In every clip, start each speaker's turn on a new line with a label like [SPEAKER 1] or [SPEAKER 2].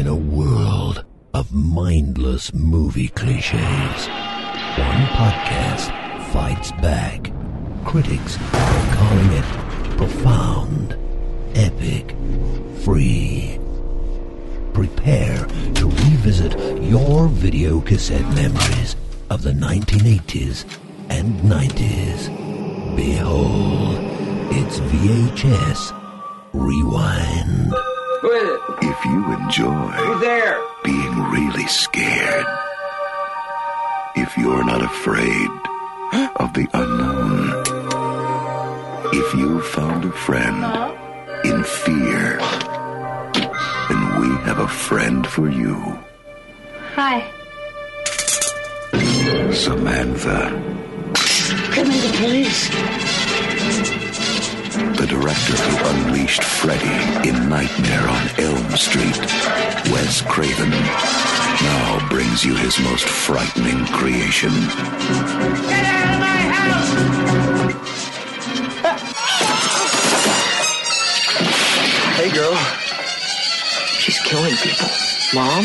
[SPEAKER 1] In a world of mindless movie cliches, one podcast fights back. Critics are calling it profound, epic, free. Prepare to revisit your video cassette memories of the 1980s and 90s. Behold, it's VHS Rewind.
[SPEAKER 2] Who is it?
[SPEAKER 3] If you enjoy
[SPEAKER 2] Who's there?
[SPEAKER 3] being really scared, if you're not afraid of the unknown, if you found a friend in fear, then we have a friend for you.
[SPEAKER 4] Hi.
[SPEAKER 3] Samantha,
[SPEAKER 4] Coming to police.
[SPEAKER 3] the director who unleashed Freddy in Nightmare on Elm Street, Wes Craven, now brings you his most frightening creation.
[SPEAKER 2] Get out of my house!
[SPEAKER 5] Hey, girl. She's killing people. Mom?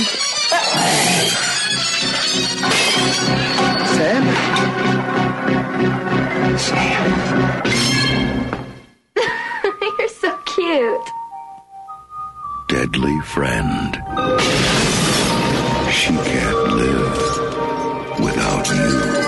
[SPEAKER 5] Sam? Sam.
[SPEAKER 4] You're so cute.
[SPEAKER 3] Deadly friend. She can't live without you.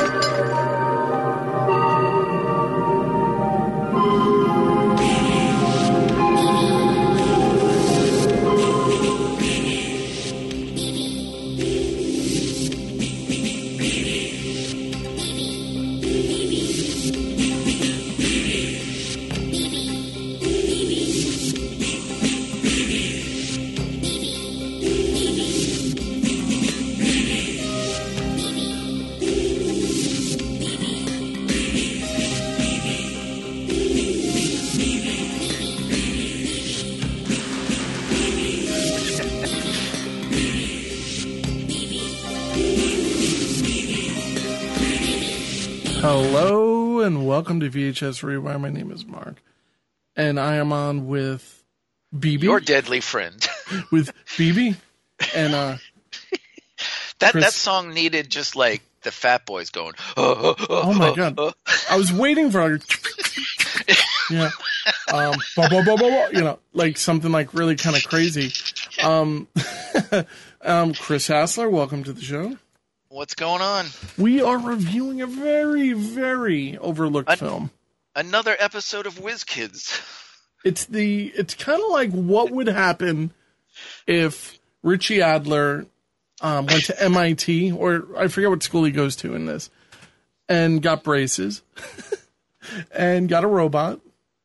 [SPEAKER 6] Hello and welcome to VHS Rewind. My name is Mark, and I am on with BB.
[SPEAKER 7] Your deadly friend.
[SPEAKER 6] With BB and
[SPEAKER 7] that song needed just like the Fat Boys going.
[SPEAKER 6] Oh my god! I was waiting for yeah, you know, like something like really kind of crazy. Chris Hassler, welcome to the show.
[SPEAKER 7] What's going on?
[SPEAKER 6] We are reviewing a very, very overlooked film.
[SPEAKER 7] Another episode of Whiz Kids.
[SPEAKER 6] It's kind of like what would happen if Richie Adler went to MIT, or I forget what school he goes to in this, and got braces and got a robot.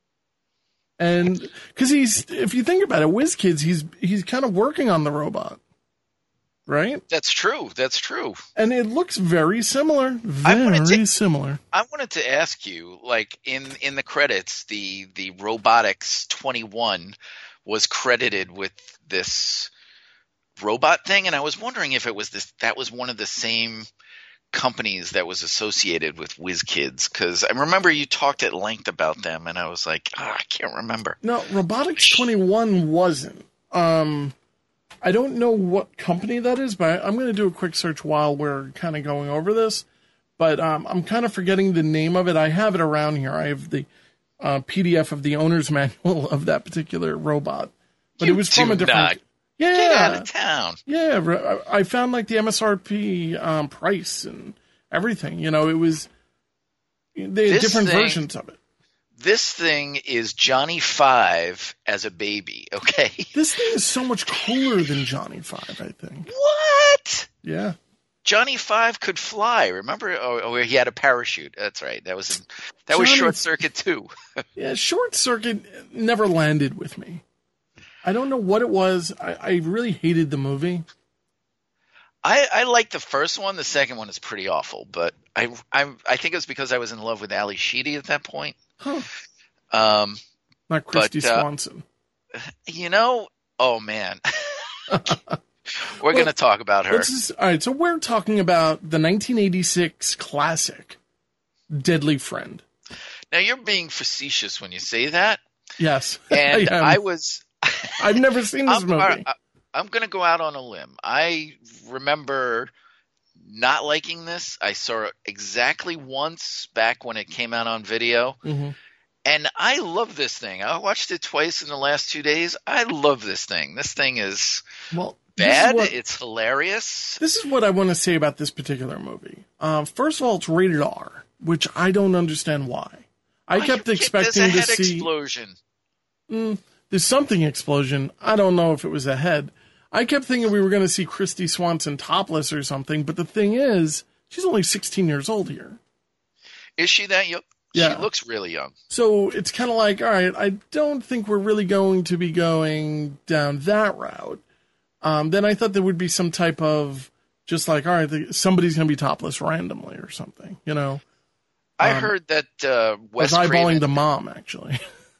[SPEAKER 6] And because if you think about it, Whiz Kids, he's kind of working on the robot. Right?
[SPEAKER 7] That's true.
[SPEAKER 6] And it looks very similar. Very similar.
[SPEAKER 7] I wanted to ask you, like in the credits, the Robotics 21 was credited with this robot thing, and I was wondering if that was one of the same companies that was associated with Whiz Kids, because I remember you talked at length about them, and I was like, I can't remember.
[SPEAKER 6] No, Robotics 21 wasn't. I don't know what company that is, but I'm going to do a quick search while we're kind of going over this. But I'm kind of forgetting the name of it. I have it around here. I have the PDF of the owner's manual of that particular robot. But it was from a different. Yeah,
[SPEAKER 7] get out of town.
[SPEAKER 6] Yeah, I found like the MSRP price and everything. You know, it was they had different versions of it.
[SPEAKER 7] This thing is Johnny Five as a baby, okay?
[SPEAKER 6] This thing is so much cooler than Johnny Five, I think.
[SPEAKER 7] What?
[SPEAKER 6] Yeah.
[SPEAKER 7] Johnny Five could fly. Remember? Oh, he had a parachute. That's right. That was Short Circuit too.
[SPEAKER 6] Yeah, Short Circuit never landed with me. I don't know what it was. I really hated the movie.
[SPEAKER 7] I liked the first one. The second one is pretty awful, but I think it was because I was in love with Ali Sheedy at that point.
[SPEAKER 6] Huh. Not Christy Swanson.
[SPEAKER 7] You know, oh man. We're going to talk about her.
[SPEAKER 6] All right, so we're talking about the 1986 classic, Deadly Friend.
[SPEAKER 7] Now, you're being facetious when you say that.
[SPEAKER 6] Yes.
[SPEAKER 7] And I've
[SPEAKER 6] never seen this movie.
[SPEAKER 7] I'm going to go out on a limb. I remember not liking this. I saw it exactly once back when it came out on video.
[SPEAKER 6] Mm-hmm.
[SPEAKER 7] And I love this thing. I watched it twice in the last 2 days. I love this thing. This thing is bad. It's hilarious.
[SPEAKER 6] This is what I want to say about this particular movie. First of all, it's rated R, which I don't understand why. I kept expecting to see
[SPEAKER 7] explosion.
[SPEAKER 6] There's something explosion. I don't know if it was a head. I kept thinking we were going to see Christy Swanson topless or something, but the thing is, she's only 16 years old here.
[SPEAKER 7] Is she that young?
[SPEAKER 6] Yeah.
[SPEAKER 7] She looks really young.
[SPEAKER 6] So it's kind of like, all right, I don't think we're really going to be going down that route. Then I thought there would be some type of just like, all right, somebody's going to be topless randomly or something, you know?
[SPEAKER 7] I heard that Wes
[SPEAKER 6] Craven... I was eyeballing
[SPEAKER 7] Craven...
[SPEAKER 6] the mom, actually.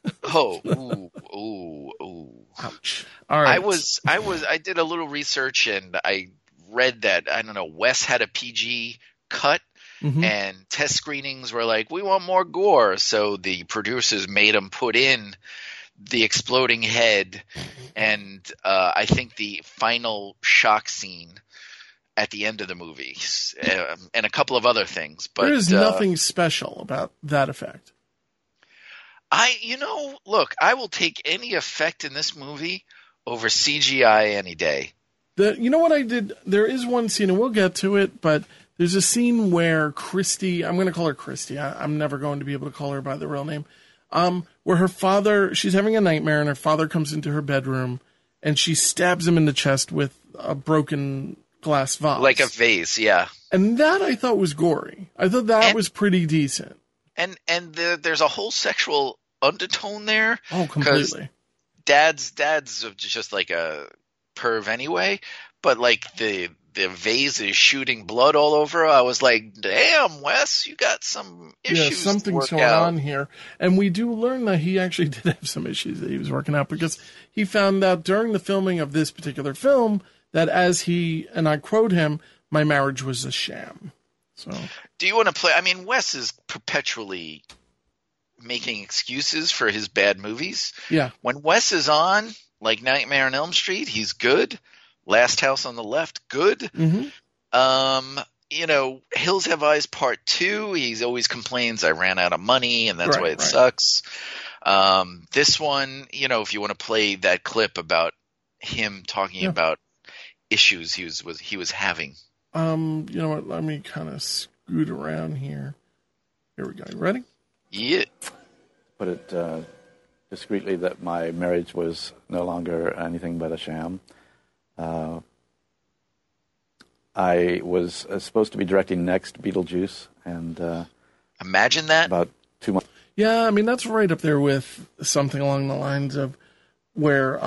[SPEAKER 7] Ooh.
[SPEAKER 6] Ouch. All right.
[SPEAKER 7] I did a little research and I read that, I don't know, Wes had a PG cut. Mm-hmm. And test screenings were like, we want more gore. So the producers made him put in the exploding head and I think the final shock scene at the end of the movie and a couple of other things. But
[SPEAKER 6] there is nothing special about that effect.
[SPEAKER 7] Look, I will take any effect in this movie over CGI any day.
[SPEAKER 6] You know what I did? There is one scene, and we'll get to it, but there's a scene where Christy, I'm going to call her Christy. I'm never going to be able to call her by the real name. Where her father, she's having a nightmare, and her father comes into her bedroom, and she stabs him in the chest with a broken glass vase.
[SPEAKER 7] Like a vase, yeah.
[SPEAKER 6] And that I thought was gory. I thought that was pretty decent.
[SPEAKER 7] And there's a whole sexual undertone there.
[SPEAKER 6] Oh, completely.
[SPEAKER 7] Dad's just like a perv anyway, but like the vase is shooting blood all over. I was like, damn, Wes, you got some issues.
[SPEAKER 6] Yeah, something's going on here. And we do learn that he actually did have some issues that he was working out because he found out during the filming of this particular film that as he, and I quote him, my marriage was a sham. So,
[SPEAKER 7] do you want to play? I mean, Wes is perpetually making excuses for his bad movies.
[SPEAKER 6] Yeah.
[SPEAKER 7] When Wes is on, like Nightmare on Elm Street, he's good. Last House on the Left, good.
[SPEAKER 6] Mm-hmm.
[SPEAKER 7] Hills Have Eyes Part 2, he always complains I ran out of money and that's why it sucks. This one, if you want to play that clip about him talking about issues he was having.
[SPEAKER 6] You know what? Let me kind of scoot around here. Here we go. You ready?
[SPEAKER 7] Yeah.
[SPEAKER 8] Put it discreetly that my marriage was no longer anything but a sham. I was supposed to be directing next Beetlejuice, and
[SPEAKER 7] imagine that
[SPEAKER 8] about 2 months.
[SPEAKER 6] Yeah, I mean that's right up there with something along the lines of where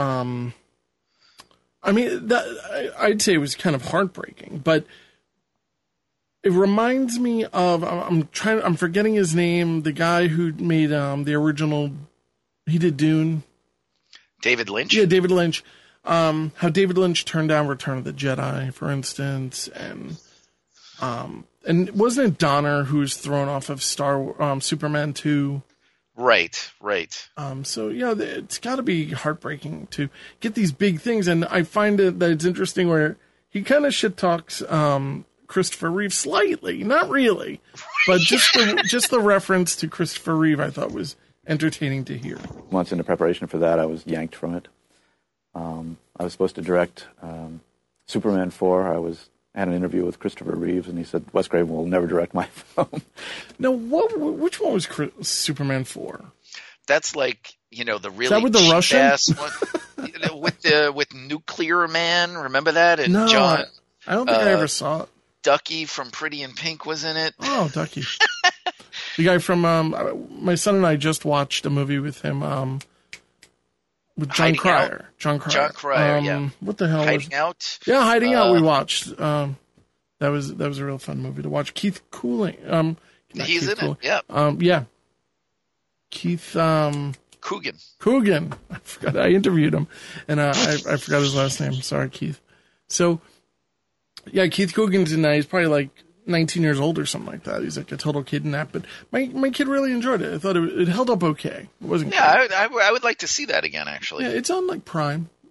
[SPEAKER 6] I'd say it was kind of heartbreaking, but it reminds me of I'm forgetting his name, the guy who made the original. He did Dune.
[SPEAKER 7] David Lynch.
[SPEAKER 6] Yeah, David Lynch. How David Lynch turned down Return of the Jedi, for instance, and wasn't it Donner who was thrown off of Superman 2?
[SPEAKER 7] Right.
[SPEAKER 6] So yeah, it's got to be heartbreaking to get these big things, and I find that it's interesting where he kind of shit talks Christopher Reeve slightly, not really, but just the reference to Christopher Reeve I thought was entertaining to hear.
[SPEAKER 8] Months into preparation for that, I was yanked from it. I was supposed to direct Superman 4. I had an interview with Christopher Reeves, and he said, Wes Craven will never direct my film.
[SPEAKER 6] Now, which one was Superman 4?
[SPEAKER 7] That's like, the really
[SPEAKER 6] Is that with the Russian?
[SPEAKER 7] One, with Nuclear Man, remember that? And
[SPEAKER 6] no,
[SPEAKER 7] John,
[SPEAKER 6] I don't think I ever saw it.
[SPEAKER 7] Ducky from Pretty in Pink was in it.
[SPEAKER 6] Oh, Ducky. The guy from, my son and I just watched a movie with him, with John Cryer. John Cryer,
[SPEAKER 7] yeah.
[SPEAKER 6] What the hell
[SPEAKER 7] Hiding Out?
[SPEAKER 6] Yeah, Hiding Out we watched. That was a real fun movie to watch. Keith Cooling.
[SPEAKER 7] He's in it, yeah.
[SPEAKER 6] Yeah. Keith
[SPEAKER 7] Coogan.
[SPEAKER 6] I forgot. I interviewed him, and I forgot his last name. Sorry, Keith. So, yeah, Keith Coogan's in that. He's probably like 19 years old or something like that. He's like a total kidnap, but my kid really enjoyed it. I thought it held up okay. It wasn't.
[SPEAKER 7] Yeah, I would like to see that again. Actually,
[SPEAKER 6] yeah, it's on like Prime.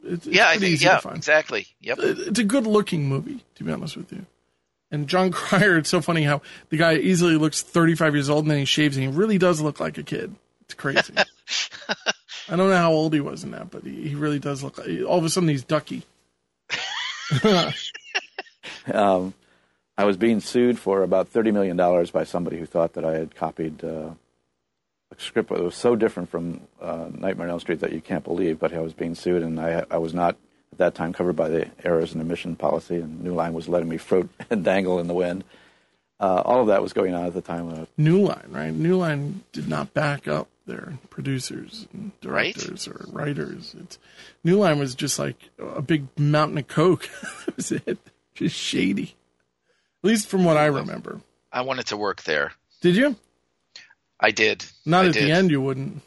[SPEAKER 6] It's pretty easy to find.
[SPEAKER 7] Exactly. Yep.
[SPEAKER 6] It's a good-looking movie, to be honest with you. And John Cryer, it's so funny how the guy easily looks 35 years old, and then he shaves, and he really does look like a kid. It's crazy. I don't know how old he was in that, but he really does look like... All of a sudden, he's Ducky.
[SPEAKER 8] I was being sued for about $30 million by somebody who thought that I had copied a script that was so different from Nightmare on Elm Street that you can't believe, but I was being sued, and I was not, at that time, covered by the errors in emission policy, and New Line was letting me float and dangle in the wind. All of that was going on at the time.
[SPEAKER 6] New Line, right? New Line did not back up their producers and directors or writers. New Line was just like a big mountain of coke. That was it. Just shady. At least from what I remember.
[SPEAKER 7] I wanted to work there.
[SPEAKER 6] Did you?
[SPEAKER 7] I did.
[SPEAKER 6] Not at the end, you wouldn't.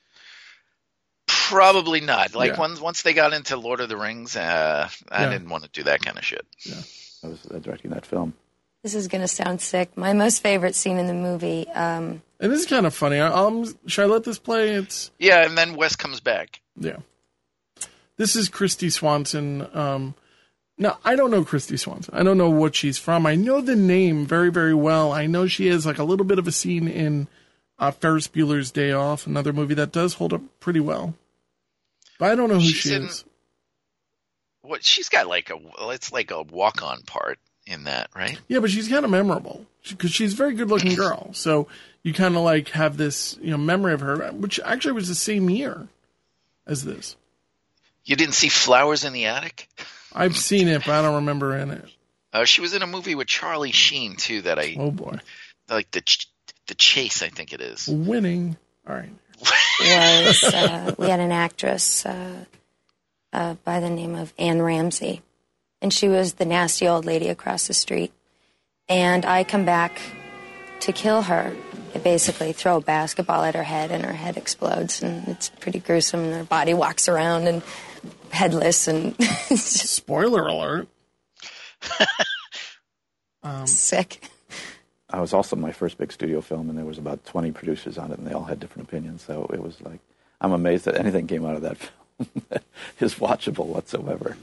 [SPEAKER 7] Probably not. Like once they got into Lord of the Rings, I didn't want to do that kind of shit.
[SPEAKER 6] Yeah.
[SPEAKER 8] I was directing that film.
[SPEAKER 9] This is going to sound sick. My most favorite scene in the movie.
[SPEAKER 6] And this is kind of funny. Should I let this play?
[SPEAKER 7] Yeah, and then Wes comes back.
[SPEAKER 6] Yeah. This is Kristy Swanson. Now, I don't know Kristy Swanson. I don't know what she's from. I know the name very, very well. I know she has like a little bit of a scene in Ferris Bueller's Day Off, another movie that does hold up pretty well. But I don't know who she is.
[SPEAKER 7] What she's got it's like a walk-on part in that, right?
[SPEAKER 6] Yeah, but she's kind of memorable because she's a very good-looking girl. So you kind of like have this, memory of her, which actually was the same year as this.
[SPEAKER 7] You didn't see Flowers in the Attic?
[SPEAKER 6] I've seen it, but I don't remember in it.
[SPEAKER 7] She was in a movie with Charlie Sheen too. Oh boy! Like the Chase, I think it is.
[SPEAKER 6] Winning. All right.
[SPEAKER 9] We had an actress by the name of Anne Ramsey, and she was the nasty old lady across the street. And I come back to kill her. I basically throw a basketball at her head, and her head explodes, and it's pretty gruesome. And her body walks around and headless, and
[SPEAKER 6] spoiler alert.
[SPEAKER 9] Sick.
[SPEAKER 8] I was also my first big studio film, and there was about 20 producers on it, and they all had different opinions. So it was like, I'm amazed that anything came out of that film that is watchable whatsoever.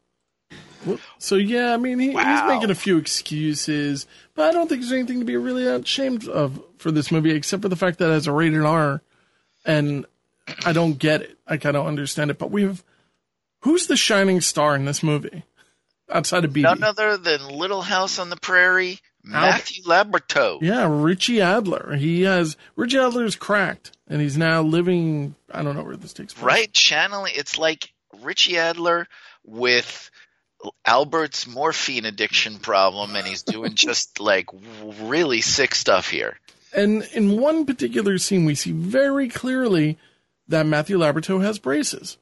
[SPEAKER 6] So yeah, I mean, he's making a few excuses, but I don't think there's anything to be really ashamed of for this movie, except for the fact that it's a rated R, and I don't get it. I kind of understand it, but who's the shining star in this movie outside of Beebe?
[SPEAKER 7] None other than Little House on the Prairie, Matthew Laborto.
[SPEAKER 6] Yeah, Richie Adler. Richie Adler's cracked, and he's now living. I don't know where this takes place.
[SPEAKER 7] Right, channeling. It's like Richie Adler with Albert's morphine addiction problem, and he's doing just like really sick stuff here.
[SPEAKER 6] And in one particular scene, we see very clearly that Matthew Laborto has braces.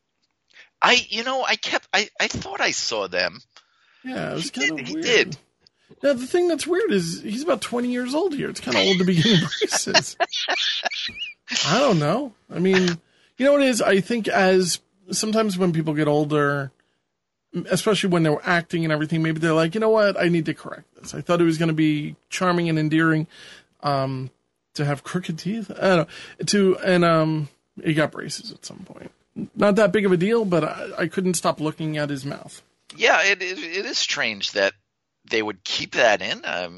[SPEAKER 7] I thought I saw them.
[SPEAKER 6] Yeah, it was kind of weird.
[SPEAKER 7] He did.
[SPEAKER 6] Now, the thing that's weird is he's about 20 years old here. It's kind of old to be getting braces. I don't know. I mean, you know what it is? I think sometimes when people get older, especially when they're acting and everything, maybe they're like, you know what? I need to correct this. I thought it was going to be charming and endearing to have crooked teeth. I don't know. He got braces at some point. Not that big of a deal, but I couldn't stop looking at his mouth.
[SPEAKER 7] Yeah, it is strange that they would keep that in.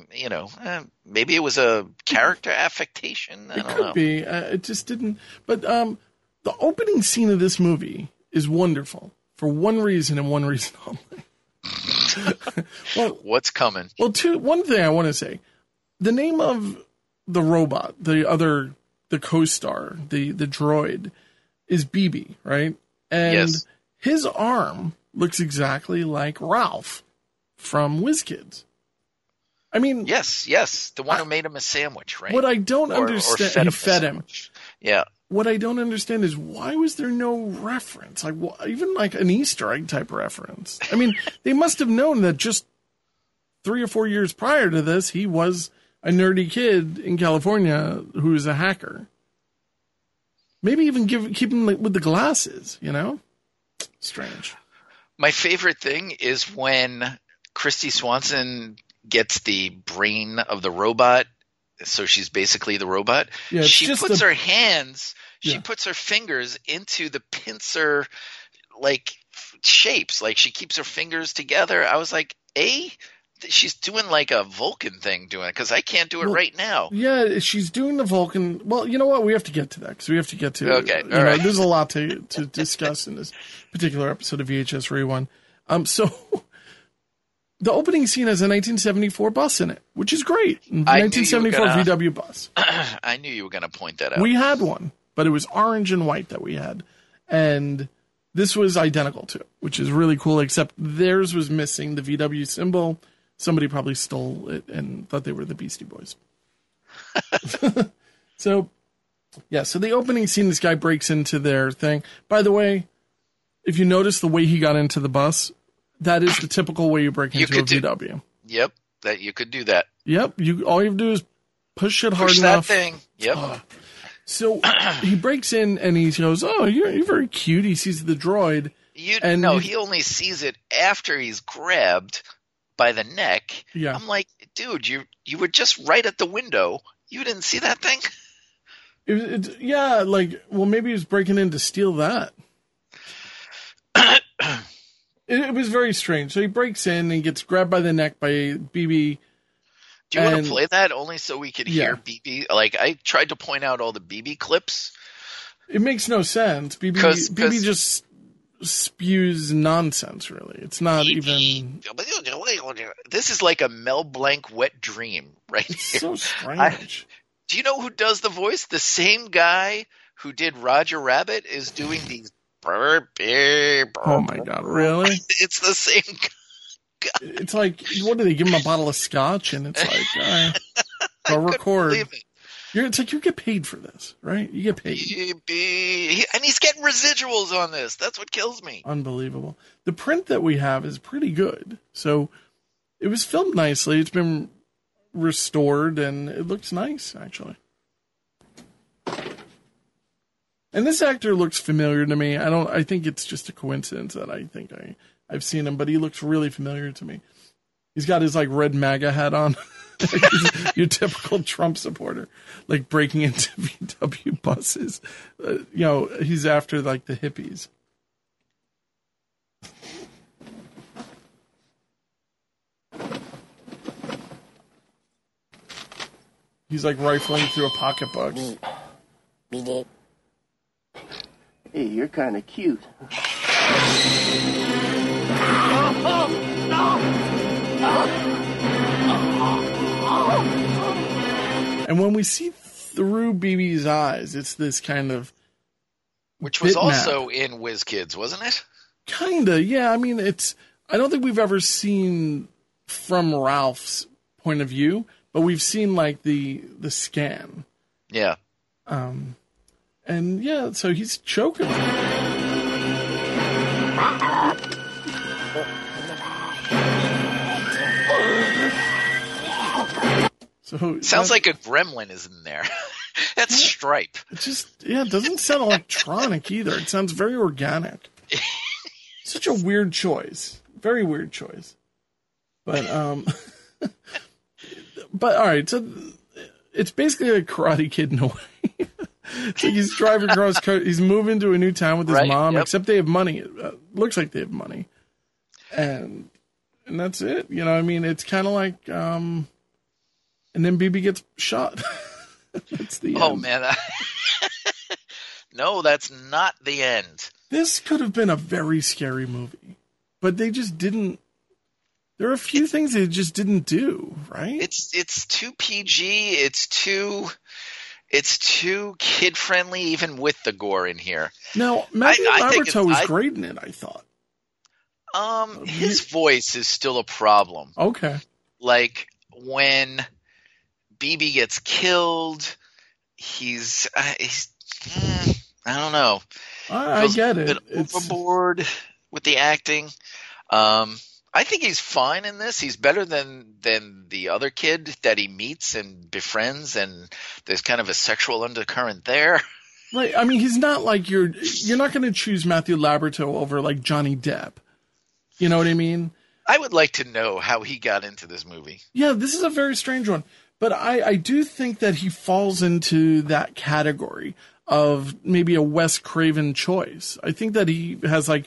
[SPEAKER 7] Maybe it was a character affectation. I don't know.
[SPEAKER 6] It could be. It just didn't. But the opening scene of this movie is wonderful for one reason and one reason only. Well,
[SPEAKER 7] what's coming?
[SPEAKER 6] Well, one thing I want to say: the name of the robot, the co-star, the droid, is BB, right? And
[SPEAKER 7] yes.
[SPEAKER 6] His arm looks exactly like Ralph from WizKids. I mean,
[SPEAKER 7] yes, the one who made him a sandwich, right?
[SPEAKER 6] What I don't understand, he fed him.
[SPEAKER 7] Yeah.
[SPEAKER 6] What I don't understand is why was there no reference, like even like an Easter egg type reference? I mean, they must have known that just 3 or 4 years prior to this, he was a nerdy kid in California who was a hacker. Maybe even keep him with the glasses, Strange.
[SPEAKER 7] My favorite thing is when Kristy Swanson gets the brain of the robot, so she's basically the robot.
[SPEAKER 6] Yeah,
[SPEAKER 7] she puts her fingers into the pincer, like shapes. Like she keeps her fingers together. I was like, she's doing like a Vulcan thing doing it because I can't do it right now.
[SPEAKER 6] Yeah, she's doing the Vulcan. Well, you know what? We have to get to that because we have to get to.
[SPEAKER 7] Okay, all right.
[SPEAKER 6] There's a lot to discuss in this particular episode of VHS Rewind. So the opening scene has a 1974 bus in it, which is great. 1974 VW bus.
[SPEAKER 7] I knew you were going to point that out.
[SPEAKER 6] We had one, but it was orange and white that we had, and this was identical to it, which is really cool. Except theirs was missing the VW symbol. Somebody probably stole it and thought they were the Beastie Boys. So the opening scene, this guy breaks into their thing. By the way, if you notice the way he got into the bus, that is the typical way you break into a VW.
[SPEAKER 7] Yep, that you could do that.
[SPEAKER 6] Yep, all you have to do is push it hard enough.
[SPEAKER 7] Push that thing. Yep.
[SPEAKER 6] So he breaks in and he goes, "Oh, you're very cute." He sees the droid.
[SPEAKER 7] He only sees it after he's grabbed by the neck.
[SPEAKER 6] Yeah.
[SPEAKER 7] I'm like, dude, you were just right at the window. You didn't see that thing?
[SPEAKER 6] Maybe he was breaking in to steal that. It was very strange. So he breaks in and gets grabbed by the neck by BB.
[SPEAKER 7] Do you want to play that only so we could hear BB? Like, I tried to point out all the BB clips.
[SPEAKER 6] It makes no sense. BB just spews nonsense, really. It's not even...
[SPEAKER 7] This is like a Mel Blanc wet dream, right?
[SPEAKER 6] It's so strange.
[SPEAKER 7] Do you know who does the voice? The same guy who did Roger Rabbit is doing these...
[SPEAKER 6] Oh my God, really?
[SPEAKER 7] It's the same guy.
[SPEAKER 6] It's like, what do they give him, a bottle of scotch? And it's like, all right, go record. It's like you get paid for this, right? You get paid.
[SPEAKER 7] And he's getting residuals on this. That's what kills me.
[SPEAKER 6] Unbelievable. The print that we have is pretty good. So it was filmed nicely. It's been restored, and it looks nice, actually. And this actor looks familiar to me. I think it's just a coincidence that I think I've seen him, but he looks really familiar to me. He's got his like red MAGA hat on. Your typical Trump supporter, like breaking into VW buses. He's after like the hippies. He's like rifling through a pocketbook.
[SPEAKER 10] Hey, you're kind of cute.
[SPEAKER 6] And when we see through BB's eyes, it's this kind of...
[SPEAKER 7] Which was also in Whiz Kids, wasn't it?
[SPEAKER 6] Kinda, yeah. I mean, I don't think we've ever seen from Ralph's point of view, but we've seen, like, the scan.
[SPEAKER 7] Yeah.
[SPEAKER 6] And, yeah, so he's choking. So
[SPEAKER 7] sounds like a gremlin is in there. That's Stripe.
[SPEAKER 6] It doesn't sound electronic either. It sounds very organic. Such a weird choice. Very weird choice. But all right, so it's basically a Karate Kid in a way. So he's driving across, he's moving to a new town with his mom, except they have money. It looks like they have money. And that's it. I mean, it's kind of like, and then BB gets shot. That's the end.
[SPEAKER 7] Oh, man. No, that's not the end.
[SPEAKER 6] This could have been a very scary movie, but they just didn't. There are a few things they just didn't do, right?
[SPEAKER 7] It's too PG. It's too kid friendly, even with the gore in here.
[SPEAKER 6] Now, Matthew Laboratoire was great in it, I thought.
[SPEAKER 7] His voice is still a problem.
[SPEAKER 6] Okay.
[SPEAKER 7] Like when BB gets killed, he's I don't know.
[SPEAKER 6] I get it.
[SPEAKER 7] Overboard with the acting. I think he's fine in this. He's better than the other kid that he meets and befriends, and there's kind of a sexual undercurrent there.
[SPEAKER 6] Right. I mean, he's not like you're not going to choose Matthew Laboratoire over like Johnny Depp. You know what I mean?
[SPEAKER 7] I would like to know how he got into this movie.
[SPEAKER 6] Yeah, this is a very strange one. But I do think that he falls into that category of maybe a Wes Craven choice. I think that he has like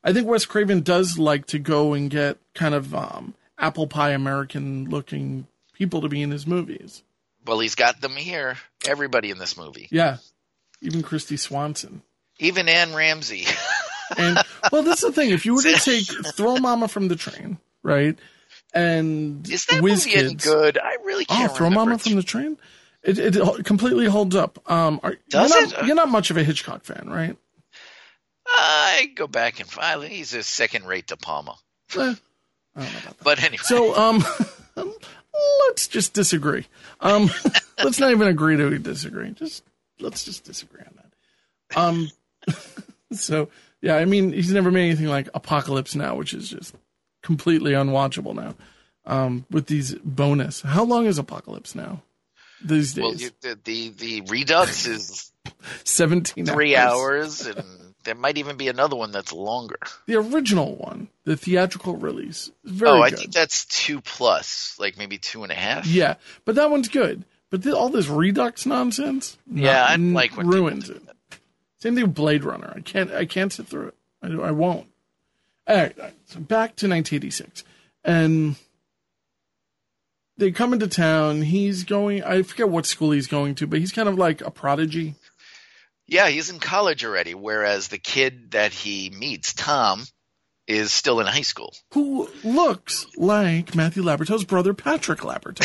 [SPEAKER 6] I think Wes Craven does like to go and get kind of apple pie American looking people to be in his movies.
[SPEAKER 7] Well, he's got them here. Everybody in this movie.
[SPEAKER 6] Yeah. Even Christy Swanson.
[SPEAKER 7] Even Anne Ramsey.
[SPEAKER 6] And well, that's the thing. If you were to take Throw Mama from the Train, right? And
[SPEAKER 7] is that
[SPEAKER 6] Whiz
[SPEAKER 7] movie any
[SPEAKER 6] Kids.
[SPEAKER 7] good? I really can't
[SPEAKER 6] Throw
[SPEAKER 7] remember.
[SPEAKER 6] Mama from the Train? It completely holds up. You're not much of a Hitchcock fan, right?
[SPEAKER 7] I go back and file it. He's a second-rate De Palma.
[SPEAKER 6] I don't know about that.
[SPEAKER 7] But anyway.
[SPEAKER 6] So, let's just disagree. Let's not even agree to disagree. Let's just disagree on that. So, yeah, I mean, he's never made anything like Apocalypse Now, which is just completely unwatchable now. With these bonus. How long is Apocalypse Now these days?
[SPEAKER 7] Well, the Redux is
[SPEAKER 6] 17
[SPEAKER 7] 3 hours, and there might even be another one that's longer.
[SPEAKER 6] The original one, the theatrical release, is very good.
[SPEAKER 7] I think that's 2+, like maybe 2.5.
[SPEAKER 6] Yeah, but that one's good. But all this Redux nonsense,
[SPEAKER 7] I like when
[SPEAKER 6] ruins it. Same thing with Blade Runner. I can't sit through it. I won't. All right, so back to 1986, and they come into town. He's going. I forget what school he's going to, but he's kind of like a prodigy.
[SPEAKER 7] Yeah, he's in college already, whereas the kid that he meets, Tom, is still in high school.
[SPEAKER 6] Who looks like Matthew Laborato's brother, Patrick Laborto.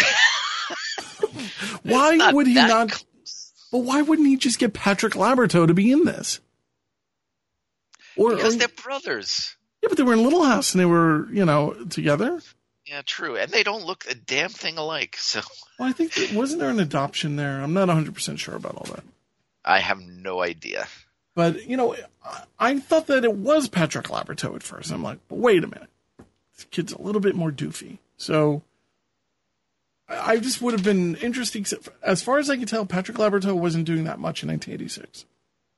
[SPEAKER 6] Why would he not? Close. But why wouldn't he just get Patrick Laborto to be in this?
[SPEAKER 7] Because they're brothers.
[SPEAKER 6] Yeah, but they were in Little House and they were, together.
[SPEAKER 7] Yeah, true. And they don't look a damn thing alike. So.
[SPEAKER 6] Well, I think, wasn't there an adoption there? I'm not 100% sure about all that.
[SPEAKER 7] I have no idea.
[SPEAKER 6] But, I thought that it was Patrick Laborto at first. I'm like, but wait a minute. This kid's a little bit more doofy. So I just would have been interesting. As far as I can tell, Patrick Laborto wasn't doing that much in 1986.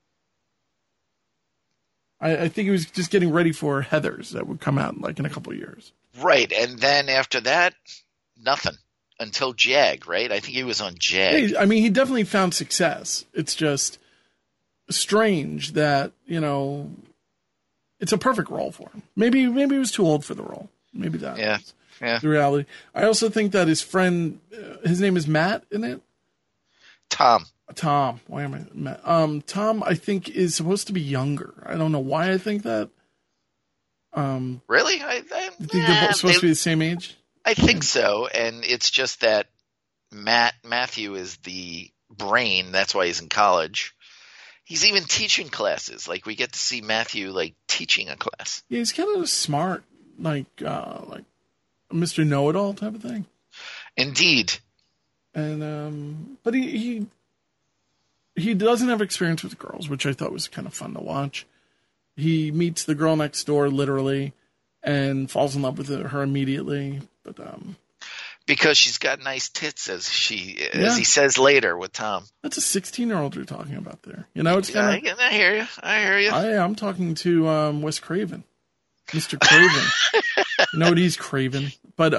[SPEAKER 6] I think he was just getting ready for Heathers that would come out in a couple of years.
[SPEAKER 7] Right. And then after that, nothing. Until Jag, right? I think he was on Jag.
[SPEAKER 6] I mean, he definitely found success. It's just strange that, it's a perfect role for him. Maybe he was too old for the role. Maybe that is the reality. I also think that his friend, his name is Matt in it?
[SPEAKER 7] Tom.
[SPEAKER 6] Why am I Matt? Tom, I think, is supposed to be younger. I don't know why I think that.
[SPEAKER 7] Really? I
[SPEAKER 6] think they're supposed to be the same age?
[SPEAKER 7] I think so, and it's just that Matthew is the brain. That's why he's in college. He's even teaching classes. Like, we get to see Matthew, teaching a class.
[SPEAKER 6] Yeah, he's kind of smart, like a Mr. Know-It-All type of thing.
[SPEAKER 7] Indeed.
[SPEAKER 6] And, but he doesn't have experience with girls, which I thought was kind of fun to watch. He meets the girl next door, literally, and falls in love with her immediately. But
[SPEAKER 7] because she's got nice tits, as he says later with Tom.
[SPEAKER 6] That's a 16-year-old you're talking about there. It's kind of.
[SPEAKER 7] I hear you.
[SPEAKER 6] I'm talking to Wes Craven, Mr. Craven. He's Craven. But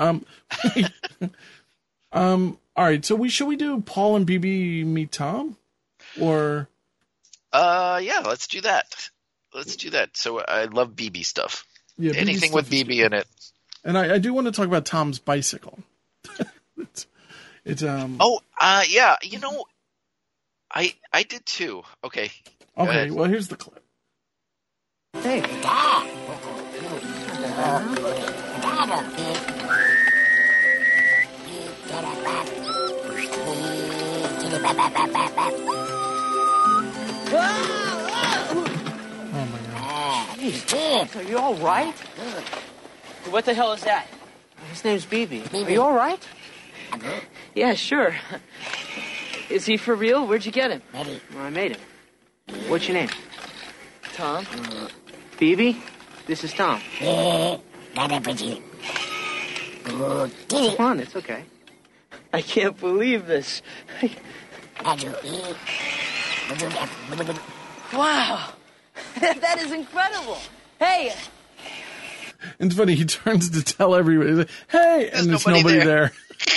[SPEAKER 6] all right. So should we do Paul and BB meet Tom, or?
[SPEAKER 7] Yeah, let's do that. So I love BB stuff. Yeah, anything with BB in it.
[SPEAKER 6] And I do want to talk about Tom's bicycle. it's
[SPEAKER 7] yeah, I did too. Okay.
[SPEAKER 6] Okay, well here's the clip.
[SPEAKER 5] Hey.
[SPEAKER 6] Oh my God.
[SPEAKER 5] Jeez, are you all right? What the hell is that? His name's BB. Are you all right? Yeah, sure. Is he for real? Where'd you get him? Well, I made him. What's your name? Tom. BB? This is Tom. Come on, it's okay. I can't believe this. Wow. That is incredible. Hey.
[SPEAKER 6] It's funny, he turns to tell everybody, hey, and there's nobody there.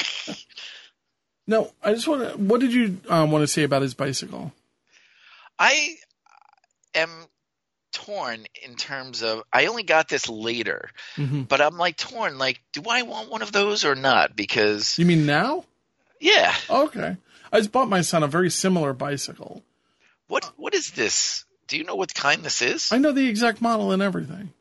[SPEAKER 6] No, I just want to, what did you want to say about his bicycle?
[SPEAKER 7] I am torn in terms of I only got this later, but I'm like torn. Like, do I want one of those or not? Because
[SPEAKER 6] You mean now?
[SPEAKER 7] yeah,
[SPEAKER 6] Okay. I just bought my son a very similar bicycle.
[SPEAKER 7] what is this? Do you know what kind this is?
[SPEAKER 6] I know the exact model and everything.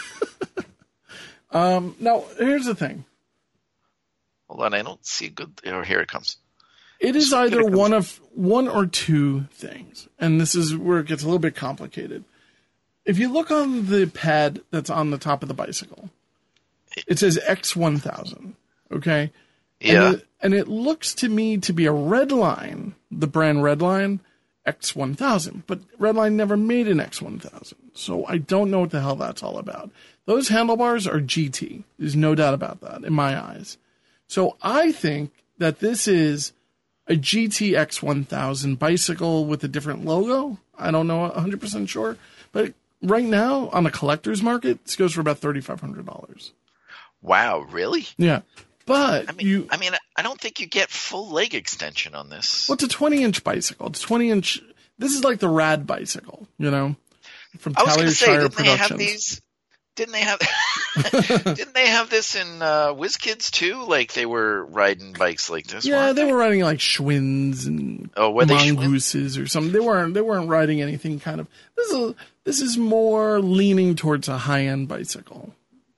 [SPEAKER 6] Now, here's the thing.
[SPEAKER 7] Hold on, I don't see good. Oh, here it comes.
[SPEAKER 6] It is either one or two things, and this is where it gets a little bit complicated. If you look on the pad that's on the top of the bicycle, it says X1000, okay?
[SPEAKER 7] Yeah.
[SPEAKER 6] And it looks to me to be a Redline, the brand Redline, X1000. But Redline never made an X1000, so I don't know what the hell that's all about. Those handlebars are GT. There's no doubt about that in my eyes. So I think that this is a GT X1000 bicycle with a different logo. I don't know 100% sure. But right now, on the collector's market, this goes for about $3,500.
[SPEAKER 7] Wow, really?
[SPEAKER 6] Yeah. But
[SPEAKER 7] I mean, I don't think you get full leg extension on this.
[SPEAKER 6] Well, it's a 20-inch bicycle. It's 20-inch. This is like the Rad bicycle, you know, from
[SPEAKER 7] I was going
[SPEAKER 6] Talia
[SPEAKER 7] to say,
[SPEAKER 6] Shire
[SPEAKER 7] didn't they have
[SPEAKER 6] Productions.
[SPEAKER 7] these? Didn't they have? Didn't they have this in WizKids too? Like they were riding bikes like this.
[SPEAKER 6] Yeah,
[SPEAKER 7] weren't
[SPEAKER 6] they were riding like Schwinn's and
[SPEAKER 7] were they Schwinn?
[SPEAKER 6] Mongooses or something. They weren't riding anything kind of. This is more leaning towards a high-end bicycle.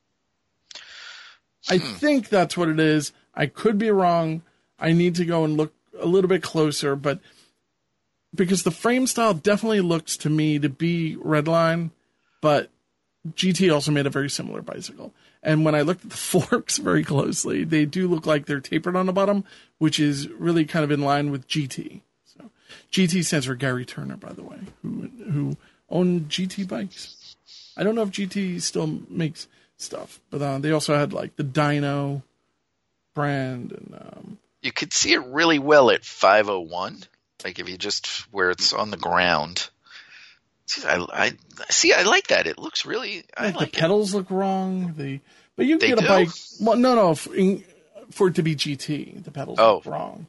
[SPEAKER 6] I think that's what it is. I could be wrong. I need to go and look a little bit closer, but because the frame style definitely looks to me to be Redline, but GT also made a very similar bicycle. And when I looked at the forks very closely, they do look like they're tapered on the bottom, which is really kind of in line with GT. So GT stands for Gary Turner, by the way, who owned GT bikes. I don't know if GT still makes stuff, but they also had like the Dyno brand, and
[SPEAKER 7] You could see it really well at 501. Like if you just where it's on the ground. See, I like that. It looks really. I like
[SPEAKER 6] the pedals look wrong. But you can
[SPEAKER 7] They
[SPEAKER 6] get a
[SPEAKER 7] do?
[SPEAKER 6] bike. Well, no. For it to be GT, the pedals look wrong.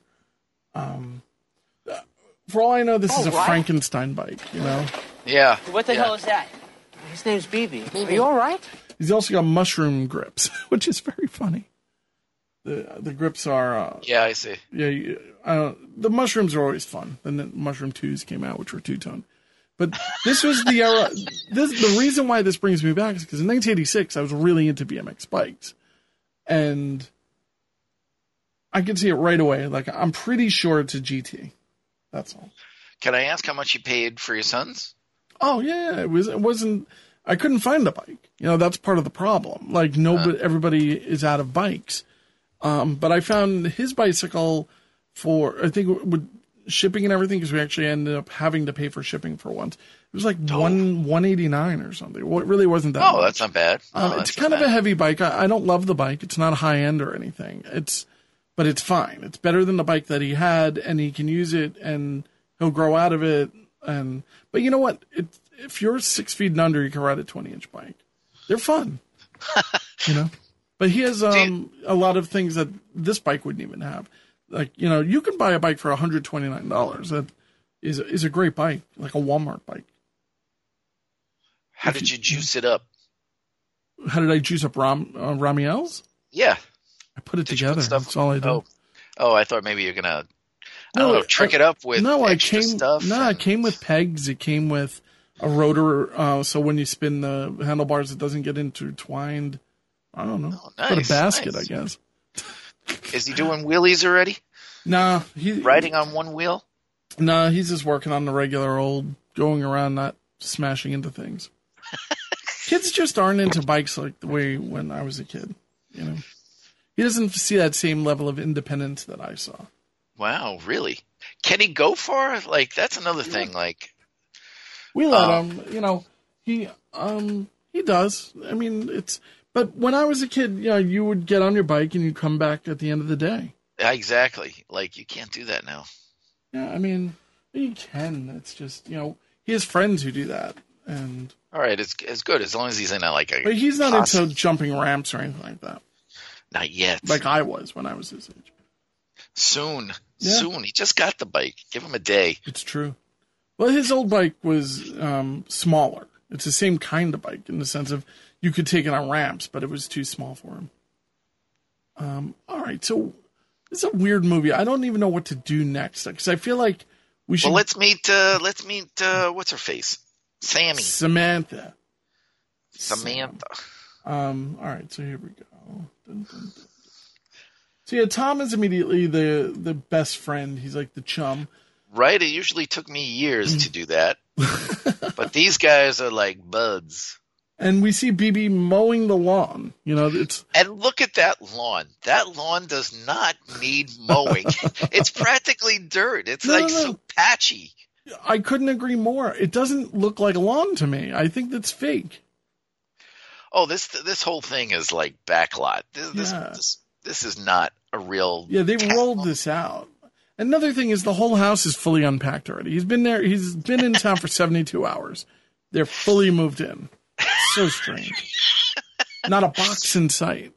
[SPEAKER 6] For all I know, this is a Frankenstein bike. You know.
[SPEAKER 7] Yeah.
[SPEAKER 5] What the hell is that? His name's BB. Are you all right?
[SPEAKER 6] He's also got mushroom grips, which is very funny. The grips are.
[SPEAKER 7] Yeah, I see.
[SPEAKER 6] Yeah, the mushrooms are always fun. Then the Mushroom 2s came out, which were two-tone. But this was the era. The reason why this brings me back is because in 1986, I was really into BMX bikes. And I could see it right away. Like, I'm pretty sure it's a GT. That's all.
[SPEAKER 7] Can I ask how much you paid for your sons?
[SPEAKER 6] Oh, yeah. It wasn't. I couldn't find a bike. You know, that's part of the problem. Like, everybody is out of bikes. But I found his bicycle for, I think, with shipping and everything, because we actually ended up having to pay for shipping for once. It was like $189 or something. Well, it really wasn't that much.
[SPEAKER 7] Oh, that's not bad.
[SPEAKER 6] It's kind of a heavy bike. I don't love the bike. It's not a high end or anything. But it's fine. It's better than the bike that he had, and he can use it, and he'll grow out of it. But you know what? If you're 6 feet and under, you can ride a 20-inch bike. They're fun. You know? But he has a lot of things that this bike wouldn't even have. Like, you know, you can buy a bike for $129. That is a great bike, like a Walmart bike.
[SPEAKER 7] How did you juice it up?
[SPEAKER 6] How did I juice up Ramiel's?
[SPEAKER 7] Yeah.
[SPEAKER 6] I put it together. That's all I did.
[SPEAKER 7] Oh, I thought maybe you're going to, trick it up with extra stuff.
[SPEAKER 6] No, it came with pegs. It came with a rotor, so when you spin the handlebars, it doesn't get intertwined. I don't know.
[SPEAKER 7] Oh, nice,
[SPEAKER 6] put a basket,
[SPEAKER 7] nice.
[SPEAKER 6] I guess.
[SPEAKER 7] Is he doing wheelies already?
[SPEAKER 6] Nah.
[SPEAKER 7] Riding on one wheel?
[SPEAKER 6] Nah, he's just working on the regular old going around, not smashing into things. Kids just aren't into bikes like the way when I was a kid, you know. He doesn't see that same level of independence that I saw.
[SPEAKER 7] Wow, really? Can he go far? Like, that's another thing. Like,
[SPEAKER 6] we let him, you know. He does. I mean, but when I was a kid, you know, you would get on your bike and you'd come back at the end of the day.
[SPEAKER 7] Exactly. Like, you can't do that now.
[SPEAKER 6] Yeah, I mean, you can. It's just, you know, he has friends who do that, and
[SPEAKER 7] all right, it's good as long as he's in
[SPEAKER 6] But he's not into jumping ramps or anything like that.
[SPEAKER 7] Not yet.
[SPEAKER 6] Like I was when I was his age.
[SPEAKER 7] Soon.
[SPEAKER 6] Yeah.
[SPEAKER 7] Soon. He just got the bike. Give him a day.
[SPEAKER 6] It's true. Well, his old bike was smaller. It's the same kind of bike in the sense of you could take it on ramps, but it was too small for him. All right, so it's a weird movie. I don't even know what to do next because I feel like we should.
[SPEAKER 7] Well, let's meet. What's her face?
[SPEAKER 6] Samantha.
[SPEAKER 7] All
[SPEAKER 6] right, so here we go. Dun, dun, dun. So yeah, Tom is immediately the best friend. He's like the chum.
[SPEAKER 7] Right? It usually took me years to do that. But these guys are like buds.
[SPEAKER 6] And we see BB mowing the lawn.
[SPEAKER 7] And look at that lawn. That lawn does not need mowing. It's practically dirt. It's so patchy.
[SPEAKER 6] I couldn't agree more. It doesn't look like a lawn to me. I think that's fake.
[SPEAKER 7] Oh, this whole thing is like backlot. This is not a real.
[SPEAKER 6] Yeah, they rolled this out. Another thing is the whole house is fully unpacked already. He's been there. He's been in town for 72 hours. They're fully moved in. So strange. Not a box in sight.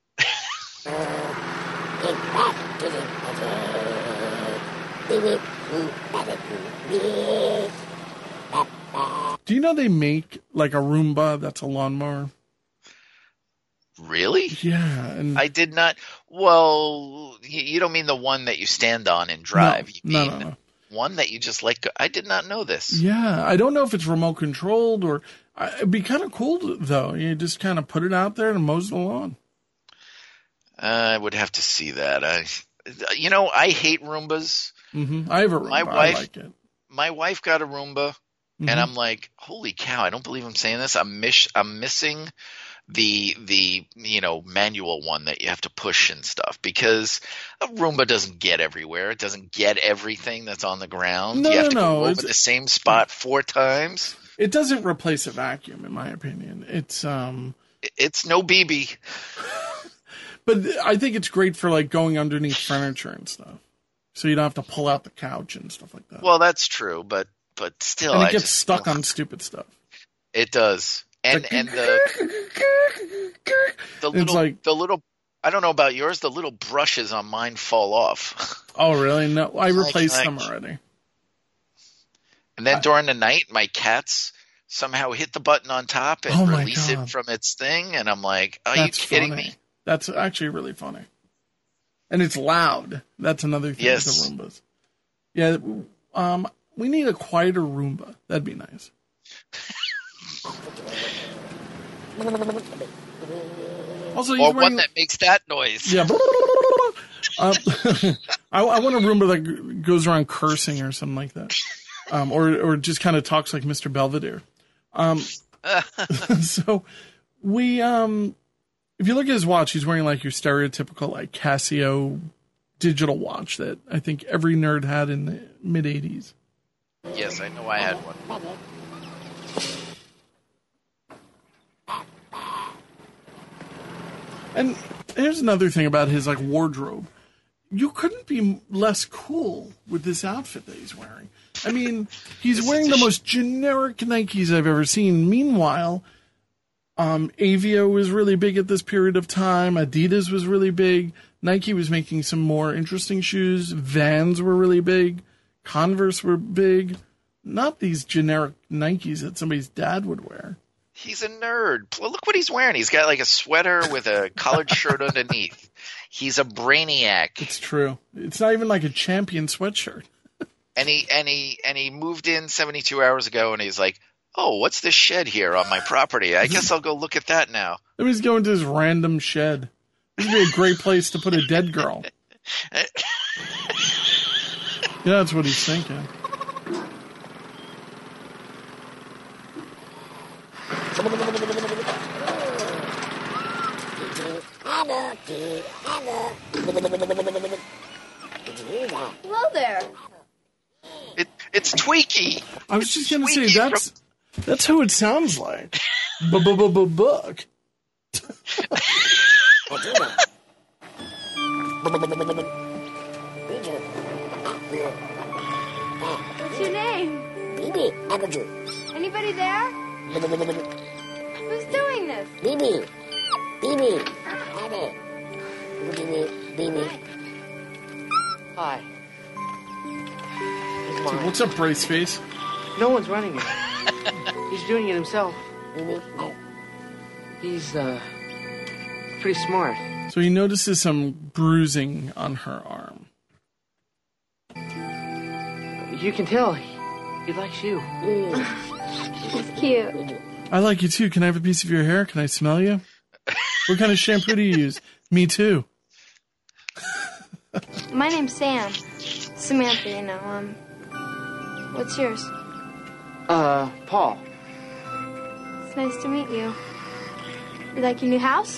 [SPEAKER 6] Do you know they make like a Roomba that's a lawnmower?
[SPEAKER 7] Really?
[SPEAKER 6] Yeah. And
[SPEAKER 7] I did not. Well, you don't mean the one that you stand on and drive.
[SPEAKER 6] No.
[SPEAKER 7] One that you just like. I did not know this.
[SPEAKER 6] Yeah. I don't know if it's remote controlled or it'd be kind of cool though. You just kind of put it out there and mows the lawn.
[SPEAKER 7] I would have to see that. I hate Roombas.
[SPEAKER 6] Mm-hmm. I have a Roomba. I like it.
[SPEAKER 7] My wife got a Roomba, and I'm like, holy cow! I don't believe I'm saying this. I'm missing the manual one that you have to push and stuff because a Roomba doesn't get everywhere. It doesn't get everything that's on the ground. You have to go over the same spot 4 times.
[SPEAKER 6] It doesn't replace a vacuum, in my opinion. It's no
[SPEAKER 7] BB.
[SPEAKER 6] But I think it's great for like going underneath furniture and stuff, so you don't have to pull out the couch and stuff like that.
[SPEAKER 7] Well, that's true, but still,
[SPEAKER 6] and it gets stuck on stupid stuff.
[SPEAKER 7] It does. And the little I don't know about yours, the little brushes on mine fall off.
[SPEAKER 6] Oh really? No, I replaced them already.
[SPEAKER 7] And then during the night, my cats somehow hit the button on top and release it from its thing, and I'm like, are you kidding me?
[SPEAKER 6] That's actually really funny. And it's loud. That's another thing with the Roombas. Yeah, we need a quieter Roomba. That'd be nice. Also,
[SPEAKER 7] or one that makes that noise.
[SPEAKER 6] Yeah. I want a Roomba that goes around cursing or something like that. Or just kind of talks like Mr. Belvedere. So we, if you look at his watch, he's wearing like your stereotypical like Casio digital watch that I think every nerd had in the mid 80s.
[SPEAKER 7] Yes, I know I had one.
[SPEAKER 6] And here's another thing about his like wardrobe. You couldn't be less cool with this outfit that he's wearing. I mean, he's wearing the most generic Nikes I've ever seen. Meanwhile, Avio was really big at this period of time. Adidas was really big. Nike was making some more interesting shoes. Vans were really big. Converse were big. Not these generic Nikes that somebody's dad would wear.
[SPEAKER 7] He's a nerd. Look what he's wearing. He's got like a sweater with a collared shirt underneath. He's a brainiac.
[SPEAKER 6] It's true. It's not even like a Champion sweatshirt.
[SPEAKER 7] And he moved in 72 hours ago, and he's like, oh, what's this shed here on my property? I guess I'll go look at that now.
[SPEAKER 6] Let me just go into this random shed. This would be a great place to put a dead girl. Yeah, that's what he's thinking.
[SPEAKER 4] Hello there.
[SPEAKER 7] It's Tweaky.
[SPEAKER 6] I was just going to say, that's who it sounds like. Book.
[SPEAKER 4] What's your name? Anybody there? Who's doing this?
[SPEAKER 5] Hi.
[SPEAKER 6] Dude, what's up, Braceface?
[SPEAKER 5] No one's running it. He's doing it himself. He's, pretty smart.
[SPEAKER 6] So he notices some bruising on her arm.
[SPEAKER 5] You can tell he likes you.
[SPEAKER 4] He's cute.
[SPEAKER 6] I like you too. Can I have a piece of your hair? Can I smell you? What kind of shampoo do you use? Me too.
[SPEAKER 4] My name's Sam. Samantha, you know. What's yours?
[SPEAKER 5] Paul.
[SPEAKER 4] It's nice to meet you. You like your new house?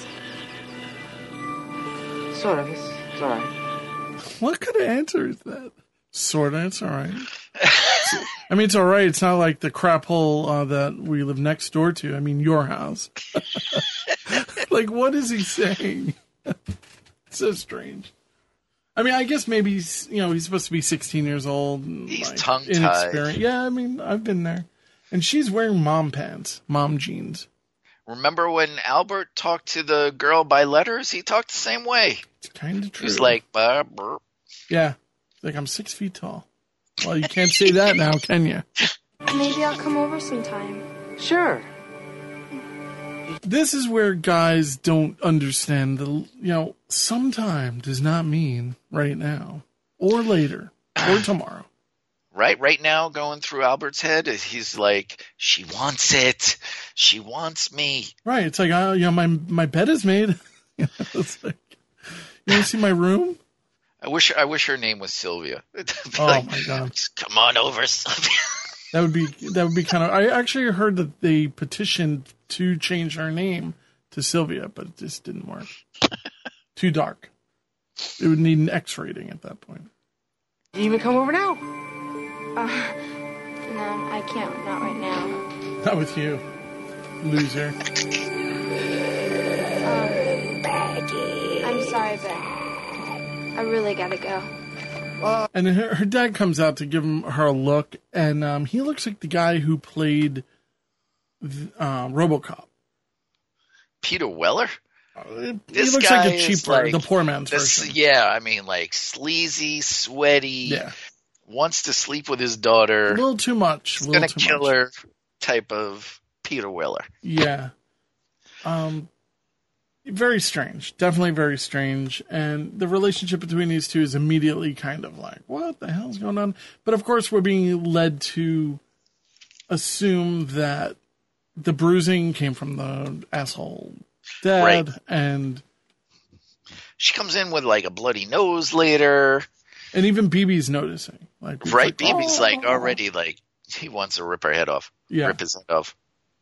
[SPEAKER 5] Sort of. It's all right.
[SPEAKER 6] What kind of answer is that? Sorta, it's all right. I mean, it's all right. It's not like the crap hole that we live next door to. I mean, your house. Like, what is he saying? So strange. I mean, I guess maybe he's supposed to be 16 years old. And,
[SPEAKER 7] he's
[SPEAKER 6] like,
[SPEAKER 7] tongue-tied.
[SPEAKER 6] Inexperienced. Yeah, I mean, I've been there. And she's wearing mom pants, mom jeans.
[SPEAKER 7] Remember when Albert talked to the girl by letters? He talked the same way.
[SPEAKER 6] It's kind of true.
[SPEAKER 7] He was like, burp.
[SPEAKER 6] Yeah. Like, I'm 6 feet tall. Well, you can't say that now, can you?
[SPEAKER 4] Maybe I'll come over sometime.
[SPEAKER 5] Sure.
[SPEAKER 6] This is where guys don't understand sometime does not mean right now or later or tomorrow.
[SPEAKER 7] Right now, going through Albert's head, he's like, she wants it. She wants me.
[SPEAKER 6] Right. It's like, my bed is made. It's like, you want to see my room?
[SPEAKER 7] I wish her name was Sylvia.
[SPEAKER 6] Oh my God!
[SPEAKER 7] Come on over, Sylvia.
[SPEAKER 6] That would be kind of. I actually heard that they petitioned to change her name to Sylvia, but it just didn't work. Too dark. It would need an X rating at that point.
[SPEAKER 5] You even come over now?
[SPEAKER 4] No, I can't. Not right now.
[SPEAKER 6] Not with you, loser.
[SPEAKER 4] I'm sorry, but I really gotta go.
[SPEAKER 6] And her dad comes out to give her a look, and he looks like the guy who played RoboCop.
[SPEAKER 7] Peter Weller?
[SPEAKER 6] He looks like a cheap, the poor man's version.
[SPEAKER 7] Yeah, I mean, like sleazy, sweaty, wants to sleep with his daughter.
[SPEAKER 6] A little too much.
[SPEAKER 7] He's going to kill her type of Peter Weller.
[SPEAKER 6] Yeah. Very strange. Definitely very strange. And the relationship between these two is immediately kind of like, what the hell's going on? But of course, we're being led to assume that the bruising came from the asshole dad.
[SPEAKER 7] Right.
[SPEAKER 6] And
[SPEAKER 7] she comes in with like a bloody nose later.
[SPEAKER 6] And even BB's noticing. Right?
[SPEAKER 7] BB's like already like, he wants to rip her head off.
[SPEAKER 6] Yeah.
[SPEAKER 7] Rip his head off.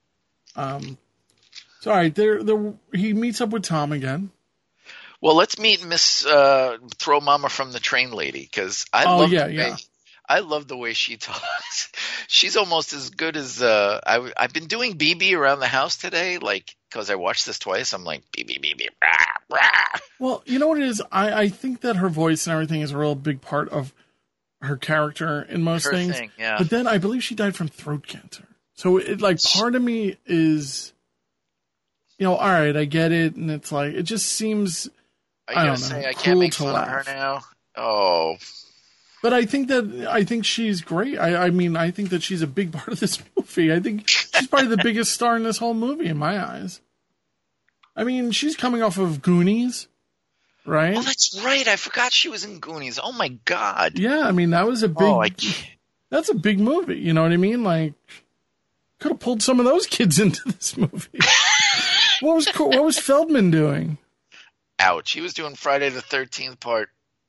[SPEAKER 6] So, all right, he meets up with Tom again.
[SPEAKER 7] Well, let's meet Miss Throw Mama from the Train lady, because I love the way she talks. She's almost as good as I've been doing BB around the house today, like because I watched this twice. I'm like BB, rah, rah.
[SPEAKER 6] Well, you know what it is? I think that her voice and everything is a real big part of her character in most things.
[SPEAKER 7] Yeah.
[SPEAKER 6] But then I believe she died from throat cancer. So part of me is, all right, I get it, and it's like it just seems. I don't know.
[SPEAKER 7] I can't make fun of her now. Oh.
[SPEAKER 6] But I think she's great. I mean, I think that she's a big part of this movie. I think she's probably the biggest star in this whole movie in my eyes. I mean, she's coming off of Goonies, right?
[SPEAKER 7] Oh, that's right. I forgot she was in Goonies. Oh my God.
[SPEAKER 6] Yeah, I mean, that was a big. That's a big movie. You know what I mean? Like, could have pulled some of those kids into this movie. What was Feldman doing?
[SPEAKER 7] Ouch. He was doing Friday the 13th part.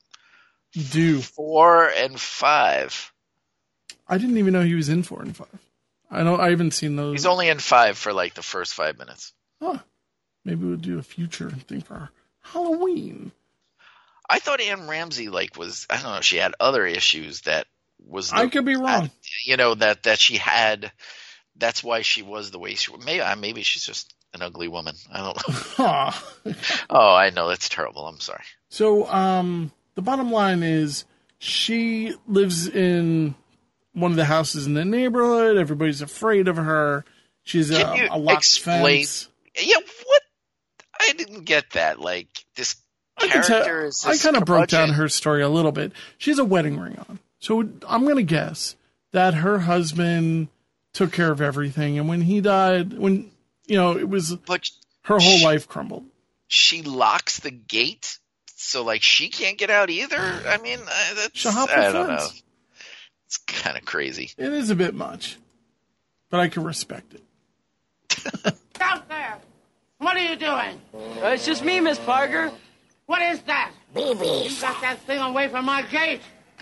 [SPEAKER 6] 4
[SPEAKER 7] and 5.
[SPEAKER 6] I didn't even know he was in 4 and 5. I haven't seen those.
[SPEAKER 7] He's only in 5 for like the first 5 minutes.
[SPEAKER 6] Huh. Maybe we'll do a future thing for Halloween.
[SPEAKER 7] I thought Anne Ramsey was, I don't know, she had other issues that was.
[SPEAKER 6] I could be wrong.
[SPEAKER 7] That she had. That's why she was the way she was. Maybe she's just an ugly woman. I don't know. Oh, I know. That's terrible. I'm sorry.
[SPEAKER 6] So, the bottom line is she lives in one of the houses in the neighborhood. Everybody's afraid of her. She's a locked fence.
[SPEAKER 7] Yeah, what? I didn't get that. Like, this character is this
[SPEAKER 6] I kind of broke down her story a little bit. She has a wedding ring on. So I'm going to guess that her husband took care of everything. And when he died, it was
[SPEAKER 7] But
[SPEAKER 6] her whole life crumbled.
[SPEAKER 7] she locks the gate, so like she can't get out either. I mean,
[SPEAKER 6] She'll hop the
[SPEAKER 7] I don't know.
[SPEAKER 6] fence.
[SPEAKER 7] It's kind of crazy.
[SPEAKER 6] It is a bit much, but I can respect it.
[SPEAKER 2] Out there! What are you doing?
[SPEAKER 5] It's just me, Miss Parker.
[SPEAKER 2] What is that? Babies. You got that thing away from my gate.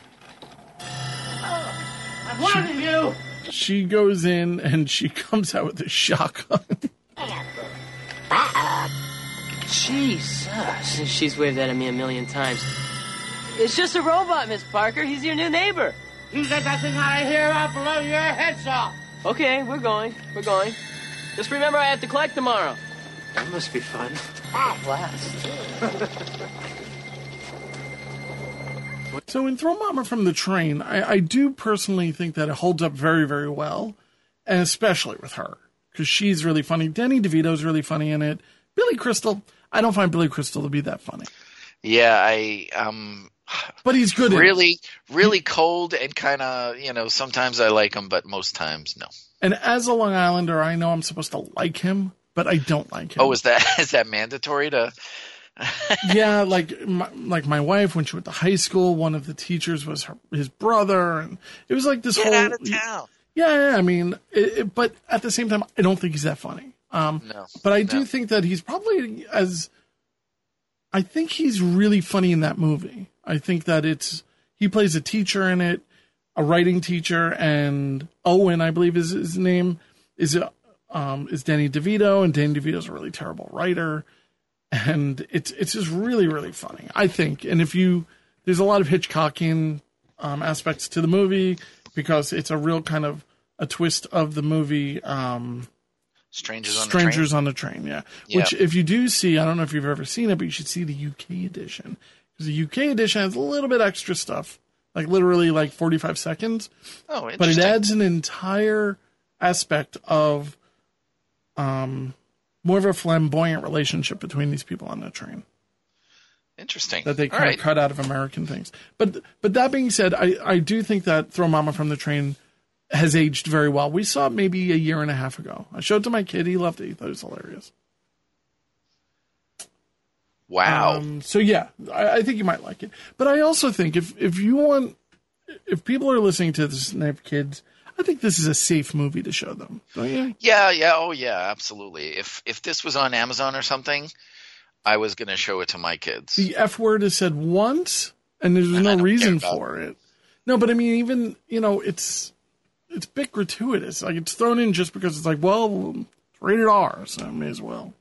[SPEAKER 2] I'm warning you.
[SPEAKER 6] She goes in and she comes out with a shotgun.
[SPEAKER 5] Jesus. She's waved that at me a million times. It's just a robot, Miss Parker. He's your new neighbor.
[SPEAKER 2] You get that thing out of here, I'll blow your heads off.
[SPEAKER 5] Okay, we're going. Just remember I have to collect tomorrow. That must be fun. Blast.
[SPEAKER 6] So in Throw Mama from the Train, I do personally think that it holds up very, very well, and especially with her, because she's really funny. Danny DeVito's really funny in it. Billy Crystal, I don't find Billy Crystal to be that funny.
[SPEAKER 7] Yeah,
[SPEAKER 6] But he's good
[SPEAKER 7] really, really cold and kind of, sometimes I like him, but most times, no.
[SPEAKER 6] And as a Long Islander, I know I'm supposed to like him, but I don't like him.
[SPEAKER 7] Oh, is that mandatory to?
[SPEAKER 6] Yeah, like my wife, when she went to high school, one of the teachers was his brother, and it was like this
[SPEAKER 7] Get
[SPEAKER 6] whole
[SPEAKER 7] out of town.
[SPEAKER 6] Yeah, I mean, but at the same time, I don't think he's that funny.
[SPEAKER 7] No,
[SPEAKER 6] but I do think that he's probably I think he's really funny in that movie. I think that he plays a teacher in it, a writing teacher, and Owen, I believe is his name, is Danny DeVito, and Danny DeVito's a really terrible writer. And it's just really, really funny, I think. And there's a lot of Hitchcockian aspects to the movie because it's a real kind of a twist of the movie. Strangers on the Train, yeah. Which if you do see, I don't know if you've ever seen it, but you should see the UK edition. Because the UK edition has a little bit extra stuff, like literally like 45 seconds.
[SPEAKER 7] Oh, interesting.
[SPEAKER 6] But it adds an entire aspect of more of a flamboyant relationship between these people on the train.
[SPEAKER 7] Interesting.
[SPEAKER 6] That they kind of cut out of American things. But that being said, I do think that Throw Mama from the Train has aged very well. We saw it maybe a year and a half ago. I showed it to my kid. He loved it. He thought it was hilarious.
[SPEAKER 7] Wow.
[SPEAKER 6] So yeah, I think you might like it. But I also think if people are listening to this and they have kids, I think this is a safe movie to show them. Don't you?
[SPEAKER 7] Yeah. Oh yeah, absolutely. If this was on Amazon or something, I was going to show it to my kids.
[SPEAKER 6] The F word is said once, and there's no reason for it. No, but I mean, even, it's a bit gratuitous. Like, it's thrown in just because it's like, well, it's rated R, so I may as well.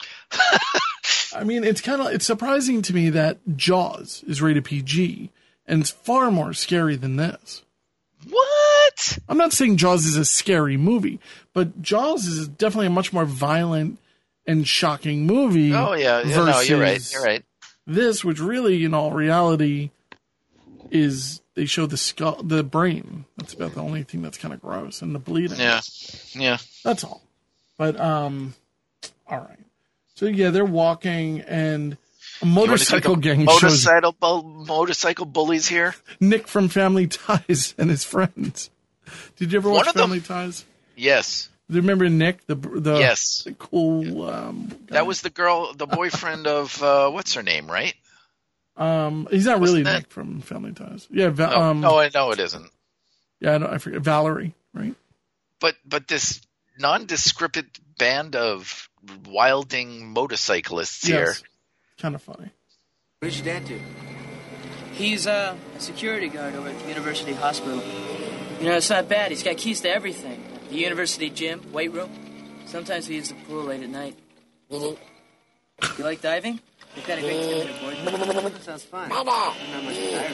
[SPEAKER 6] I mean, it's surprising to me that Jaws is rated PG, and it's far more scary than this.
[SPEAKER 7] What?
[SPEAKER 6] I'm not saying Jaws is a scary movie, but Jaws is definitely a much more violent and shocking movie.
[SPEAKER 7] Oh, yeah. No, you're right.
[SPEAKER 6] This, which really, in all reality, is they show the brain. That's about the only thing that's kind of gross, and the bleeding.
[SPEAKER 7] Yeah.
[SPEAKER 6] That's all. But, all right. So, yeah, they're walking, and a motorcycle gang shows up.
[SPEAKER 7] Motorcycle bullies here?
[SPEAKER 6] Nick from Family Ties and his friends. Did you ever watch Family Ties?
[SPEAKER 7] Yes.
[SPEAKER 6] Do you remember Nick, the
[SPEAKER 7] yes,
[SPEAKER 6] the cool
[SPEAKER 7] that was the girl, the boyfriend of what's her name, right?
[SPEAKER 6] He's not really Nick from Family Ties. Yeah,
[SPEAKER 7] no, it isn't.
[SPEAKER 6] Yeah, I forget. Valerie, right?
[SPEAKER 7] But this nondescript band of wilding motorcyclists here.
[SPEAKER 6] Kind of funny.
[SPEAKER 5] What did your dad do? He's a security guard over at the university hospital. It's not bad. He's got keys to everything. The university gym, weight room. Sometimes we use the pool late at night. You like diving? We've got a great team here, boys. Sounds fun. Not much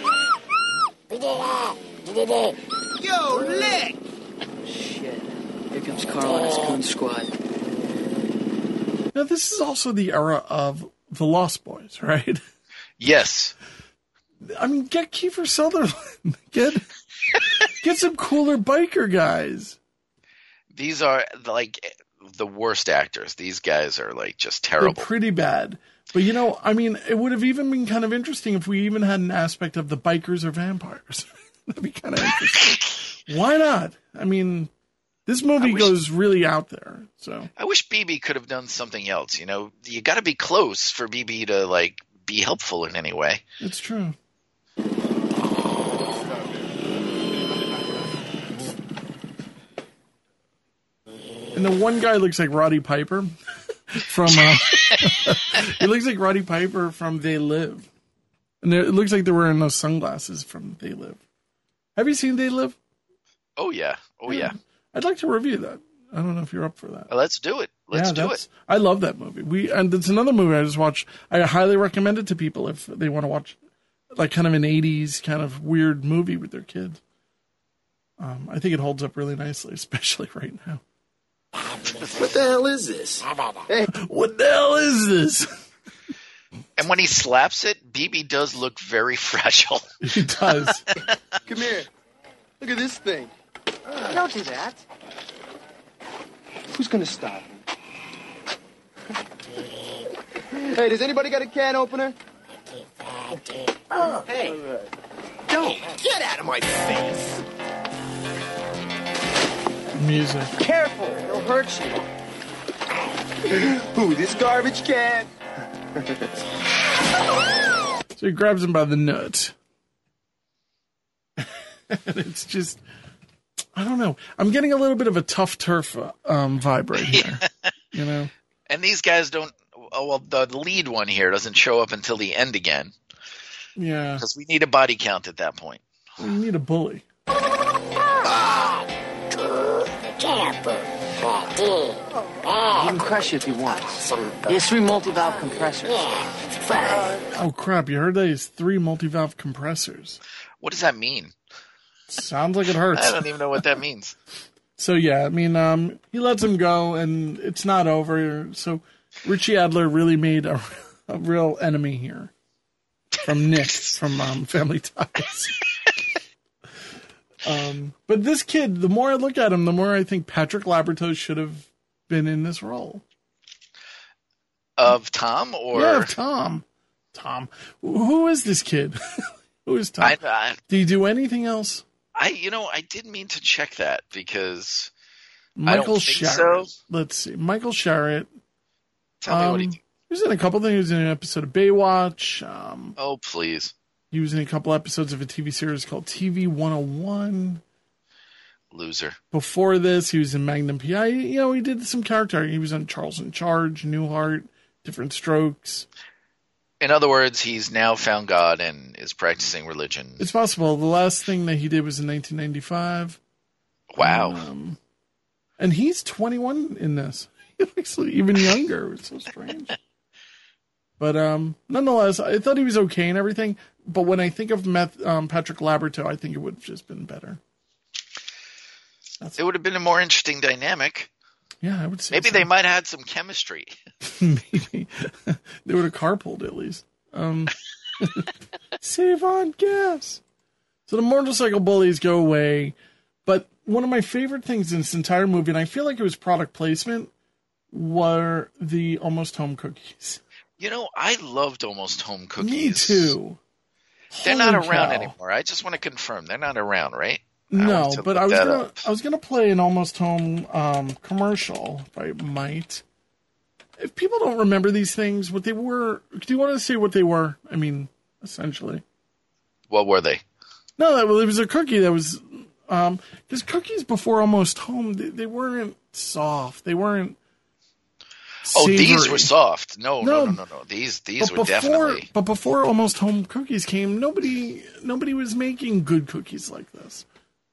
[SPEAKER 5] diving.
[SPEAKER 2] Yo, Lick!
[SPEAKER 5] Shit. Here comes Carl and his goon squad.
[SPEAKER 6] Now, this is also the era of the Lost Boys, right?
[SPEAKER 7] Yes.
[SPEAKER 6] I mean, get Kiefer Sutherland. Get some cooler biker guys.
[SPEAKER 7] These are like the worst actors. These guys are like just terrible.
[SPEAKER 6] They're pretty bad. But I mean, it would have even been kind of interesting if we even had an aspect of the bikers or vampires. That'd be kind of interesting. Why not? I mean, This movie goes really out there. So
[SPEAKER 7] I wish BB could have done something else. You know, you got to be close for BB to like be helpful in any way.
[SPEAKER 6] It's true. And the one guy looks like Roddy Piper from. He looks like Roddy Piper from They Live, and it looks like they're wearing those sunglasses from They Live. Have you seen They Live?
[SPEAKER 7] Oh yeah, yeah.
[SPEAKER 6] I'd like to review that. I don't know if you're up for that.
[SPEAKER 7] Well, let's do it. Let's do it.
[SPEAKER 6] I love that movie. And it's another movie I just watched. I highly recommend it to people if they want to watch, like, kind of an 80s kind of weird movie with their kids. I think it holds up really nicely, especially right now.
[SPEAKER 11] What the hell is this?
[SPEAKER 6] Hey, what the hell is this?
[SPEAKER 7] And when he slaps it, BB does look very fragile.
[SPEAKER 6] He does.
[SPEAKER 11] Come here. Look at this thing.
[SPEAKER 5] Don't do that.
[SPEAKER 11] Who's gonna stop me? Hey, does anybody got a can opener?
[SPEAKER 5] Hey.
[SPEAKER 11] Don't. Get out of my face.
[SPEAKER 6] Music.
[SPEAKER 11] Careful. It'll hurt you. Ooh, this garbage can.
[SPEAKER 6] So he grabs him by the nut. And it's just, I don't know. I'm getting a little bit of a Tough Turf vibe right here. You know?
[SPEAKER 7] And these guys don't. Oh, well, the lead one here doesn't show up until the end again.
[SPEAKER 6] Yeah.
[SPEAKER 7] Because we need a body count at that point.
[SPEAKER 6] We need a bully.
[SPEAKER 5] You can crush it if you want. He has 3 multi-valve compressors.
[SPEAKER 6] Oh, crap. You heard that? He has 3 multi-valve compressors.
[SPEAKER 7] What does that mean?
[SPEAKER 6] Sounds like it hurts.
[SPEAKER 7] I don't even know what that means.
[SPEAKER 6] So, yeah, I mean, he lets him go, and it's not over. So Richie Adler really made a real enemy here from Nick from Family Ties. But this kid, the more I look at him, the more I think Patrick Labbertos should have been in this role.
[SPEAKER 7] Of Tom? Or
[SPEAKER 6] yeah, of Tom. Tom. Who is this kid? Who is Tom? Do you do anything else?
[SPEAKER 7] I didn't mean to check that because
[SPEAKER 6] Michael
[SPEAKER 7] I don't think
[SPEAKER 6] Sharrett.
[SPEAKER 7] so.
[SPEAKER 6] Let's see. Michael Sharrett.
[SPEAKER 7] Tell me what he did.
[SPEAKER 6] He was in a couple things. He was in an episode of Baywatch.
[SPEAKER 7] Oh, please.
[SPEAKER 6] He was in a couple episodes of a TV series called TV 101.
[SPEAKER 7] Loser.
[SPEAKER 6] Before this, he was in Magnum P.I. You know, he did some character. He was on Charles in Charge, Newhart, Different Strokes.
[SPEAKER 7] In other words, he's now found God and is practicing religion.
[SPEAKER 6] It's possible. The last thing that he did was in 1995.
[SPEAKER 7] Wow.
[SPEAKER 6] And he's 21 in this. He looks even younger. It's so strange. But nonetheless, I thought he was okay and everything. But when I think of Patrick Labberto, I think it would have just been better.
[SPEAKER 7] It would have been a more interesting dynamic.
[SPEAKER 6] Yeah, I would say
[SPEAKER 7] Maybe
[SPEAKER 6] so.
[SPEAKER 7] they might have had some chemistry.
[SPEAKER 6] Maybe. They would have carpooled at least. Save on gas. So the motorcycle bullies go away. But one of my favorite things in this entire movie, and I feel like it was product placement, were the Almost Home cookies.
[SPEAKER 7] You know, I loved Almost Home cookies.
[SPEAKER 6] Me too.
[SPEAKER 7] They're
[SPEAKER 6] Holy
[SPEAKER 7] not around
[SPEAKER 6] cow.
[SPEAKER 7] anymore. I just want to confirm they're not around, right?
[SPEAKER 6] No, but I was gonna play an Almost Home commercial if I might. If people don't remember these things, what they were, do you want to say what they were? I mean, essentially.
[SPEAKER 7] What were they?
[SPEAKER 6] No, it was a cookie that was because cookies before Almost Home they weren't soft. They weren't.
[SPEAKER 7] Oh, these
[SPEAKER 6] savory.
[SPEAKER 7] were soft. No. These were definitely.
[SPEAKER 6] But before Almost Home cookies came, nobody was making good cookies like this.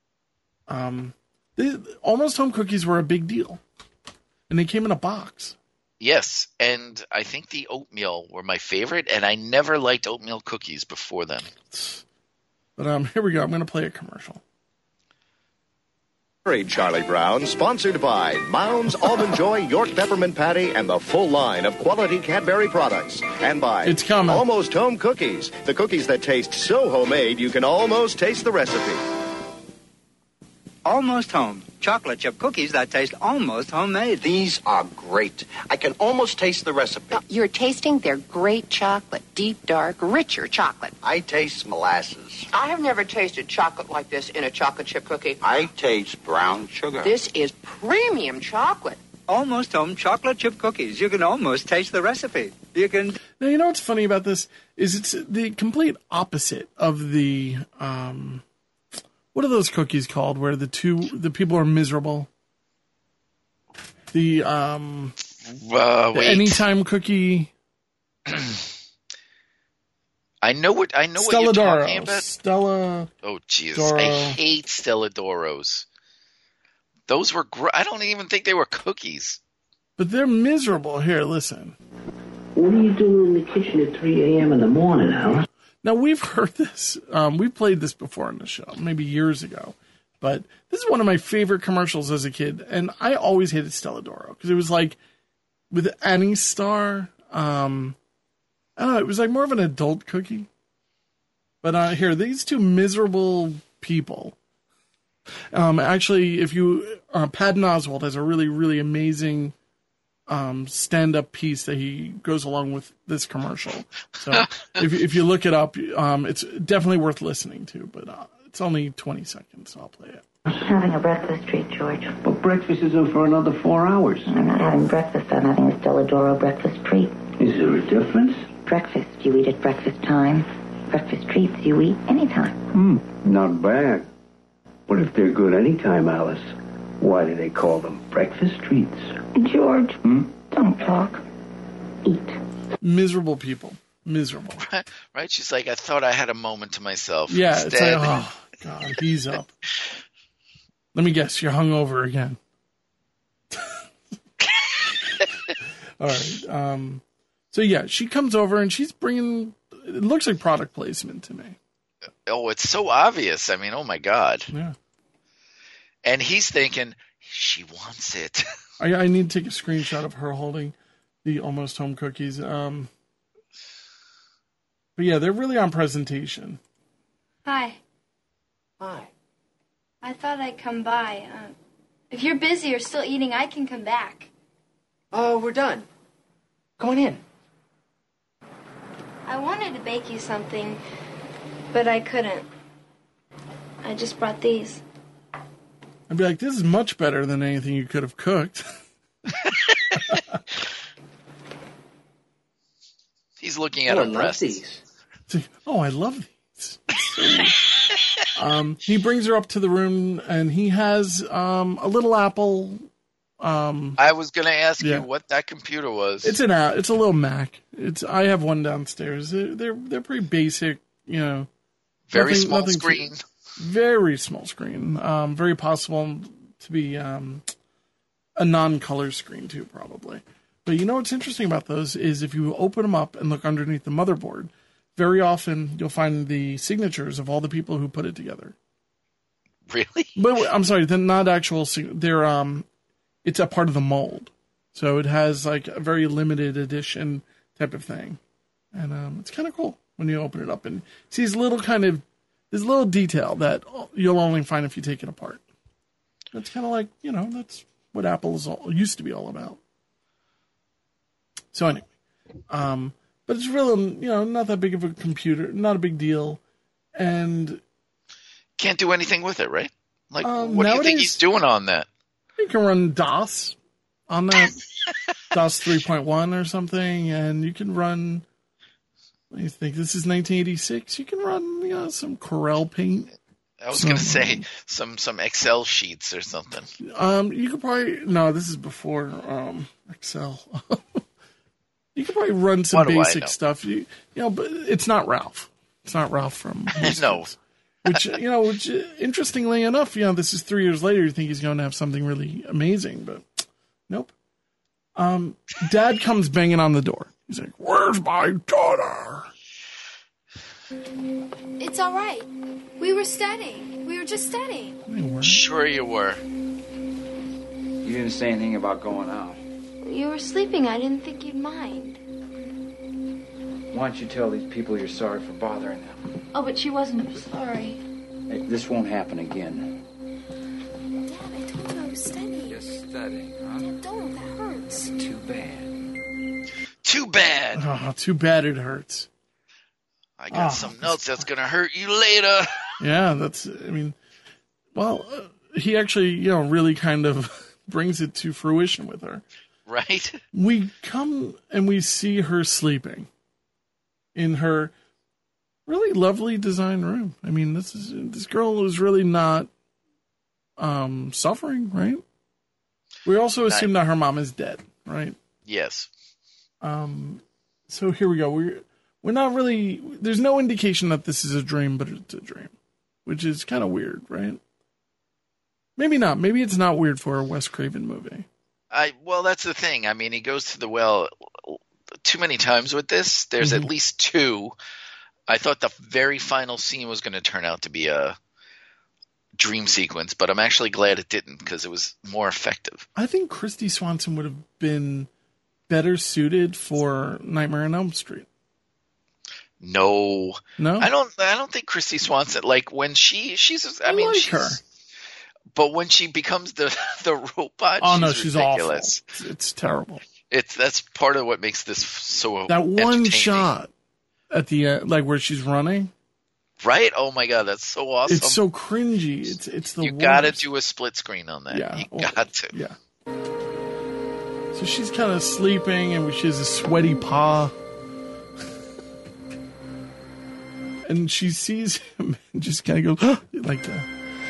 [SPEAKER 6] Almost Home cookies were a big deal, and they came in a box.
[SPEAKER 7] Yes, and I think the oatmeal were my favorite, and I never liked oatmeal cookies before then.
[SPEAKER 6] But here we go. I'm going to play a commercial.
[SPEAKER 12] Charlie Brown, sponsored by Mounds Almond Joy York Peppermint Patty and the full line of quality Cadbury products. And by
[SPEAKER 6] It's coming.
[SPEAKER 12] Almost Home Cookies, the cookies that taste so homemade you can almost taste the recipe.
[SPEAKER 13] Almost home. Chocolate chip cookies that taste almost homemade.
[SPEAKER 14] These are great. I can almost taste the recipe.
[SPEAKER 15] You're tasting their great chocolate. Deep, dark, richer chocolate.
[SPEAKER 14] I taste molasses.
[SPEAKER 2] I have never tasted chocolate like this in a chocolate chip cookie.
[SPEAKER 14] I taste brown sugar.
[SPEAKER 2] This is premium chocolate.
[SPEAKER 13] Almost home chocolate chip cookies. You can almost taste the recipe. You can...
[SPEAKER 6] Now, you know what's funny about this is it's the complete opposite of the, what are those cookies called where the people are miserable? The anytime cookie.
[SPEAKER 7] I know what you're talking about.
[SPEAKER 6] Stella.
[SPEAKER 7] Oh, Jesus.
[SPEAKER 6] Doro.
[SPEAKER 7] I hate Stella Doros. Those were I don't even think they were cookies.
[SPEAKER 6] But they're miserable. Here, listen.
[SPEAKER 16] What are you doing in the kitchen at 3 a.m. in the morning, Alice?
[SPEAKER 6] Now, we've heard this. We've played this before on the show, maybe years ago. But this is one of my favorite commercials as a kid. And I always hated Stella Doro because it was like with Annie Star. I don't know. It was like more of an adult cookie. But here, these two miserable people. Actually, if you Patton Oswalt has a really, really amazing stand-up piece that he goes along with this commercial. So if you look it up, it's definitely worth listening to. But it's only 20 seconds, so I'll play it.
[SPEAKER 17] I'm having a breakfast treat, George.
[SPEAKER 16] But breakfast isn't for another 4 hours.
[SPEAKER 17] I'm not having breakfast. I'm having a Stella Doro breakfast treat.
[SPEAKER 16] Is there a difference?
[SPEAKER 17] Breakfast, you eat at breakfast time. Breakfast treats, you eat anytime.
[SPEAKER 16] Not bad. What if they're good anytime, Alice? Why do they call them breakfast treats?
[SPEAKER 17] George, don't talk. Eat.
[SPEAKER 6] Miserable people. Miserable.
[SPEAKER 7] Right? She's like, I thought I had a moment to myself.
[SPEAKER 6] Yeah,
[SPEAKER 7] Instead,
[SPEAKER 6] it's like, oh, God, he's up. Let me guess, you're hungover again. All right. So, yeah, she comes over and she's bringing, it looks like product placement to me.
[SPEAKER 7] Oh, it's so obvious. I mean, oh, my God.
[SPEAKER 6] Yeah.
[SPEAKER 7] And he's thinking, she wants it.
[SPEAKER 6] I need to take a screenshot of her holding the Almost Home cookies. But, yeah, they're really on presentation.
[SPEAKER 4] Hi.
[SPEAKER 2] Hi.
[SPEAKER 4] I thought I'd come by. If you're busy or still eating, I can come back.
[SPEAKER 2] Oh, we're done. Come on in.
[SPEAKER 4] I wanted to bake you something, but I couldn't. I just brought these.
[SPEAKER 6] I'd be like, this is much better than anything you could have cooked.
[SPEAKER 7] He's looking at her breasts.
[SPEAKER 6] Oh, I love these. He brings her up to the room, and he has a little Apple.
[SPEAKER 7] I was going to ask you what that computer was.
[SPEAKER 6] It's a little Mac. I have one downstairs. They're pretty basic, you know.
[SPEAKER 7] Very small screen.
[SPEAKER 6] Very small screen. Very possible to be a non-color screen too, probably. But you know what's interesting about those is if you open them up and look underneath the motherboard, very often you'll find the signatures of all the people who put it together.
[SPEAKER 7] Really?
[SPEAKER 6] But I'm sorry, they're not actual. They're it's a part of the mold, so it has like a very limited edition type of thing, and it's kind of cool when you open it up and see this little detail that you'll only find if you take it apart. It's kind of like, you know, that's what Apple used to be all about. So anyway, but it's really, you know, not that big of a computer, not a big deal, and
[SPEAKER 7] can't do anything with it, right? Like, what
[SPEAKER 6] nowadays,
[SPEAKER 7] do you think he's doing on that?
[SPEAKER 6] You can run DOS on that, DOS 3.1 or something, and you can run. What do you think? This is 1986. You can run, you know, some Corel Paint.
[SPEAKER 7] I was going to say some Excel sheets or something.
[SPEAKER 6] You could probably this is before Excel. You could probably run some basic stuff. You know, but it's not Ralph. It's not Ralph from
[SPEAKER 7] No.
[SPEAKER 6] Which interestingly enough, you know, this is 3 years later. You think he's going to have something really amazing, but nope. Dad comes banging on the door. He's like, "Where's my daughter?"
[SPEAKER 4] It's all right. We were studying. We were just studying.
[SPEAKER 7] Sure you were.
[SPEAKER 13] You didn't say anything about going out.
[SPEAKER 4] You were sleeping. I didn't think you'd mind.
[SPEAKER 13] Why don't you tell these people you're sorry for bothering them?
[SPEAKER 4] Oh, but she wasn't sorry.
[SPEAKER 13] Hey, this won't happen again.
[SPEAKER 6] Oh, too bad it hurts.
[SPEAKER 7] I got something else that's going to hurt you later.
[SPEAKER 6] Yeah, he actually, really kind of brings it to fruition with her.
[SPEAKER 7] Right?
[SPEAKER 6] We come and we see her sleeping in her really lovely design room. I mean, this girl is really not suffering, right? We also assume that her mom is dead, right?
[SPEAKER 7] Yes.
[SPEAKER 6] So here we go. We're not really. There's no indication that this is a dream, but it's a dream, which is kind of weird, right? Maybe not. Maybe it's not weird for a Wes Craven movie.
[SPEAKER 7] Well, that's the thing. I mean, he goes to the well too many times with this. There's at least two. I thought the very final scene was going to turn out to be a dream sequence, but I'm actually glad it didn't because it was more effective.
[SPEAKER 6] I think Kristy Swanson would have been better suited for Nightmare on Elm Street.
[SPEAKER 7] No. I don't think Kristy Swanson, like when she's
[SPEAKER 6] her.
[SPEAKER 7] But when she becomes the robot,
[SPEAKER 6] she's
[SPEAKER 7] ridiculous.
[SPEAKER 6] Awful. It's terrible.
[SPEAKER 7] That's part of what makes this so
[SPEAKER 6] that one shot at the end, like where she's running.
[SPEAKER 7] Right? Oh my god, that's so awesome.
[SPEAKER 6] It's so cringy. It's the
[SPEAKER 7] you got to do a split screen on that.
[SPEAKER 6] Yeah,
[SPEAKER 7] you got to.
[SPEAKER 6] Yeah. So she's kind of sleeping, and she has a sweaty paw. And she sees him and just kind of goes, like that.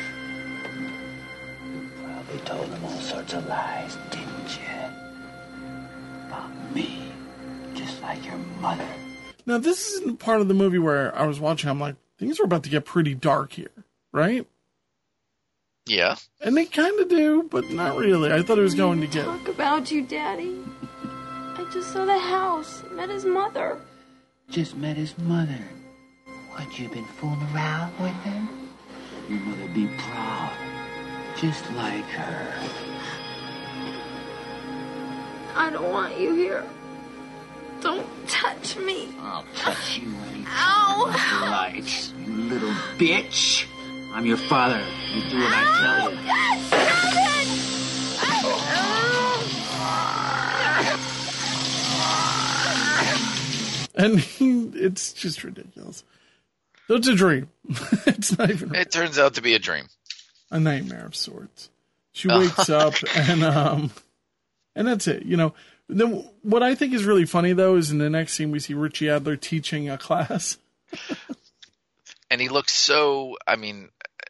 [SPEAKER 18] You told him all sorts of lies, didn't you? About me, just like your mother.
[SPEAKER 6] Now, this isn't part of the movie where I was watching. I'm like, things are about to get pretty dark here, right?
[SPEAKER 7] Yeah.
[SPEAKER 6] And they kind of do, but not really. I thought it was going to get...
[SPEAKER 4] Talk about you, Daddy. I just saw the house. Met his mother.
[SPEAKER 18] Just met his mother. What, you been fooling around with him? Your mother be proud. Just like her.
[SPEAKER 4] I don't want you here. Don't touch me.
[SPEAKER 18] I'll touch you anytime.
[SPEAKER 4] Ow!
[SPEAKER 18] Right, you little bitch. I'm your father. You do what I tell you.
[SPEAKER 6] And it's just ridiculous. So it's a dream. It's not even.
[SPEAKER 7] It turns out to be a dream.
[SPEAKER 6] A nightmare of sorts. She wakes up and that's it. Then what I think is really funny though is in the next scene we see Richie Adler teaching a class.
[SPEAKER 7] And he looks so, I mean,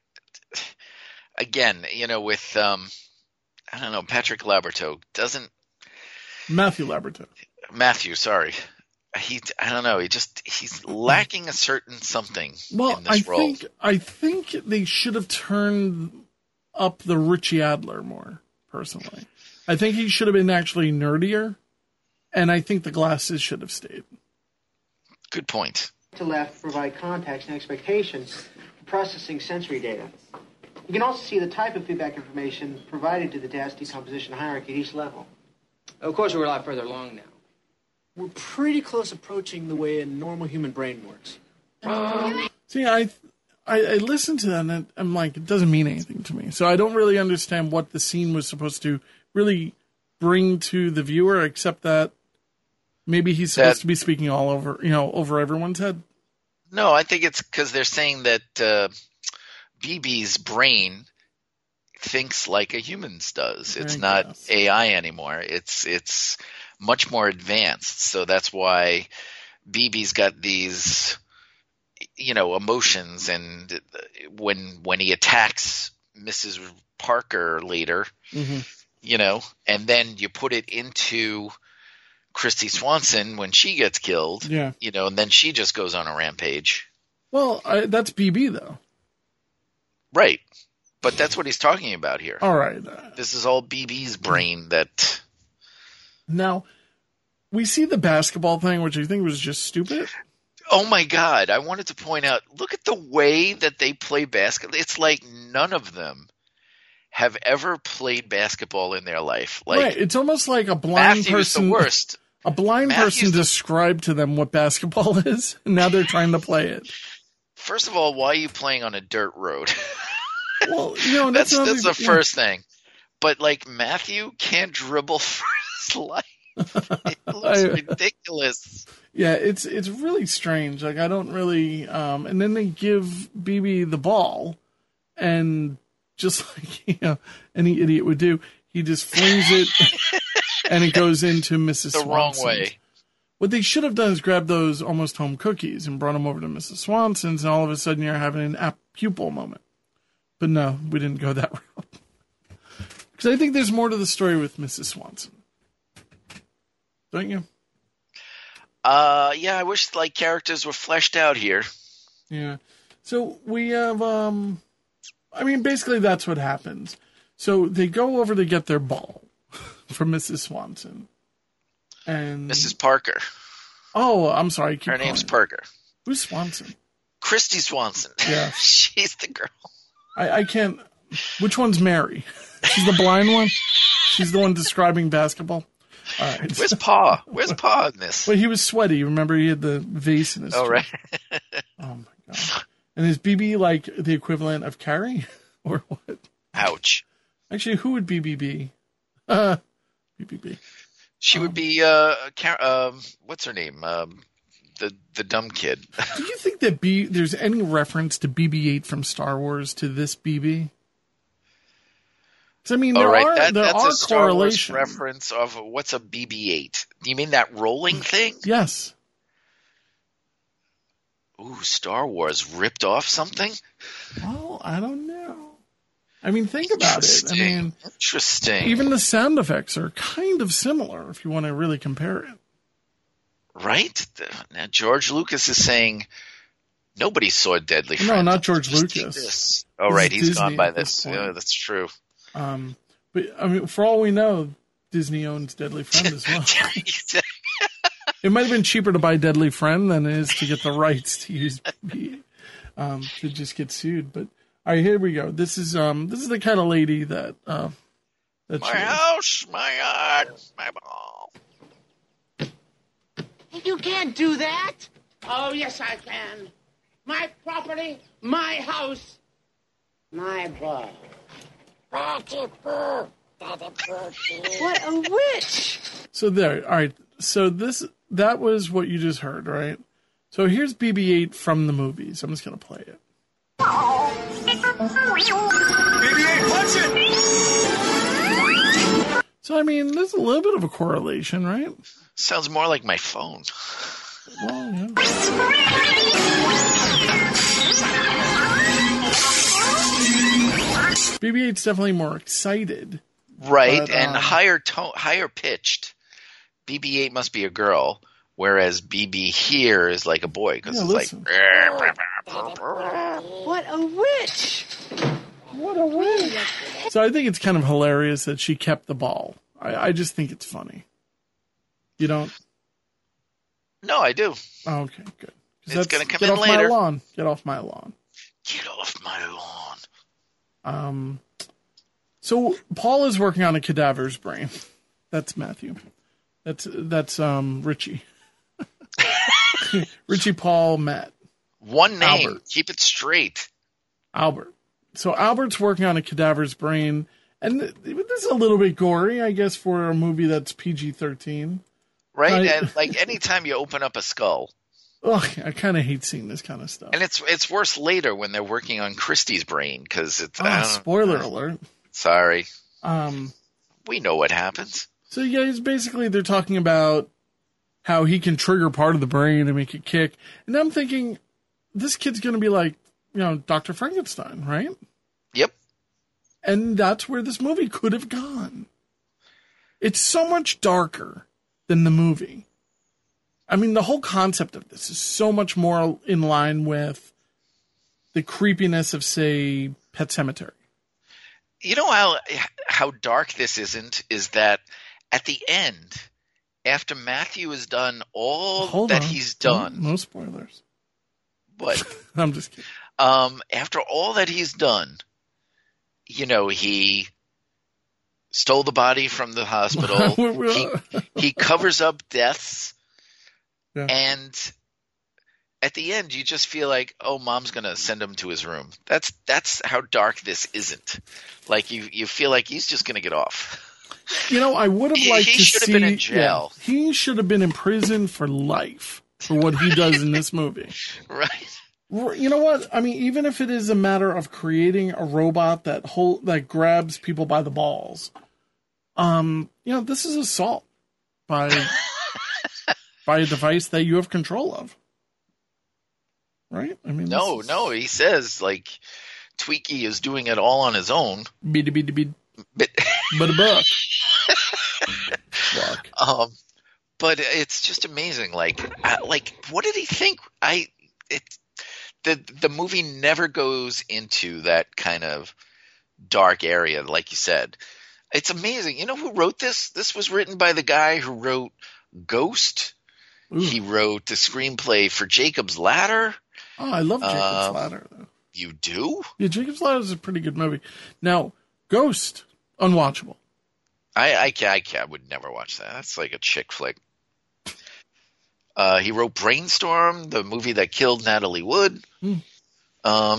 [SPEAKER 7] again, with I don't know, Patrick Laborto doesn't.
[SPEAKER 6] Matthew Laborto.
[SPEAKER 7] Matthew, sorry. I don't know. He's lacking a certain something in this role.
[SPEAKER 6] I think they should have turned up the Richie Adler more, personally. I think he should have been actually nerdier, and I think the glasses should have stayed.
[SPEAKER 7] Good point.
[SPEAKER 19] To left provide context and expectations for processing sensory data. You can also see the type of feedback information provided to the task decomposition hierarchy at each level.
[SPEAKER 5] Of course, we're a lot further along now.
[SPEAKER 19] We're pretty close approaching the way a normal human brain works.
[SPEAKER 6] See, I listened to that and I'm like, it doesn't mean anything to me. So I don't really understand what the scene was supposed to really bring to the viewer, except that maybe he's supposed to be speaking all over, over everyone's head.
[SPEAKER 7] No, I think it's because they're saying that BB's brain thinks like a human's does. It's not AI anymore. It's much more advanced. So that's why BB's got these, emotions. And when he attacks Mrs. Parker later, and then you put it into Kristy Swanson when she gets killed, and then she just goes on a rampage.
[SPEAKER 6] Well, that's BB though.
[SPEAKER 7] Right. But that's what he's talking about here.
[SPEAKER 6] All right.
[SPEAKER 7] This is all BB's brain that...
[SPEAKER 6] Now, we see the basketball thing, which I think was just stupid.
[SPEAKER 7] Oh, my God. I wanted to point out, look at the way that they play basketball. It's like none of them have ever played basketball in their life.
[SPEAKER 6] Right. It's almost like a blind
[SPEAKER 7] Matthew's
[SPEAKER 6] person...
[SPEAKER 7] the worst.
[SPEAKER 6] A blind person described to them what basketball is, and now they're trying to play it.
[SPEAKER 7] First of all, why are you playing on a dirt road?
[SPEAKER 6] Well,
[SPEAKER 7] that's the first thing. But Matthew can't dribble for his life. It looks ridiculous.
[SPEAKER 6] Yeah, it's really strange. Like, I don't really. And then they give BB the ball, and just like any idiot would do, he just flings it, and it goes into Mrs.
[SPEAKER 7] The wrong way.
[SPEAKER 6] What they should have done is grab those almost home cookies and brought them over to Mrs. Swanson's, and all of a sudden you're having an apt pupil moment. But no, we didn't go that route. Because I think there's more to the story with Mrs. Swanson. Don't you?
[SPEAKER 7] Yeah, I wish like characters were fleshed out here.
[SPEAKER 6] Yeah. So we have, basically that's what happens. So they go over to get their ball from Mrs. Swanson. And
[SPEAKER 7] Mrs. Parker.
[SPEAKER 6] Oh, I'm sorry.
[SPEAKER 7] Her name's Parker.
[SPEAKER 6] Who's Swanson?
[SPEAKER 7] Christy Swanson.
[SPEAKER 6] Yeah.
[SPEAKER 7] She's the girl.
[SPEAKER 6] I can't. Which one's Mary? She's the blind one? She's the one describing basketball? All right.
[SPEAKER 7] Where's Pa? Where's Pa in this?
[SPEAKER 6] Well, he was sweaty. Remember, he had the vase in his
[SPEAKER 7] Oh, right.
[SPEAKER 6] Oh, my God. And is BB like the equivalent of Carrie? Or what?
[SPEAKER 7] Ouch.
[SPEAKER 6] Actually, who would BB be? BBB.
[SPEAKER 7] She would be, what's her name? The dumb kid.
[SPEAKER 6] Do you think that there's any reference to BB-8 from Star Wars to this BB? I mean, there
[SPEAKER 7] that's
[SPEAKER 6] are
[SPEAKER 7] a Star Wars
[SPEAKER 6] correlations.
[SPEAKER 7] reference of what's a BB-8. Do you mean that rolling thing?
[SPEAKER 6] Yes.
[SPEAKER 7] Ooh, Star Wars ripped off something?
[SPEAKER 6] Well, I don't know. I mean, think about it. I mean,
[SPEAKER 7] Interesting.
[SPEAKER 6] even the sound effects are kind of similar if you want to really compare it.
[SPEAKER 7] Right? Now, George Lucas is saying nobody saw Deadly Friend.
[SPEAKER 6] No, not George Lucas.
[SPEAKER 7] This. Oh, right. He's
[SPEAKER 6] Disney
[SPEAKER 7] gone by
[SPEAKER 6] at
[SPEAKER 7] this.
[SPEAKER 6] point.
[SPEAKER 7] Yeah, that's true.
[SPEAKER 6] But I mean, for all we know, Disney owns Deadly Friend as well. It might have been cheaper to buy Deadly Friend than it is to get the rights to use BB, to just get sued. But all right, here we go. This is the kind of lady that
[SPEAKER 7] My house, my yard, my ball.
[SPEAKER 2] You can't do that. Oh, yes, I can. My property, my house, my ball. What a witch!
[SPEAKER 6] So there. All right. So that was what you just heard, right? So here's BB-8 from the movies. I'm just gonna play it.
[SPEAKER 11] BB-8, punch it!
[SPEAKER 6] So I mean, there's a little bit of a correlation, right?
[SPEAKER 7] Sounds more like my phone.
[SPEAKER 6] Well, yeah. BB-8's definitely more excited.
[SPEAKER 7] Right,
[SPEAKER 6] but,
[SPEAKER 7] and higher pitched. BB-8 must be a girl, whereas BB here is like a boy because it's
[SPEAKER 6] listen.
[SPEAKER 7] like.
[SPEAKER 2] What a witch!
[SPEAKER 6] What a witch! So I think it's kind of hilarious that she kept the ball. I just think it's funny. You don't?
[SPEAKER 7] No, I do.
[SPEAKER 6] Oh, okay, good.
[SPEAKER 7] It's going to come
[SPEAKER 6] get
[SPEAKER 7] in
[SPEAKER 6] off
[SPEAKER 7] later.
[SPEAKER 6] My lawn. Get off my lawn.
[SPEAKER 7] Get off my lawn.
[SPEAKER 6] So Paul is working on a cadaver's brain. That's Matthew. That's Richie. Richie, Paul, Matt.
[SPEAKER 7] One name.
[SPEAKER 6] Albert.
[SPEAKER 7] Keep it straight.
[SPEAKER 6] Albert. So Albert's working on a cadaver's brain, and this is a little bit gory, I guess, for a movie that's PG-13.
[SPEAKER 7] Right? And like anytime you open up a skull.
[SPEAKER 6] Ugh, I kind of hate seeing this kind of stuff.
[SPEAKER 7] And it's worse later when they're working on Christie's brain because it's
[SPEAKER 6] spoiler alert.
[SPEAKER 7] Sorry. We know what happens.
[SPEAKER 6] So yeah, basically they're talking about how he can trigger part of the brain and make it kick. And I'm thinking, this kid's going to be like, Dr. Frankenstein, right?
[SPEAKER 7] Yep.
[SPEAKER 6] And that's where this movie could have gone. It's so much darker than the movie. I mean, the whole concept of this is so much more in line with the creepiness of, say, Pet Sematary.
[SPEAKER 7] You know how dark this isn't is that at the end, after Matthew has done all he's done.
[SPEAKER 6] No spoilers.
[SPEAKER 7] What?
[SPEAKER 6] I'm just kidding.
[SPEAKER 7] After all that he's done, he stole the body from the hospital. he covers up deaths. Yeah. And at the end, you just feel like, oh, Mom's going to send him to his room. That's how dark this isn't. Like, you feel like he's just going to get off.
[SPEAKER 6] I would have liked to see.
[SPEAKER 7] He should have been in jail.
[SPEAKER 6] Yeah, he should have been in prison for life for what he does in this movie.
[SPEAKER 7] Right.
[SPEAKER 6] You know what? I mean, even if it is a matter of creating a robot that grabs people by the balls, this is assault by a device that you have control of. Right? I mean,
[SPEAKER 7] no, he says like Tweaky is doing it all on his own.
[SPEAKER 6] But a buck.
[SPEAKER 7] But it's just amazing. Like, what did he think? The movie never goes into that kind of dark area, like you said. It's amazing. You know who wrote this? This was written by the guy who wrote Ghost. Ooh. He wrote the screenplay for Jacob's Ladder.
[SPEAKER 6] Oh, I love Jacob's Ladder.
[SPEAKER 7] You do?
[SPEAKER 6] Yeah, Jacob's Ladder is a pretty good movie. Now, Ghost, unwatchable.
[SPEAKER 7] I would never watch that. That's like a chick flick. He wrote Brainstorm, the movie that killed Natalie Wood. I'm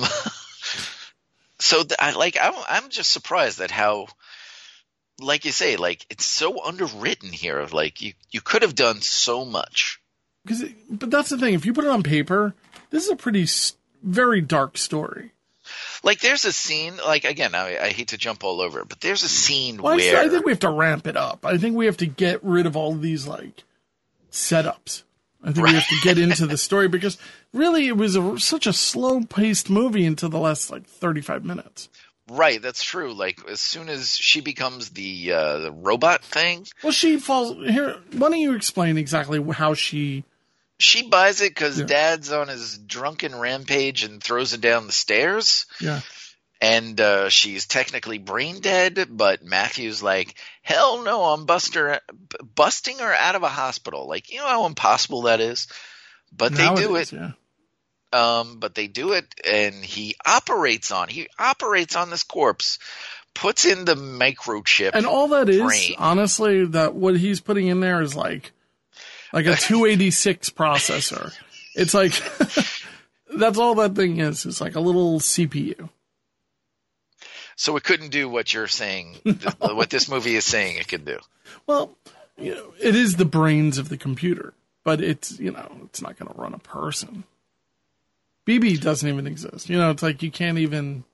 [SPEAKER 7] just surprised at how, like you say, like it's so underwritten here. Like you could have done so much.
[SPEAKER 6] But that's the thing. If you put it on paper, this is a very dark story.
[SPEAKER 7] Like there's a scene, like again, I hate to jump all over it, but there's a scene where
[SPEAKER 6] I think we have to ramp it up. I think we have to get rid of all these like setups. I think we have to get into the story because really it was such a slow-paced movie until the last like 35 minutes.
[SPEAKER 7] Right, that's true. Like as soon as she becomes the robot thing,
[SPEAKER 6] well, she falls here. Why don't you explain exactly how she
[SPEAKER 7] buys it because Dad's on his drunken rampage and throws it down the stairs.
[SPEAKER 6] Yeah.
[SPEAKER 7] And she's technically brain dead, but Matthew's like, hell no, I'm busting her out of a hospital. Like, you know how impossible that is? But they do it.
[SPEAKER 6] Yeah.
[SPEAKER 7] But they do it, and he operates on this corpse, puts in the microchip.
[SPEAKER 6] And all that is,
[SPEAKER 7] brain.
[SPEAKER 6] Honestly, that what he's putting in there is like a 286 processor. It's like, that's all that thing is. It's like a little CPU.
[SPEAKER 7] So it couldn't do what you're saying, what this movie is saying it could do.
[SPEAKER 6] Well, it is the brains of the computer, but it's not going to run a person. BB doesn't even exist. It's like you can't even.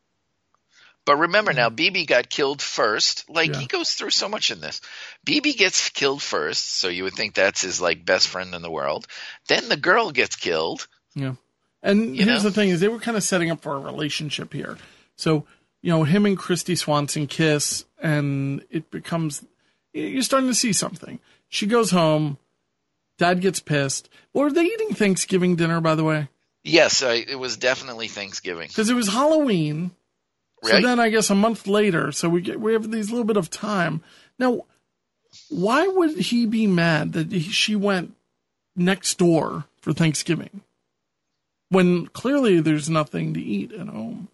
[SPEAKER 7] But remember now, BB got killed first. Like he goes through so much in this. BB gets killed first, so you would think that's his like best friend in the world. Then the girl gets killed.
[SPEAKER 6] Yeah. And here's the thing is they were kind of setting up for a relationship here. So, him and Christy Swanson kiss, and it becomes, you're starting to see something. She goes home. Dad gets pissed. Were they eating Thanksgiving dinner, by the way?
[SPEAKER 7] Yes, it was definitely Thanksgiving.
[SPEAKER 6] Because it was Halloween. Right. So then I guess a month later, so we have these little bit of time. Now, why would he be mad that she went next door for Thanksgiving when clearly there's nothing to eat at home?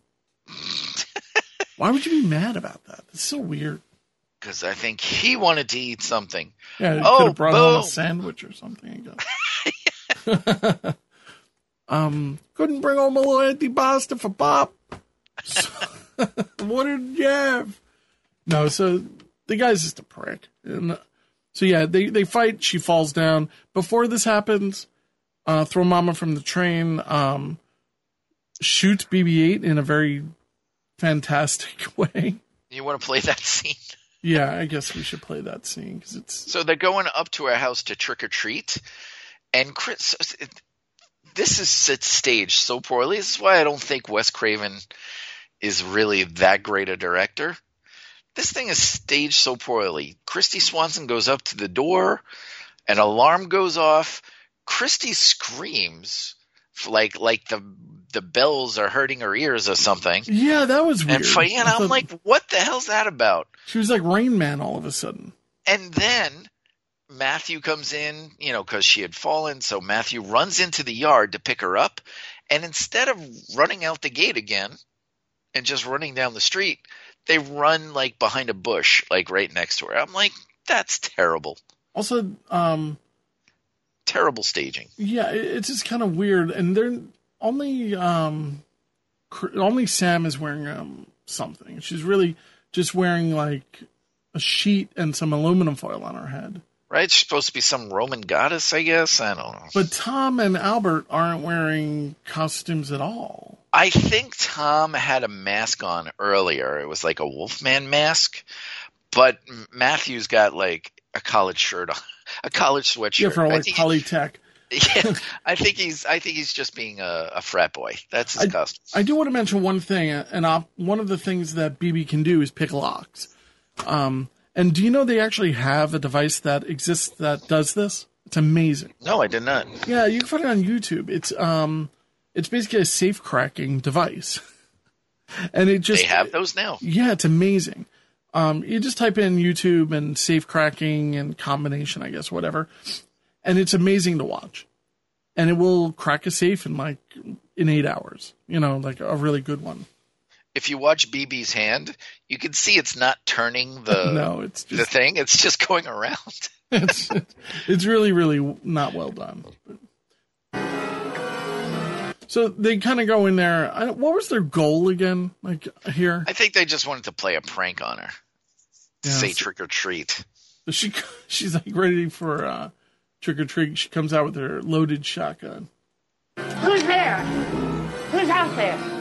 [SPEAKER 6] Why would you be mad about that? It's so weird.
[SPEAKER 7] Because I think he wanted to eat something.
[SPEAKER 6] Yeah, he could have brought home a sandwich or something, I guess. Couldn't bring home a little antipasta for Pop. What did you have? No, so the guy's just a prick. And so yeah, they fight. She falls down. Before this happens, throw Mama from the train, shoots BB-8 in a very fantastic way.
[SPEAKER 7] You want to play that scene?
[SPEAKER 6] Yeah, I guess we should play that scene because it's.
[SPEAKER 7] So they're going up to our house to trick or treat, and Chris. This is staged so poorly. This is why I don't think Wes Craven is really that great a director. This thing is staged so poorly. Christy Swanson goes up to the door, an alarm goes off. Christy screams like the bells are hurting her ears or something.
[SPEAKER 6] Yeah, that was weird.
[SPEAKER 7] And I'm like, what the hell's that about?
[SPEAKER 6] She was like Rain Man all of a sudden.
[SPEAKER 7] And then Matthew comes in, because she had fallen. So Matthew runs into the yard to pick her up. And instead of running out the gate again and just running down the street, they run like behind a bush, like right next to her. I'm like, that's terrible.
[SPEAKER 6] Also,
[SPEAKER 7] terrible staging.
[SPEAKER 6] Yeah, it's just kind of weird. And they're only Sam is wearing something. She's really just wearing like sheet and some aluminum foil on her head.
[SPEAKER 7] Right? She's supposed to be some Roman goddess, I guess. I don't know.
[SPEAKER 6] But Tom and Albert aren't wearing costumes at all.
[SPEAKER 7] I think Tom had a mask on earlier. It was like a Wolfman mask. But Matthew's got like a college shirt on, a college sweatshirt.
[SPEAKER 6] Yeah, for like Polytech.
[SPEAKER 7] Yeah, I think he's just being a frat boy. That's his costume.
[SPEAKER 6] I do want to mention one thing, and one of the things that BB can do is pick locks. And do you know they actually have a device that exists that does this? It's amazing.
[SPEAKER 7] No, I did not.
[SPEAKER 6] Yeah, you can find it on YouTube. It's basically a safe cracking device, and it just
[SPEAKER 7] they have those now.
[SPEAKER 6] Yeah, it's amazing. You just type in YouTube and safe cracking and combination, I guess, whatever, and it's amazing to watch. And it will crack a safe in 8 hours. You know, like a really good one.
[SPEAKER 7] If you watch BB's hand, you can see it's not turning the the thing. It's just going around.
[SPEAKER 6] It's really, really not well done. So they kind of go in there. What was their goal again? Like here,
[SPEAKER 7] I think they just wanted to play a prank on her. Say trick or treat.
[SPEAKER 6] She's like ready for trick or treat. She comes out with her loaded shotgun.
[SPEAKER 2] Who's there? Who's out there?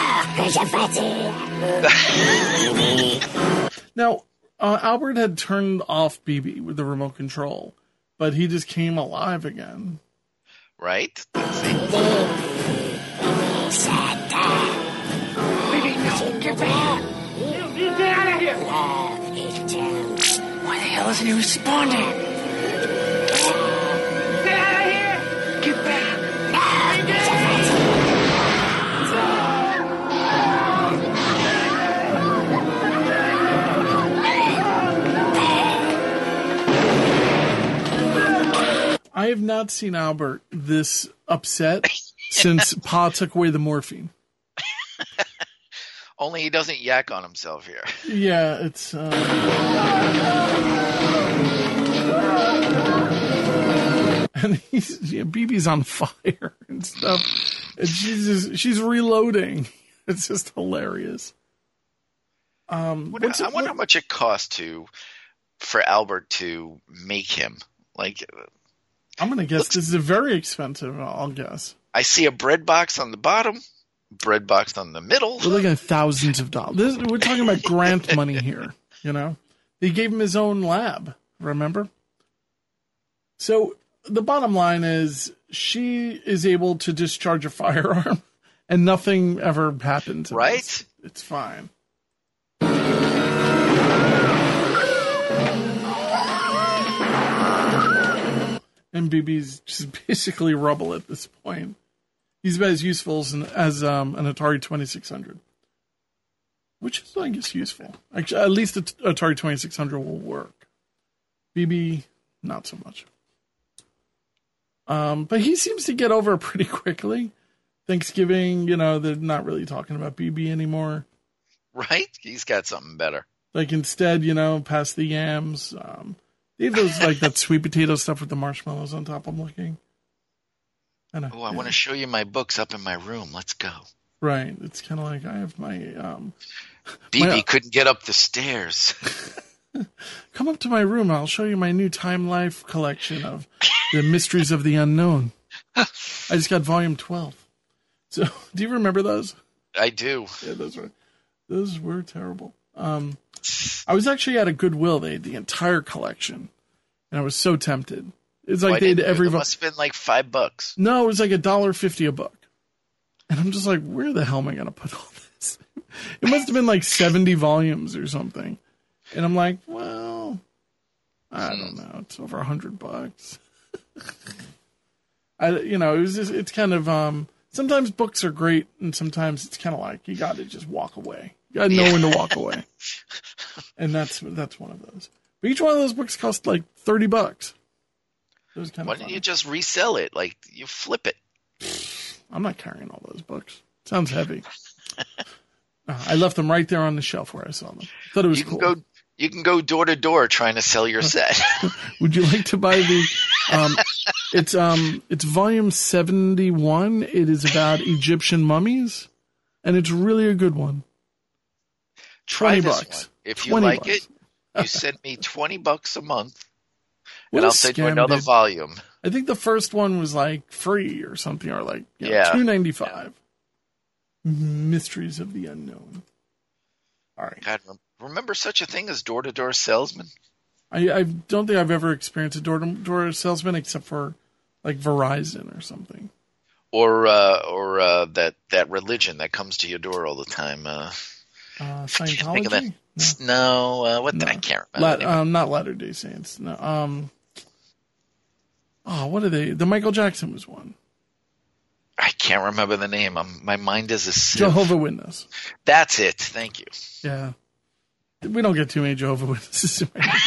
[SPEAKER 6] Now, Albert had turned off BB with the remote control, but he just came alive again.
[SPEAKER 7] Right?
[SPEAKER 2] Get out of here!
[SPEAKER 5] Why the hell isn't he responding?
[SPEAKER 2] Get out of here! Get back!
[SPEAKER 6] I have not seen Albert this upset since Pa took away the morphine.
[SPEAKER 7] Only he doesn't yak on himself here.
[SPEAKER 6] Yeah, it's... And BB's on fire and stuff. And she's reloading. It's just hilarious.
[SPEAKER 7] I wonder how much it cost for Albert to make him. Like,
[SPEAKER 6] I'm going to guess this is very expensive, I'll guess.
[SPEAKER 7] I see a bread box on the bottom, bread box on the middle.
[SPEAKER 6] We're looking at thousands of dollars. We're talking about grant money here, you know? They gave him his own lab, remember? So the bottom line is she is able to discharge a firearm and nothing ever happens.
[SPEAKER 7] Right?
[SPEAKER 6] It's fine. And BB's just basically rubble at this point. He's about as useful as an Atari 2600. Which is, I guess, useful. Actually, at least the Atari 2600 will work. BB, not so much. But he seems to get over it pretty quickly. Thanksgiving, they're not really talking about BB anymore.
[SPEAKER 7] Right? He's got something better.
[SPEAKER 6] Like, instead, pass the yams. They have those, like, that sweet potato stuff with the marshmallows on top, I'm looking.
[SPEAKER 7] I want to show you my books up in my room. Let's go.
[SPEAKER 6] Right. It's kind of like I have my...
[SPEAKER 7] BB couldn't get up the stairs.
[SPEAKER 6] Come up to my room. I'll show you my new Time Life collection of the Mysteries of the Unknown. I just got volume 12. So, do you remember those?
[SPEAKER 7] I do.
[SPEAKER 6] Yeah, those were terrible. I was actually at a Goodwill. They had the entire collection, and I was so tempted. It's like they had every.
[SPEAKER 7] It must have been like $5.
[SPEAKER 6] No, it was like $1.50 a book, and I'm just like, where the hell am I going to put all this? It must have been like 70 volumes or something, and I'm like, well, I don't know. It's over $100. It's kind of sometimes books are great, and sometimes it's kind of like you got to just walk away. You got to know when to walk away. And that's one of those. But each one of those books cost like $30. It was kind of
[SPEAKER 7] Why didn't you just resell it? Like, you flip it.
[SPEAKER 6] I'm not carrying all those books. Sounds heavy. I left them right there on the shelf where I saw them. Thought it was cool.
[SPEAKER 7] You can go door to door trying to sell your set.
[SPEAKER 6] Would you like to buy the... It's volume 71. It is about Egyptian mummies. And it's really a good one.
[SPEAKER 7] Try
[SPEAKER 6] $20.
[SPEAKER 7] This one. If you like it, You send me $20 a month,
[SPEAKER 6] What
[SPEAKER 7] and
[SPEAKER 6] a
[SPEAKER 7] I'll send you
[SPEAKER 6] scam,
[SPEAKER 7] another
[SPEAKER 6] dude.
[SPEAKER 7] volume.
[SPEAKER 6] I think the first one was like free or something, or like
[SPEAKER 7] Yeah.
[SPEAKER 6] $2.95. Mysteries of the Unknown. All right.
[SPEAKER 7] God, remember such a thing as door-to-door salesman?
[SPEAKER 6] I don't think I've ever experienced a door-to-door salesman except for like Verizon or something.
[SPEAKER 7] Or that religion that comes to your door all the time.
[SPEAKER 6] Scientology?
[SPEAKER 7] No, I can't remember.
[SPEAKER 6] Not Latter-day Saints. No. What are they? The Michael Jackson was one.
[SPEAKER 7] I can't remember the name. My mind is a sieve.
[SPEAKER 6] Jehovah's Witness.
[SPEAKER 7] That's it. Thank you.
[SPEAKER 6] Yeah. We don't get too many Jehovah's Witnesses.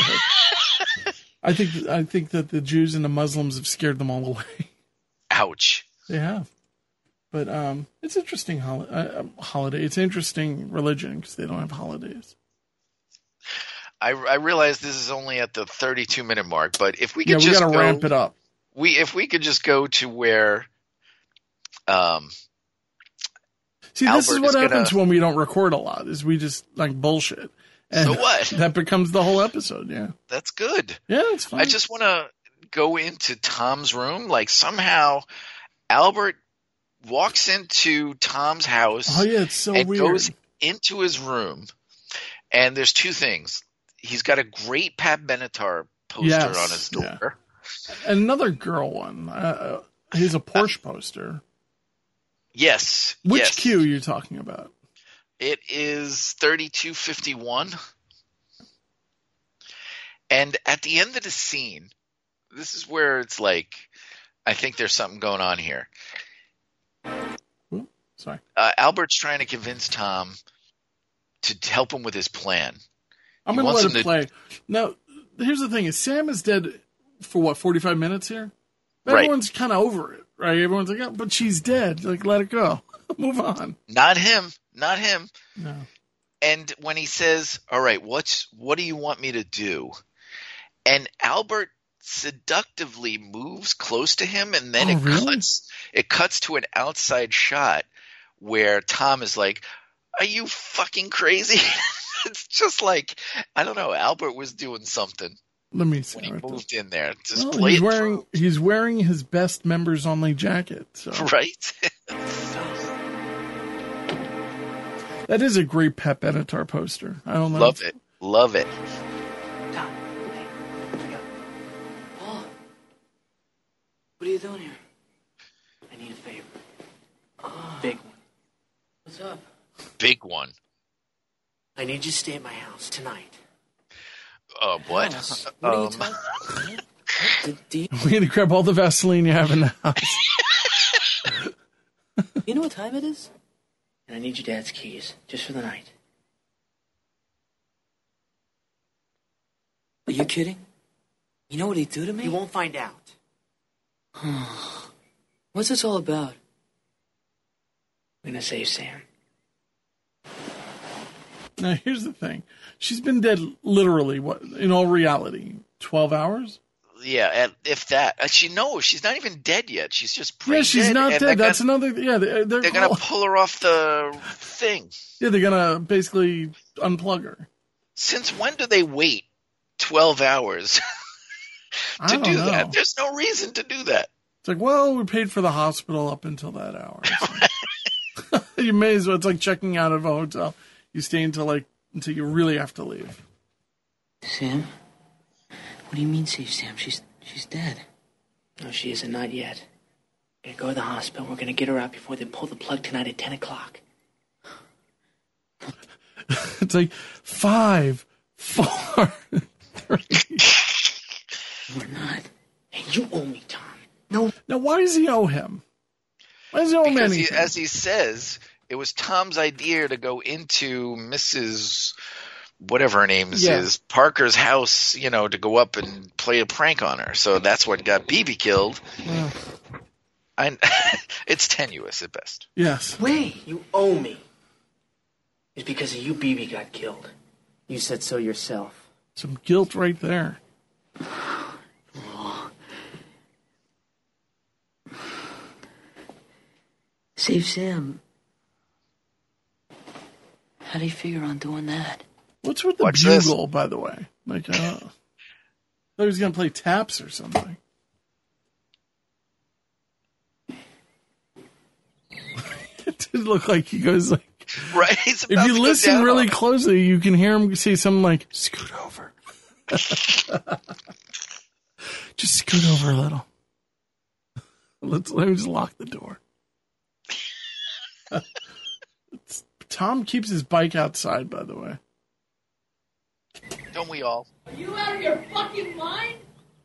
[SPEAKER 6] I think that the Jews and the Muslims have scared them all away.
[SPEAKER 7] Ouch.
[SPEAKER 6] They have. But it's interesting holiday. It's an interesting religion because they don't have holidays.
[SPEAKER 7] I realize this is only at the 32-minute mark, but if we could
[SPEAKER 6] we got to ramp it up.
[SPEAKER 7] If we could just go to where
[SPEAKER 6] See,
[SPEAKER 7] Albert
[SPEAKER 6] this is what happens when we don't record a lot, is we just like bullshit. And
[SPEAKER 7] so what?
[SPEAKER 6] That becomes the whole episode, yeah.
[SPEAKER 7] That's good.
[SPEAKER 6] Yeah, it's fine.
[SPEAKER 7] I just want to go into Tom's room. Like somehow Albert walks into Tom's house.
[SPEAKER 6] Oh, yeah, it's so
[SPEAKER 7] and
[SPEAKER 6] weird.
[SPEAKER 7] Goes into his room. And there's two things. He's got a great Pat Benatar poster on his door.
[SPEAKER 6] Yeah. Another girl one. He's a Porsche poster.
[SPEAKER 7] Yes.
[SPEAKER 6] Which Q are you talking about?
[SPEAKER 7] It is 3251. And at the end of the scene, this is where it's like, I think there's something going on here.
[SPEAKER 6] Ooh, sorry.
[SPEAKER 7] Albert's trying to convince Tom to help him with his plan.
[SPEAKER 6] I'm going to let it play. Now, here's the thing. Is Sam is dead for 45 minutes here? Everyone's kind of over it, right? Everyone's like, oh, but she's dead. Like, let it go. Move on.
[SPEAKER 7] Not him.
[SPEAKER 6] No.
[SPEAKER 7] And when he says, all right, what do you want me to do? And Albert seductively moves close to him, and then it cuts to an outside shot where Tom is like, are you fucking crazy? It's just like, I don't know, Albert was doing something.
[SPEAKER 6] Let me see.
[SPEAKER 7] When he moved in there. Just
[SPEAKER 6] he's wearing his best members only jacket. So.
[SPEAKER 7] Right?
[SPEAKER 6] That is a great Pat Benatar poster. I don't know.
[SPEAKER 7] Love it.
[SPEAKER 5] Tom, hey, Paul, what are you doing here? I need a favor. Big one. What's up?
[SPEAKER 7] Big one.
[SPEAKER 5] I need you to stay at my house tonight.
[SPEAKER 7] What?
[SPEAKER 5] What are you talking about?
[SPEAKER 6] We need to grab all the Vaseline you have in the house.
[SPEAKER 5] You know what time it is? And I need your dad's keys, just for the night. Are you kidding? You know what he'd do to me?
[SPEAKER 19] You won't find out.
[SPEAKER 5] What's this all about? We're gonna save Sam.
[SPEAKER 6] Now, here's the thing. She's been dead literally, in all reality, 12 hours?
[SPEAKER 7] Yeah, if that. She's not even dead yet. She's just brain dead.
[SPEAKER 6] She's not dead. That's another. Yeah, they're
[SPEAKER 7] going to pull her off the thing.
[SPEAKER 6] Yeah, they're going to basically unplug her.
[SPEAKER 7] Since when do they wait 12 hours to do that? There's no reason to do that.
[SPEAKER 6] It's like, well, we paid for the hospital up until that hour. So. You may as well. It's like checking out of a hotel. You stay until you really have to leave.
[SPEAKER 5] Sam? What do you mean save Sam? She's dead. No, she isn't. Not yet. We're gonna go to the hospital. We're gonna get her out before they pull the plug tonight at 10 o'clock.
[SPEAKER 6] It's like 5, 4, 3.
[SPEAKER 5] We're not. Hey, you owe me, Tom. No.
[SPEAKER 6] Now, why does he owe him? Why does he owe him anything?
[SPEAKER 7] As he says, it was Tom's idea to go into Mrs. whatever her name is, Parker's house, to go up and play a prank on her. So that's what got BB killed.
[SPEAKER 6] Yeah.
[SPEAKER 7] It's tenuous at best.
[SPEAKER 6] Yes.
[SPEAKER 5] Wait, you owe me. It's because of you BB got killed. You said so yourself.
[SPEAKER 6] Some guilt right there.
[SPEAKER 5] Save Sam. How do you figure on doing that?
[SPEAKER 6] What's with the bugle, by the way? Like, I thought he was going to play taps or something. It did look like he goes like...
[SPEAKER 7] Right?
[SPEAKER 6] If you listen really closely, you can hear him say something like, scoot over. Just scoot over a little. Let me just lock the door. Tom keeps his bike outside, by the way.
[SPEAKER 7] Don't we all?
[SPEAKER 5] Are you out of your fucking mind?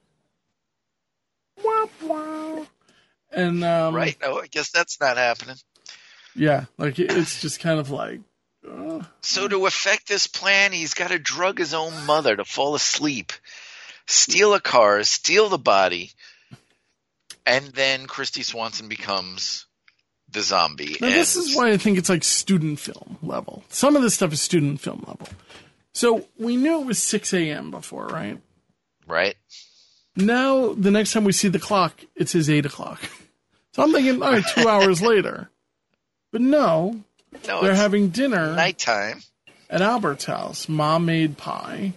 [SPEAKER 6] And
[SPEAKER 7] right? Oh, I guess that's not happening.
[SPEAKER 6] Yeah, like it's just kind of like.
[SPEAKER 7] So to effect this plan, he's got to drug his own mother to fall asleep, steal a car, steal the body, and then Christy Swanson becomes the zombie.
[SPEAKER 6] Now, this is why I think it's like student film level. Some of this stuff is student film level. So we knew it was 6 a.m. before, right?
[SPEAKER 7] Right.
[SPEAKER 6] Now, the next time we see the clock, it says 8 o'clock. So I'm thinking, all right, 2 hours later. But no, they're having dinner.
[SPEAKER 7] Nighttime.
[SPEAKER 6] At Albert's house. Mom made pie.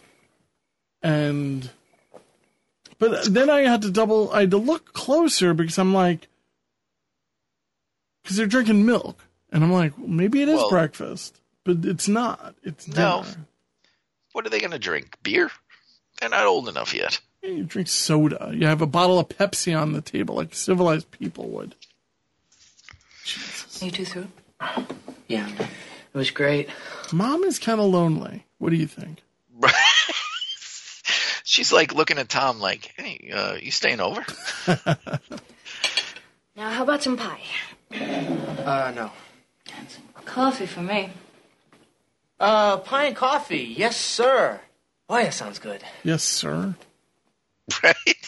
[SPEAKER 6] But then I had to look closer because I'm like, because they're drinking milk. And I'm like, well, maybe it is breakfast. But it's not. It's dinner.
[SPEAKER 7] No. What are they going to drink? Beer? They're not old enough yet.
[SPEAKER 6] You drink soda. You have a bottle of Pepsi on the table like civilized people would.
[SPEAKER 5] You two through? Yeah. It was great.
[SPEAKER 6] Mom is kind of lonely. What do you think?
[SPEAKER 7] She's like looking at Tom like, hey, you staying over?
[SPEAKER 4] Now, how about some pie?
[SPEAKER 19] No.
[SPEAKER 5] Coffee for me.
[SPEAKER 19] Pie and coffee. Yes, sir. Boy, that sounds good.
[SPEAKER 6] Yes, sir.
[SPEAKER 7] Right?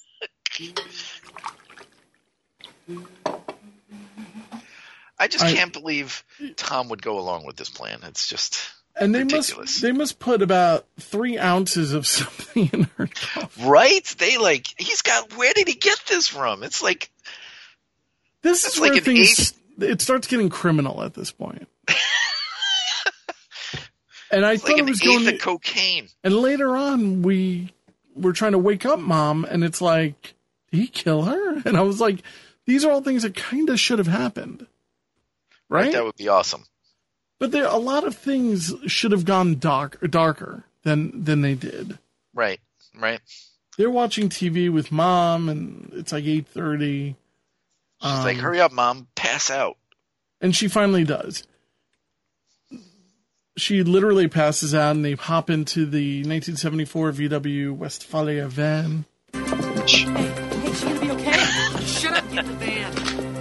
[SPEAKER 7] I just can't believe Tom would go along with this plan. It's just ridiculous.
[SPEAKER 6] They must put about 3 ounces of something in her coffee.
[SPEAKER 7] Right? Where did he get this from? It's like...
[SPEAKER 6] This is where it starts getting criminal at this point. And I thought it was going to
[SPEAKER 7] cocaine.
[SPEAKER 6] And later on, we were trying to wake up Mom, and it's like, did he kill her? And I was like, these are all things that kind of should have happened, right?
[SPEAKER 7] That would be awesome.
[SPEAKER 6] But a lot of things should have gone darker than they did.
[SPEAKER 7] Right.
[SPEAKER 6] They're watching TV with Mom, and it's like 8:30.
[SPEAKER 7] She's like, hurry up, Mom, pass out.
[SPEAKER 6] And she finally does. She literally passes out, and they hop into the 1974 VW Westfalia van.
[SPEAKER 5] Hey, she's gonna be okay. Shut up, get the van.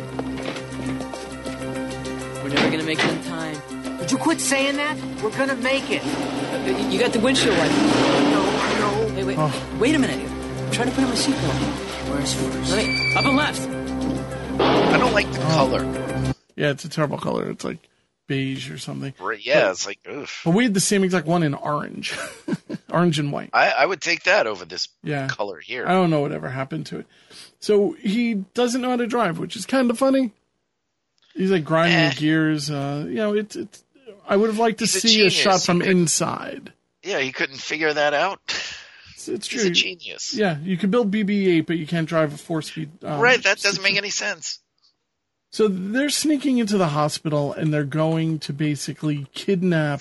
[SPEAKER 5] We're never gonna make it in time.
[SPEAKER 19] Would you quit saying that? We're gonna make it.
[SPEAKER 5] You got the windshield wiper.
[SPEAKER 19] No.
[SPEAKER 5] Hey, wait a minute. I'm trying to put on my seatbelt. Where's yours? Up and left.
[SPEAKER 7] I don't like the color.
[SPEAKER 6] Yeah, it's a terrible color. It's like beige or something.
[SPEAKER 7] Yeah, it's like, ugh.
[SPEAKER 6] But we had the same exact one in orange. Orange and white.
[SPEAKER 7] I would take that over this color here.
[SPEAKER 6] I don't know whatever happened to it. So he doesn't know how to drive, which is kind of funny. He's like grinding the gears. It's. I would have liked to see a shot from inside.
[SPEAKER 7] Yeah, he couldn't figure that out.
[SPEAKER 6] It's true.
[SPEAKER 7] He's a genius.
[SPEAKER 6] Yeah, you can build BB-8, but you can't drive a 4-speed.
[SPEAKER 7] Right, that doesn't make any sense.
[SPEAKER 6] So they're sneaking into the hospital, and they're going to basically kidnap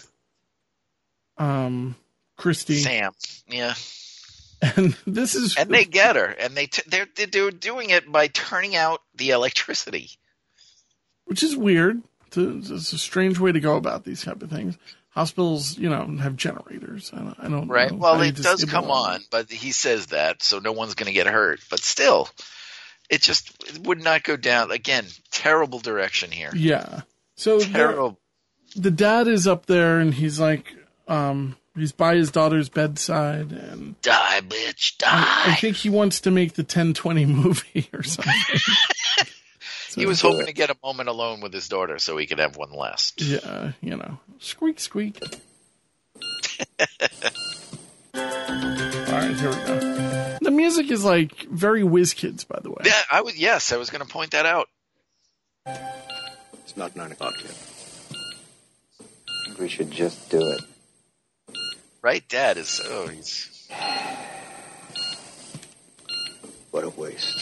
[SPEAKER 6] Christy.
[SPEAKER 7] Sam, yeah.
[SPEAKER 6] And this is...
[SPEAKER 7] And they get her, and they're doing it by turning out the electricity.
[SPEAKER 6] Which is weird. It's a strange way to go about these type of things. Hospitals, have generators. I don't
[SPEAKER 7] right.
[SPEAKER 6] know.
[SPEAKER 7] Well, it does come on, but he says that, so no one's going to get hurt. But still, it would not go down. Again, terrible direction here.
[SPEAKER 6] Yeah. So
[SPEAKER 7] terrible.
[SPEAKER 6] The dad is up there, and he's like, he's by his daughter's bedside, and
[SPEAKER 7] die, bitch, die.
[SPEAKER 6] I think he wants to make the 10/20 movie or something.
[SPEAKER 7] He was hoping to get a moment alone with his daughter so he could have one last.
[SPEAKER 6] Yeah, squeak, squeak. All right, here we go. The music is like very WizKids, by the way.
[SPEAKER 7] Yeah, I was going to point that out.
[SPEAKER 14] It's not 9 o'clock yet.
[SPEAKER 20] I think we should just do it.
[SPEAKER 7] Right? Dad is he's...
[SPEAKER 14] What a waste.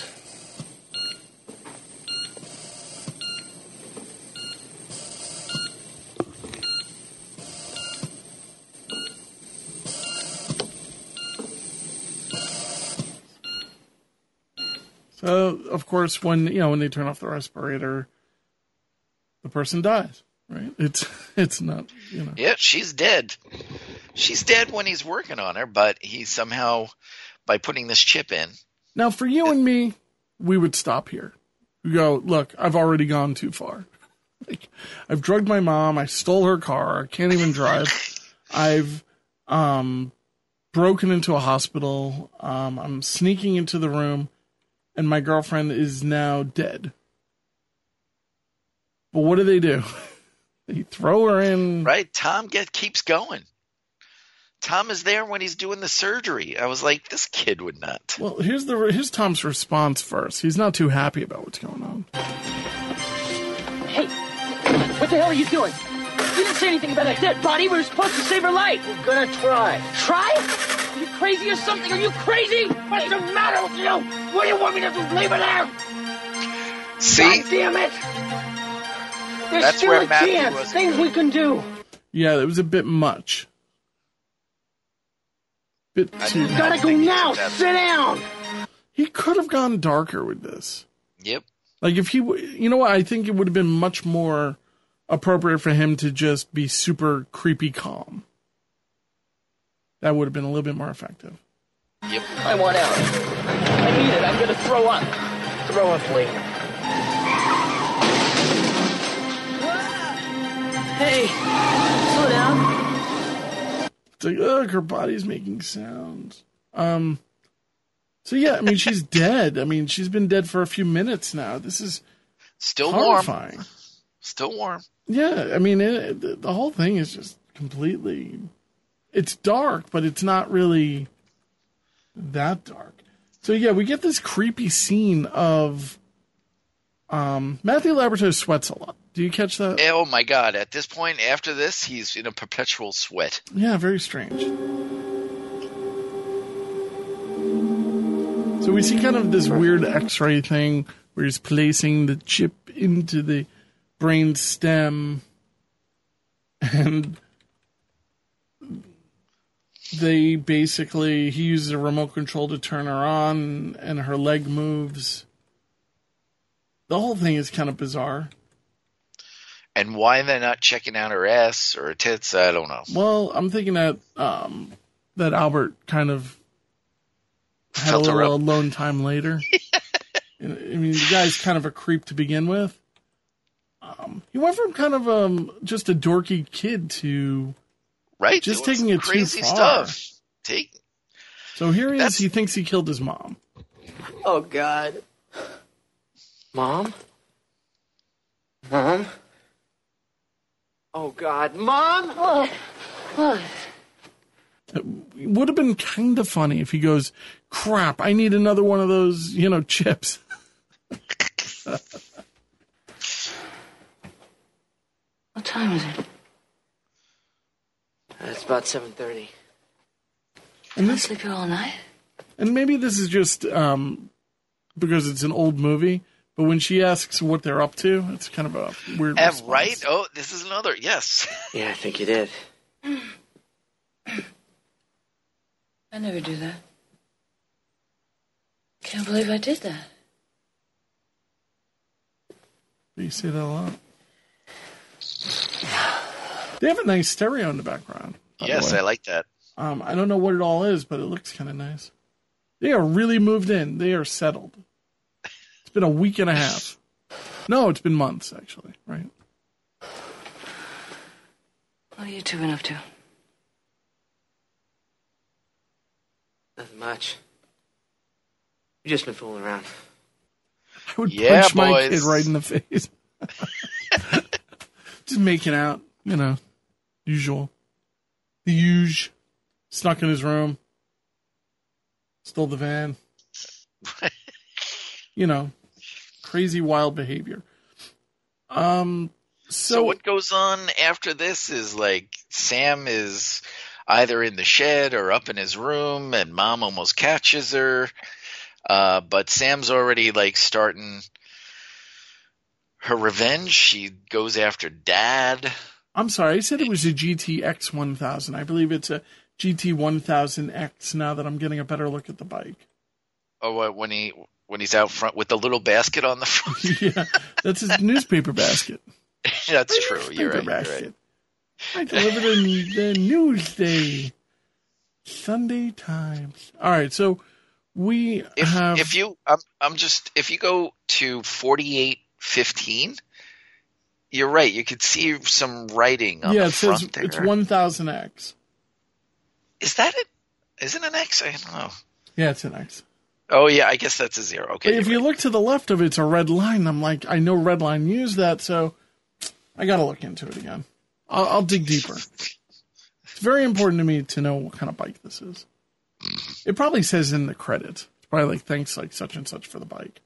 [SPEAKER 6] So, of course, when they turn off the respirator, the person dies, right? It's not,
[SPEAKER 7] Yeah, she's dead. She's dead when he's working on her, but he somehow, by putting this chip in.
[SPEAKER 6] Now, for you and me, we would stop here. We go, look, I've already gone too far. Like, I've drugged my mom. I stole her car. I can't even drive. I've broken into a hospital. I'm sneaking into the room. And my girlfriend is now dead. But what do? They throw her in.
[SPEAKER 7] Right, Tom keeps going. Tom is there when he's doing the surgery. I was like, this kid would not.
[SPEAKER 6] Well, here's Tom's response first. He's not too happy about what's going on.
[SPEAKER 5] Hey, what the hell are you doing? You didn't say anything about a dead body. We were supposed to save her life.
[SPEAKER 18] We're gonna try.
[SPEAKER 5] Try? Are you crazy or something? Are you crazy? What's the matter with you? What do you want me to do? Leave her there?
[SPEAKER 7] See?
[SPEAKER 5] God damn it! There's
[SPEAKER 7] That's
[SPEAKER 5] still
[SPEAKER 7] where
[SPEAKER 5] a
[SPEAKER 7] Matthew
[SPEAKER 5] chance.
[SPEAKER 7] wasn't
[SPEAKER 5] Things
[SPEAKER 7] good.
[SPEAKER 5] we can do.
[SPEAKER 6] Yeah, it was a bit much. Bit too.
[SPEAKER 5] Gotta go now. Sit down.
[SPEAKER 6] He could have gone darker with this.
[SPEAKER 7] Yep.
[SPEAKER 6] Like if you know what? I think it would have been much more appropriate for him to just be super creepy calm. That would have been a little bit more effective.
[SPEAKER 7] Yep.
[SPEAKER 5] I want out. I need it. I'm gonna throw up.
[SPEAKER 18] Throw up, Lee.
[SPEAKER 5] Hey, slow down.
[SPEAKER 6] It's like, ugh, her body's making sounds. So yeah, I mean, she's dead. I mean, she's been dead for a few minutes now. This is
[SPEAKER 7] still
[SPEAKER 6] horrifying.
[SPEAKER 7] Warm. Still warm.
[SPEAKER 6] Yeah, I mean, the whole thing is just completely... It's dark, but it's not really that dark. So yeah, we get this creepy scene of Matthew Laboratory sweats a lot. Do you catch that?
[SPEAKER 7] Oh my God. At this point, after this, he's in a perpetual sweat.
[SPEAKER 6] Yeah, very strange. So we see kind of this weird X-ray thing where he's placing the chip into the brain stem, and he uses a remote control to turn her on, and her leg moves. The whole thing is kind of bizarre.
[SPEAKER 7] And why they're not checking out her ass or her tits, I don't know.
[SPEAKER 6] Well, I'm thinking that that Albert kind of had
[SPEAKER 7] Felt
[SPEAKER 6] a
[SPEAKER 7] her
[SPEAKER 6] little
[SPEAKER 7] up.
[SPEAKER 6] alone time later. I mean, the guy's kind of a creep to begin with. He went from kind of just a dorky kid to
[SPEAKER 7] right,
[SPEAKER 6] just
[SPEAKER 7] doing
[SPEAKER 6] taking it
[SPEAKER 7] crazy
[SPEAKER 6] too far.
[SPEAKER 7] stuff.
[SPEAKER 6] So here he is. He thinks he killed his mom.
[SPEAKER 5] Oh, God. Mom? Mom? Oh, God. Mom? What?
[SPEAKER 6] It would have been kind of funny if he goes, crap, I need another one of those, chips.
[SPEAKER 5] What time is it? It's about 7:30.
[SPEAKER 6] And
[SPEAKER 5] I sleep here all night?
[SPEAKER 6] And maybe this is just because it's an old movie, but when she asks what they're up to, it's kind of a weird response.
[SPEAKER 7] Right? Oh, this is another. Yes.
[SPEAKER 5] Yeah, I think you did.
[SPEAKER 20] I never do that. Can't believe I did that.
[SPEAKER 6] You say that a lot. They have a nice stereo in the background.
[SPEAKER 7] Yes, I like that.
[SPEAKER 6] I don't know what it all is, but it looks kind of nice. They are really moved in. They are settled. It's been a week and a half. No, it's been months, actually, right?
[SPEAKER 20] What are you two been up to?
[SPEAKER 5] Nothing much. We've just been fooling around.
[SPEAKER 6] I would
[SPEAKER 7] Yeah,
[SPEAKER 6] punch my
[SPEAKER 7] boys.
[SPEAKER 6] kid right in the face. Just making out, usual. The huge. Snuck in his room. Stole the van. Crazy wild behavior.
[SPEAKER 7] So what goes on after this is like Sam is either in the shed or up in his room, and Mom almost catches her. But Sam's already like starting her revenge. She goes after Dad.
[SPEAKER 6] I'm sorry, I said it was a GTX 1000. I believe it's a GT 1000X now that I'm getting a better look at the bike.
[SPEAKER 7] Oh, when he's out front with the little basket on the front.
[SPEAKER 6] Yeah, that's his newspaper basket.
[SPEAKER 7] That's true. You're right.
[SPEAKER 6] Basket. I delivered in the Newsday. Sunday Times. All right, so if you go to 4815, you're right. You could see some writing on the front there. It's 1000X.
[SPEAKER 7] Is that it? Is it an X? I don't know.
[SPEAKER 6] Yeah, it's an X.
[SPEAKER 7] Oh, yeah, I guess that's a 0. Okay.
[SPEAKER 6] But if you look to the left of it, it's a red line. I'm like, I know Redline used that, so I got to look into it again. I'll dig deeper. It's very important to me to know what kind of bike this is. It probably says in the credits. It's probably like, thanks, like such and such for the bike.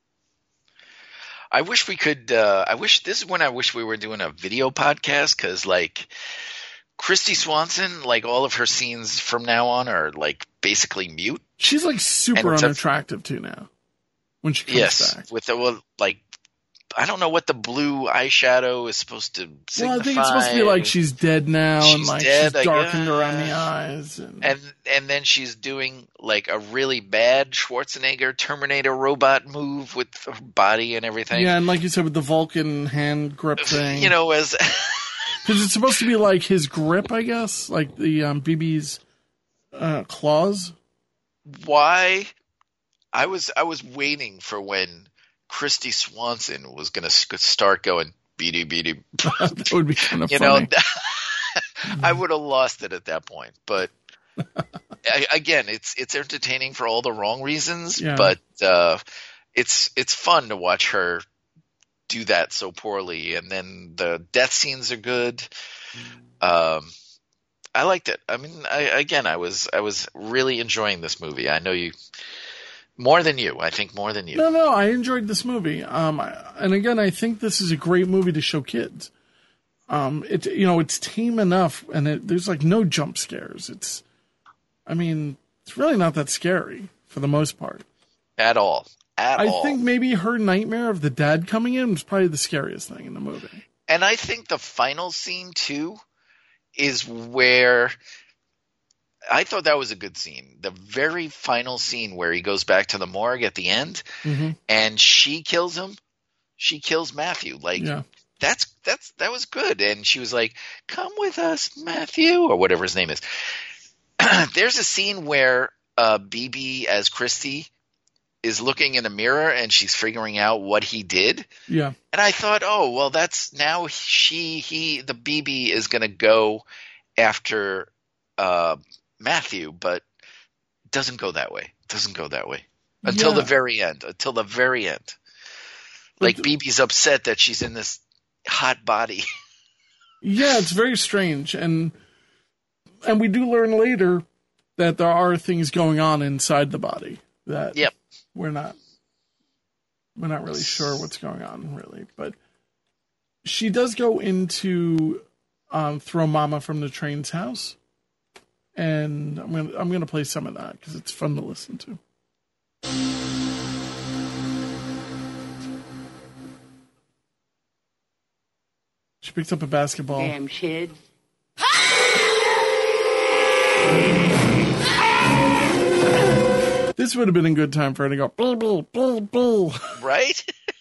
[SPEAKER 7] I wish we could. This is when I wish we were doing a video podcast, because like Kristy Swanson, like all of her scenes from now on are like basically mute.
[SPEAKER 6] She's like super unattractive too now. When she comes back,
[SPEAKER 7] with the like, I don't know what the blue eyeshadow is supposed to signify.
[SPEAKER 6] Well, I think it's supposed to be like she's dead now, and like she's darkened around the eyes,
[SPEAKER 7] and then she's doing like a really bad Schwarzenegger Terminator robot move with her body and everything.
[SPEAKER 6] Yeah, and like you said, with the Vulcan hand grip thing,
[SPEAKER 7] as
[SPEAKER 6] because it's supposed to be like his grip, I guess, like the BB's claws.
[SPEAKER 7] Why? I was waiting for when Kristy Swanson was going to start going beady beady.
[SPEAKER 6] That would be kind of funny.
[SPEAKER 7] I would have lost it at that point. But again, it's entertaining for all the wrong reasons.
[SPEAKER 6] Yeah.
[SPEAKER 7] But it's fun to watch her do that so poorly. And then the death scenes are good. I liked it. I mean, I was really enjoying this movie. I know you. More than you. I think more than you.
[SPEAKER 6] No, I enjoyed this movie. And again, I think this is a great movie to show kids. It's tame enough, and there's like no jump scares. It's really not that scary for the most part.
[SPEAKER 7] At all.
[SPEAKER 6] I think maybe her nightmare of the dad coming in was probably the scariest thing in the movie.
[SPEAKER 7] And I think the final scene too is where I thought that was a good scene. The very final scene where he goes back to the morgue at the end, and she kills him. She kills Matthew. That was good. And she was like, "Come with us, Matthew," or whatever his name is. There's a scene where BB as Kristy is looking in a mirror and she's figuring out what he did.
[SPEAKER 6] Yeah.
[SPEAKER 7] And I thought, oh, well, that's now the BB is going to go after Matthew, but it doesn't go that way. Until the very end. Like BB's upset that she's in this hot body.
[SPEAKER 6] Yeah, it's very strange. And we do learn later that there are things going on inside the body that we're not really sure what's going on, really. But she does go into throw Mama from the train's house. And I'm gonna play some of that because it's fun to listen to. She picks up a basketball.
[SPEAKER 18] Damn shit.
[SPEAKER 6] This would have been a good time for her to go, bull, bull, bull, bull.
[SPEAKER 7] Right?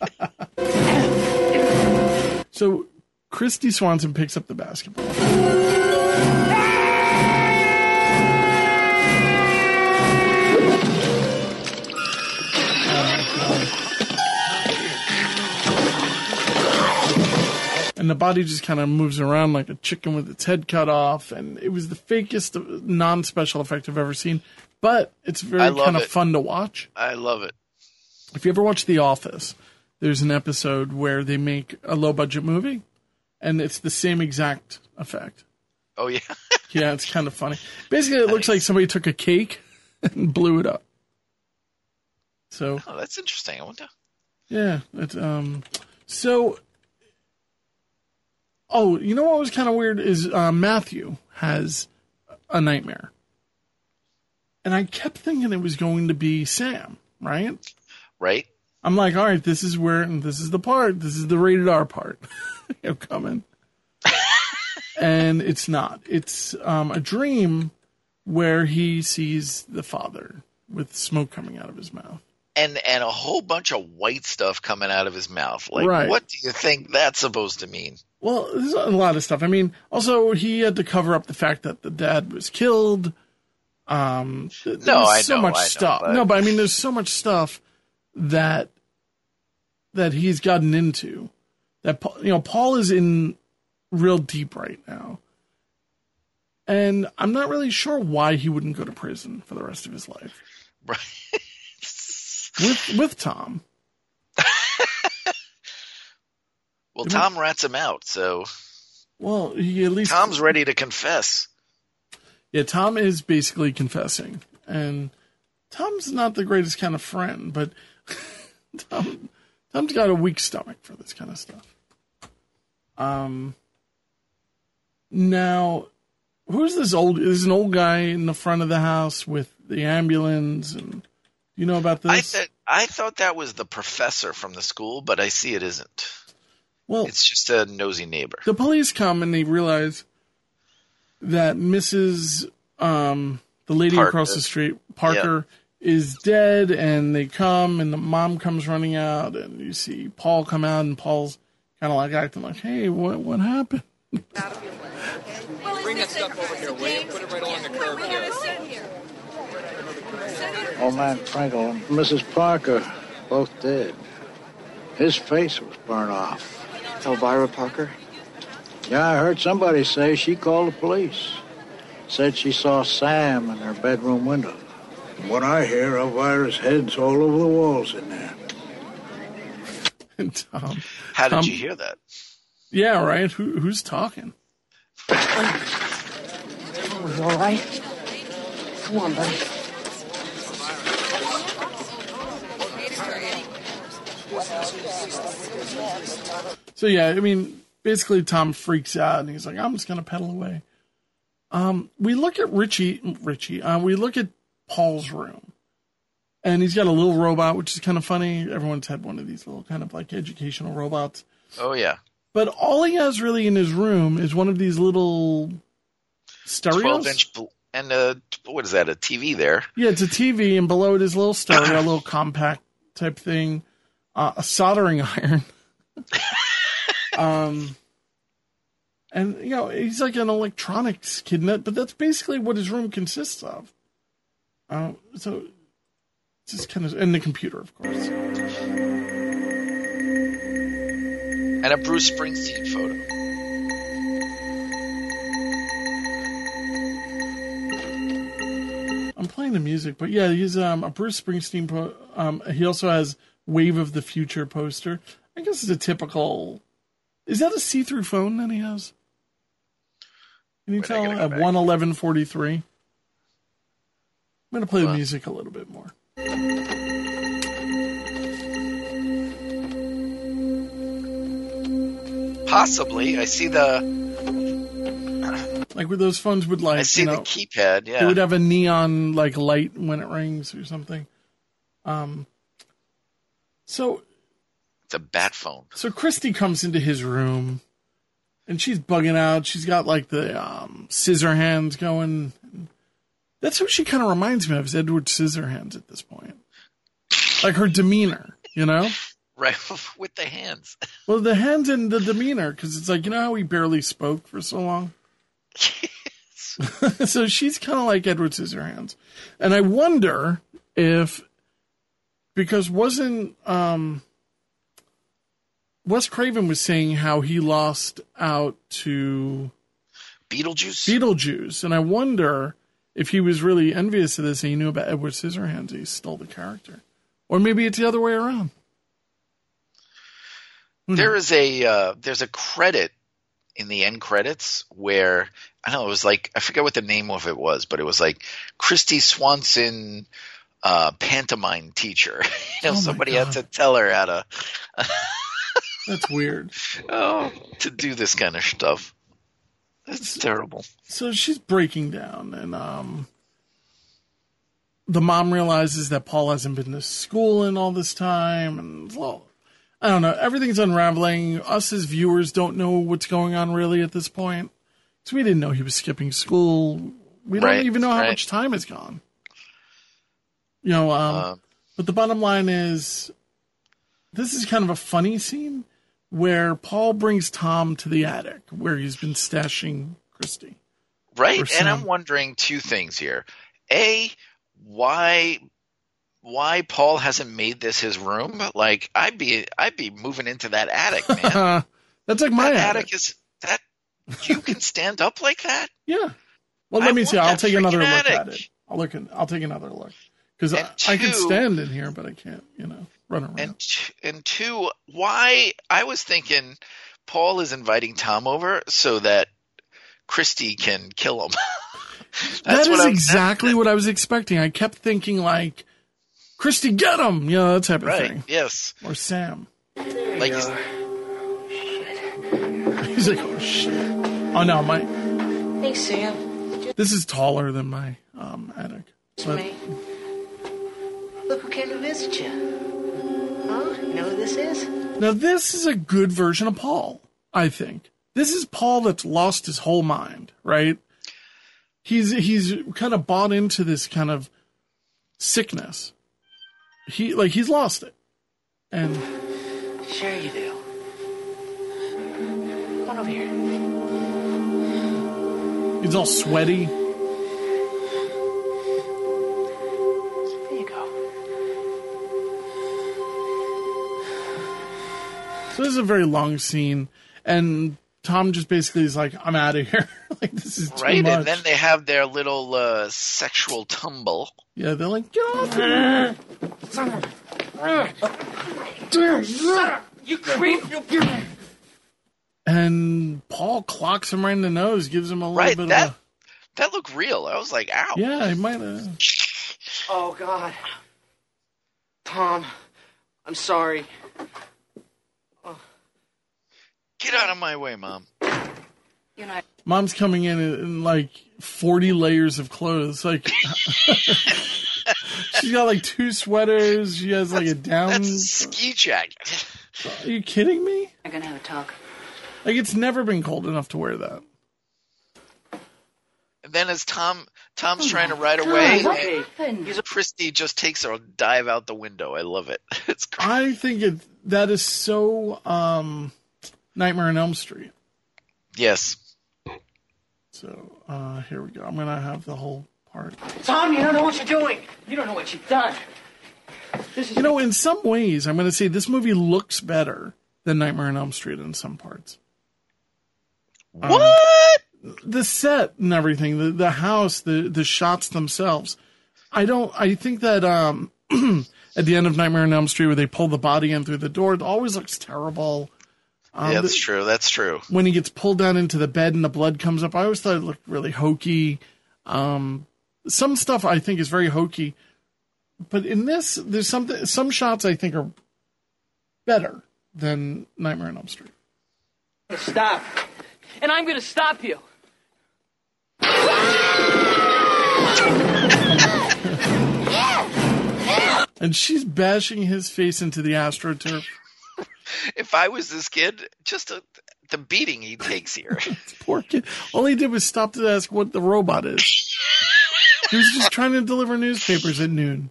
[SPEAKER 6] So Kristy Swanson picks up the basketball. And the body just kind of moves around like a chicken with its head cut off. And it was the fakest non-special effect I've ever seen. But it's very kind of fun to watch.
[SPEAKER 7] I love it.
[SPEAKER 6] If you ever watch The Office, there's an episode where they make a low-budget movie. And it's the same exact effect.
[SPEAKER 7] Oh, yeah?
[SPEAKER 6] Yeah, it's kind of funny. Basically, it looks like somebody took a cake and blew it up. So.
[SPEAKER 7] Oh, that's interesting. I wonder.
[SPEAKER 6] Yeah. So. Oh, you know what was kind of weird is Matthew has a nightmare. And I kept thinking it was going to be Sam, right?
[SPEAKER 7] Right.
[SPEAKER 6] I'm like, all right, this is the part. This is the rated R part. Coming. And it's not. It's a dream where he sees the father with smoke coming out of his mouth.
[SPEAKER 7] And a whole bunch of white stuff coming out of his mouth. Like,
[SPEAKER 6] right.
[SPEAKER 7] What do you think that's supposed to mean?
[SPEAKER 6] Well, there's a lot of stuff. I mean, also, he had to cover up the fact that the dad was killed. There's so much stuff. No, but I mean, there's so much stuff that he's gotten into. That, Paul is in real deep right now. And I'm not really sure why he wouldn't go to prison for the rest of his life.
[SPEAKER 7] Right.
[SPEAKER 6] With Tom.
[SPEAKER 7] Well, Tom rats him out, so.
[SPEAKER 6] Well, he at least.
[SPEAKER 7] Tom's ready to confess.
[SPEAKER 6] Yeah, Tom is basically confessing. And Tom's not the greatest kind of friend, but Tom's got a weak stomach for this kind of stuff. Now, who's this old? There's an old guy in the front of the house with the ambulance, and you know about this?
[SPEAKER 7] I thought that was the professor from the school, but I see it isn't.
[SPEAKER 6] Well,
[SPEAKER 7] it's just a nosy neighbor.
[SPEAKER 6] The police come and they realize that Mrs. The lady
[SPEAKER 7] Parker.
[SPEAKER 6] Across the street, Parker, is dead, and they come, and the mom comes running out, and you see Paul come out, and Paul's kind of like acting like, "Hey, what happened?"
[SPEAKER 11] Bring that stuff over here, will you? Put it right along the curb here.
[SPEAKER 21] Old man Frankel and Mrs. Parker, both dead. His face was burned off.
[SPEAKER 19] Elvira Parker?
[SPEAKER 21] Yeah, I heard somebody say she called the police. Said she saw Sam in her bedroom window. From what I hear, Elvira's head's all over the walls in there.
[SPEAKER 6] Tom,
[SPEAKER 7] how did you hear that?
[SPEAKER 6] Yeah, right. Who's talking?
[SPEAKER 5] Everyone's all right. Come on, buddy.
[SPEAKER 6] So yeah, I mean, basically Tom freaks out and he's like, "I'm just gonna pedal away." We look at Richie. We look at Paul's room, and he's got a little robot, which is kind of funny. Everyone's had one of these little kind of like educational robots.
[SPEAKER 7] Oh yeah.
[SPEAKER 6] But all he has really in his room is one of these little stereos.
[SPEAKER 7] 12-inch and what is that? A TV there?
[SPEAKER 6] Yeah, it's a TV, and below it is a little stereo, a little compact type thing, a soldering iron. And he's like an electronics kid, but that's basically what his room consists of. So it's just kind of, and the computer, of course.
[SPEAKER 7] And a Bruce Springsteen photo.
[SPEAKER 6] I'm playing the music, but yeah, he's a Bruce Springsteen. He also has Wave of the Future poster. I guess it's a typical. Is that a see-through phone that he has? Can you tell? At 11143. I'm going to play the music a little bit more.
[SPEAKER 7] Possibly. I see the...
[SPEAKER 6] Like with those phones would like...
[SPEAKER 7] I see the keypad, yeah.
[SPEAKER 6] It would have a neon like light when it rings or something. So...
[SPEAKER 7] It's a bat phone.
[SPEAKER 6] So Christy comes into his room, and she's bugging out. She's got like the scissor hands going. That's who she kind of reminds me of, is Edward Scissorhands at this point. Like her demeanor,
[SPEAKER 7] Right, with the hands.
[SPEAKER 6] Well, the hands and the demeanor, because it's like, how he barely spoke for so long? So she's kind of like Edward Scissorhands. And I wonder if, because wasn't... Wes Craven was saying how he lost out to Beetlejuice. And I wonder if he was really envious of this and he knew about Edward Scissorhands. He stole the character. Or maybe it's the other way around.
[SPEAKER 7] There's a credit in the end credits where, I don't know, it was like, I forget what the name of it was, but it was like Christy Swanson pantomime teacher. Somebody had to tell her how to...
[SPEAKER 6] That's weird.
[SPEAKER 7] To do this kind of stuff. It's terrible.
[SPEAKER 6] So she's breaking down, and the mom realizes that Paul hasn't been to school in all this time, and well, I don't know. Everything's unraveling. Us as viewers don't know what's going on really at this point. So we didn't know he was skipping school. We don't even know how much time has gone. You know, but the bottom line is, this is kind of a funny scene where Paul brings Tom to the attic where he's been stashing Christy.
[SPEAKER 7] Right, and I'm wondering two things here. A, why Paul hasn't made this his room? Like, I'd be moving into that attic, man.
[SPEAKER 6] That's like my
[SPEAKER 7] attic. Is that you can stand up like that?
[SPEAKER 6] Yeah. Well, let me see. I'll take another look at it. I'll take another look because I can stand in here, but I can't, run around.
[SPEAKER 7] And two, why? I was thinking Paul is inviting Tom over so that Christy can kill him.
[SPEAKER 6] That is exactly what I was expecting. I kept thinking like, Christy, get him! That type of thing.
[SPEAKER 7] Yes.
[SPEAKER 6] Or Sam.
[SPEAKER 7] Like
[SPEAKER 6] he's like, oh shit. Oh no,
[SPEAKER 15] Hey, Sam.
[SPEAKER 6] This is taller than my attic.
[SPEAKER 15] It's me. Look who came to visit you. Huh? You know who this is?
[SPEAKER 6] Now this is a good version of Paul, I think. This is Paul that's lost his whole mind, right? He's kind of bought into this kind of sickness. He's lost it. And
[SPEAKER 15] sure you do. Come on over here.
[SPEAKER 6] He's all sweaty.
[SPEAKER 15] There you go.
[SPEAKER 6] So this is a very long scene, and Tom just basically is like, I'm out of here. Like, this is too much.
[SPEAKER 7] And then they have their little sexual tumble.
[SPEAKER 6] Yeah, they're like, get off
[SPEAKER 15] You creep!
[SPEAKER 6] And Paul clocks him right in the nose, gives him a little bit of
[SPEAKER 7] that looked real. I was like, ow.
[SPEAKER 6] Yeah, he might have.
[SPEAKER 5] Oh, God. Tom, I'm sorry.
[SPEAKER 7] Get out of my way, Mom.
[SPEAKER 6] Mom's coming in like 40 layers of clothes. Like, she's got like 2 sweaters. She has like a down.
[SPEAKER 7] That's a ski jacket.
[SPEAKER 6] Are you kidding me?
[SPEAKER 15] I'm gonna have a talk.
[SPEAKER 6] Like, it's never been cold enough to wear that.
[SPEAKER 7] And then as Tom's trying to ride away, Christy just takes a dive out the window. I love it. It's great.
[SPEAKER 6] I think that is so Nightmare on Elm Street.
[SPEAKER 7] Yes.
[SPEAKER 6] So here we go. I'm gonna have the whole part.
[SPEAKER 5] Tom, you don't know what you're doing. You don't know what you've done.
[SPEAKER 6] In some ways, I'm gonna say this movie looks better than Nightmare on Elm Street in some parts.
[SPEAKER 7] What?
[SPEAKER 6] The set and everything, the house, the shots themselves. I think that at the end of Nightmare on Elm Street where they pull the body in through the door, it always looks terrible.
[SPEAKER 7] Yeah, that's true. That's true.
[SPEAKER 6] When he gets pulled down into the bed and the blood comes up, I always thought it looked really hokey. Some stuff I think is very hokey. But in this, there's some shots I think are better than Nightmare on Elm Street.
[SPEAKER 5] Stop. And I'm going to stop you.
[SPEAKER 6] And she's bashing his face into the AstroTurf.
[SPEAKER 7] If I was this kid, just the beating he takes here.
[SPEAKER 6] Poor kid. All he did was stop to ask what the robot is. He was just trying to deliver newspapers at noon.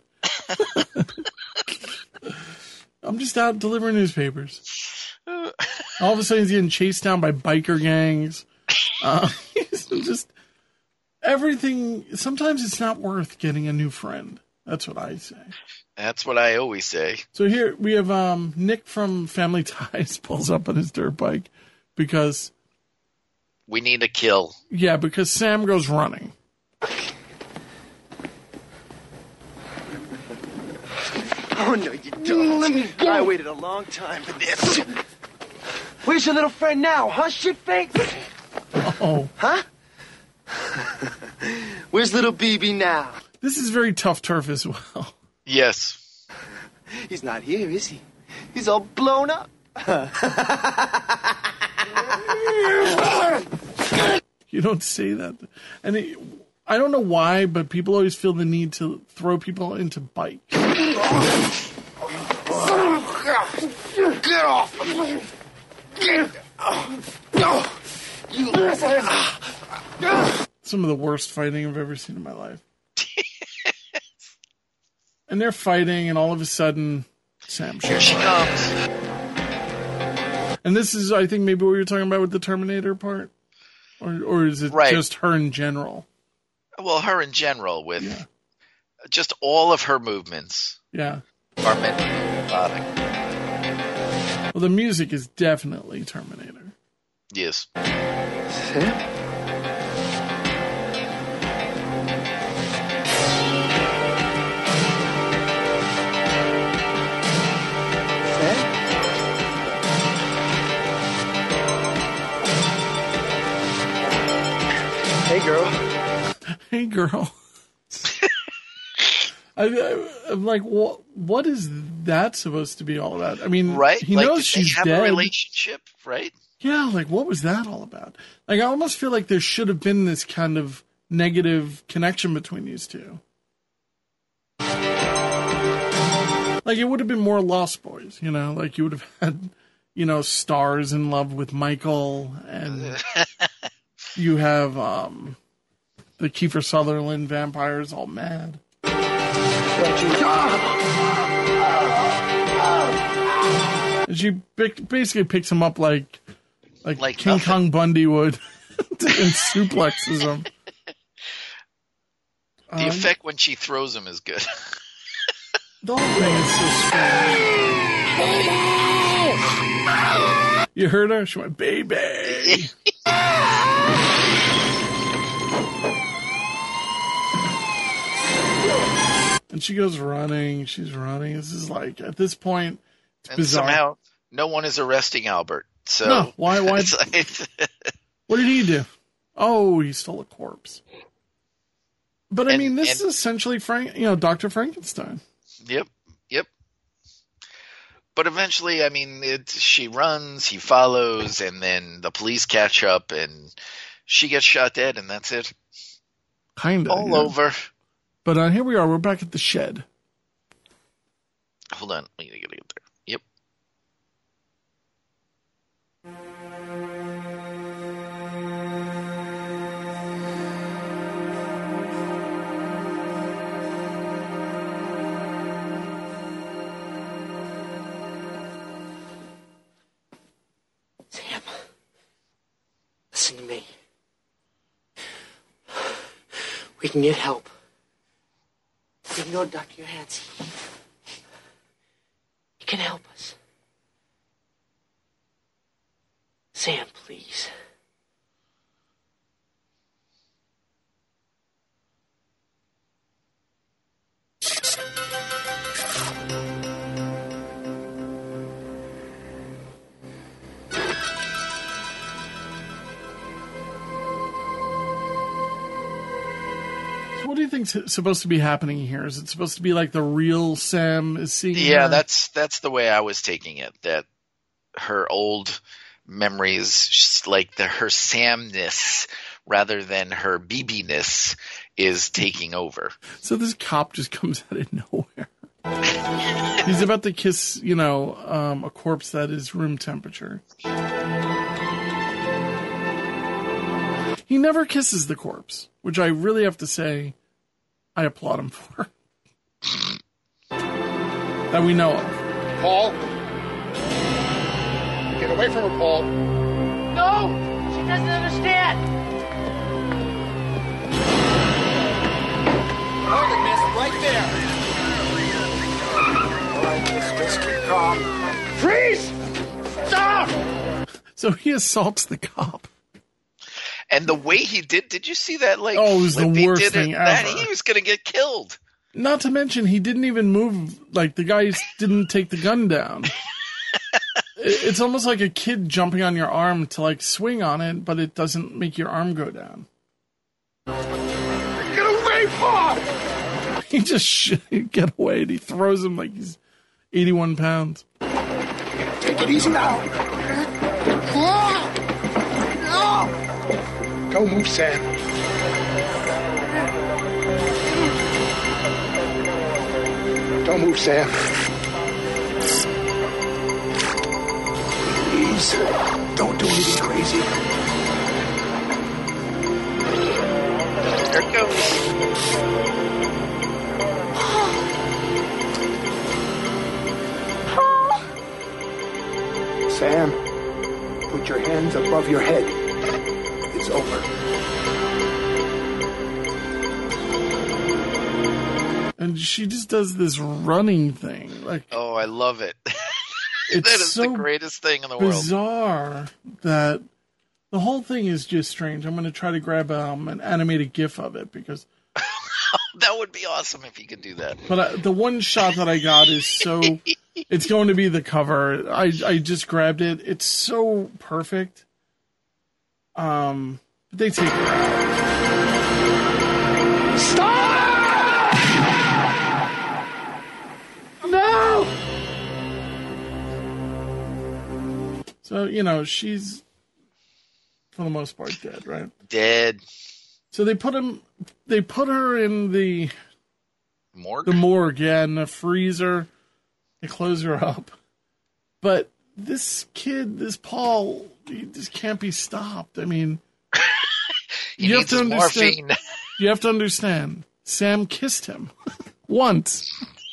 [SPEAKER 6] I'm just out delivering newspapers. All of a sudden he's getting chased down by biker gangs. Just everything. Sometimes it's not worth getting a new friend. That's what I say.
[SPEAKER 7] That's what I always say.
[SPEAKER 6] So here we have Nick from Family Ties pulls up on his dirt bike because
[SPEAKER 7] we need a kill.
[SPEAKER 6] Yeah, because Sam goes running.
[SPEAKER 10] Oh, no, you don't.
[SPEAKER 5] Let me go.
[SPEAKER 10] I waited a long time for this.
[SPEAKER 5] Where's your little friend now, huh, shitface?
[SPEAKER 6] Oh.
[SPEAKER 10] Huh? Where's little BB now?
[SPEAKER 6] This is very tough turf as well.
[SPEAKER 7] Yes.
[SPEAKER 10] He's not here, is he? He's all blown up.
[SPEAKER 6] don't say that. And I don't know why, but people always feel the need to throw people into bikes.
[SPEAKER 2] Get off! Get off!
[SPEAKER 6] Some of the worst fighting I've ever seen in my life. And they're fighting, and all of a sudden, Sam shows up.
[SPEAKER 7] Here she comes.
[SPEAKER 6] And this is, I think, maybe what you're talking about with the Terminator part? Or is it just her in general?
[SPEAKER 7] Well, her in general, with just all of her movements are meant to be robotic.
[SPEAKER 6] Well, the music is definitely Terminator.
[SPEAKER 7] Yes.
[SPEAKER 10] Sam? Hey, girl.
[SPEAKER 6] Hey, girl. I'm like, what is that supposed to be all about? I mean, he knows she's dead.
[SPEAKER 7] They have a relationship, right?
[SPEAKER 6] Yeah, like, what was that all about? Like, I almost feel like there should have been this kind of negative connection between these two. Like, it would have been more Lost Boys, you know? Like, you would have had, you know, Stars in love with Michael, and you have the Kiefer Sutherland vampires all mad. And she basically picks him up like King Kong Bundy would and suplexes him.
[SPEAKER 7] The effect when she throws him is good.
[SPEAKER 6] The whole thing is so strange. You heard her? She went, baby. And she goes running. She's running. This is like, at this point, it's bizarre.
[SPEAKER 7] Somehow, no one is arresting Albert. So
[SPEAKER 6] no, why? What did he do? Oh, he stole a corpse. But I mean, this is essentially Dr. Frankenstein.
[SPEAKER 7] Yep. But eventually, I mean, she runs, he follows, and then the police catch up, and she gets shot dead, and that's it.
[SPEAKER 6] Kind of.
[SPEAKER 7] All over.
[SPEAKER 6] But here we are. We're back at the shed.
[SPEAKER 7] Hold on. I gotta get there. Yep.
[SPEAKER 15] Sam, listen to me. We can get help. We can go to Dr. Johansson. He can help us. Sam, please.
[SPEAKER 6] What do you think's supposed to be happening here? Is it supposed to be like the real Sam is seeing
[SPEAKER 7] Yeah,
[SPEAKER 6] her?
[SPEAKER 7] that's the way I was taking it. That her old memories, like her Samness rather than her BB-ness, is taking over.
[SPEAKER 6] So this cop just comes out of nowhere. He's about to kiss, a corpse that is room temperature. He never kisses the corpse, which I really have to say I applaud him for. That we know of.
[SPEAKER 11] Paul? Get away from her, Paul.
[SPEAKER 2] No! She doesn't understand!
[SPEAKER 11] Hold it, miss. Right there.
[SPEAKER 10] All right, miss, just keep calm.
[SPEAKER 2] Freeze! Stop!
[SPEAKER 6] So he assaults the cop.
[SPEAKER 7] And the way he did you see that? Like,
[SPEAKER 6] it was the worst thing ever.
[SPEAKER 7] He was going to get killed.
[SPEAKER 6] Not to mention, he didn't even move. Like, the guy didn't take the gun down. It's almost like a kid jumping on your arm to, like, swing on it, but it doesn't make your arm go down.
[SPEAKER 11] Get away, Paul!
[SPEAKER 6] He just get away, and he throws him like he's 81 pounds.
[SPEAKER 11] Take it easy now. Go Don't move, Sam. Don't move, Sam. Please, don't do anything crazy.
[SPEAKER 7] There it goes.
[SPEAKER 11] Sam, put your hands above your head. It's over.
[SPEAKER 6] And she just does this running thing. Like,
[SPEAKER 7] oh, I love it.
[SPEAKER 6] It's
[SPEAKER 7] that is
[SPEAKER 6] so
[SPEAKER 7] the greatest thing in the world.
[SPEAKER 6] Bizarre that the whole thing is just strange. I'm going to try to grab an animated GIF of it because
[SPEAKER 7] that would be awesome if you could do that.
[SPEAKER 6] But the one shot that I got is so. It's going to be the cover. I just grabbed it. It's so perfect. They take her out.
[SPEAKER 11] Stop! No!
[SPEAKER 6] So, you know, she's, for the most part, dead, right?
[SPEAKER 7] Dead.
[SPEAKER 6] So they put her in the
[SPEAKER 7] morgue?
[SPEAKER 6] The morgue, yeah, in the freezer. They close her up. But this kid, this Paul, he just can't be stopped. I mean, you have to understand.
[SPEAKER 7] Morphine.
[SPEAKER 6] You have to understand. Sam kissed him once.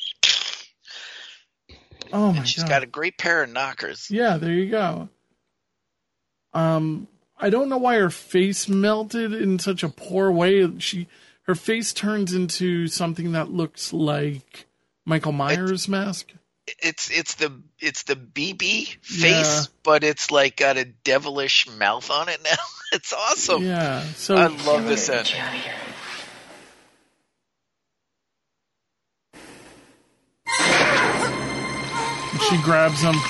[SPEAKER 6] Oh my God.
[SPEAKER 7] She's got a great pair of knockers.
[SPEAKER 6] Yeah, there you go. I don't know why her face melted in such a poor way. Her face turns into something that looks like Michael Myers' mask.
[SPEAKER 7] It's the BB face, but it's like got a devilish mouth on it now. It's awesome.
[SPEAKER 6] Yeah, so
[SPEAKER 7] I love this end.
[SPEAKER 6] She grabs him.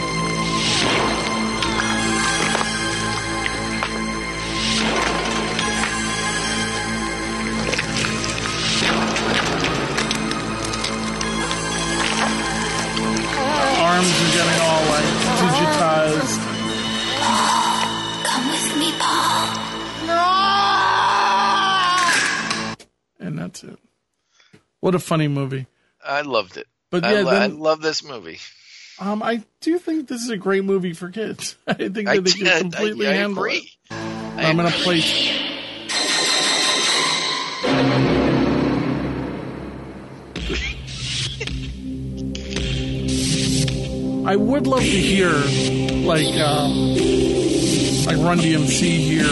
[SPEAKER 6] Arms are getting all like digitized.
[SPEAKER 9] Paul, come with me, Paul.
[SPEAKER 6] And that's it. What a funny movie.
[SPEAKER 7] I loved it.
[SPEAKER 6] But yeah,
[SPEAKER 7] I love this movie.
[SPEAKER 6] I do think this is a great movie for kids. I think that they can completely handle it. I'm going to play. I would love to hear like Run DMC here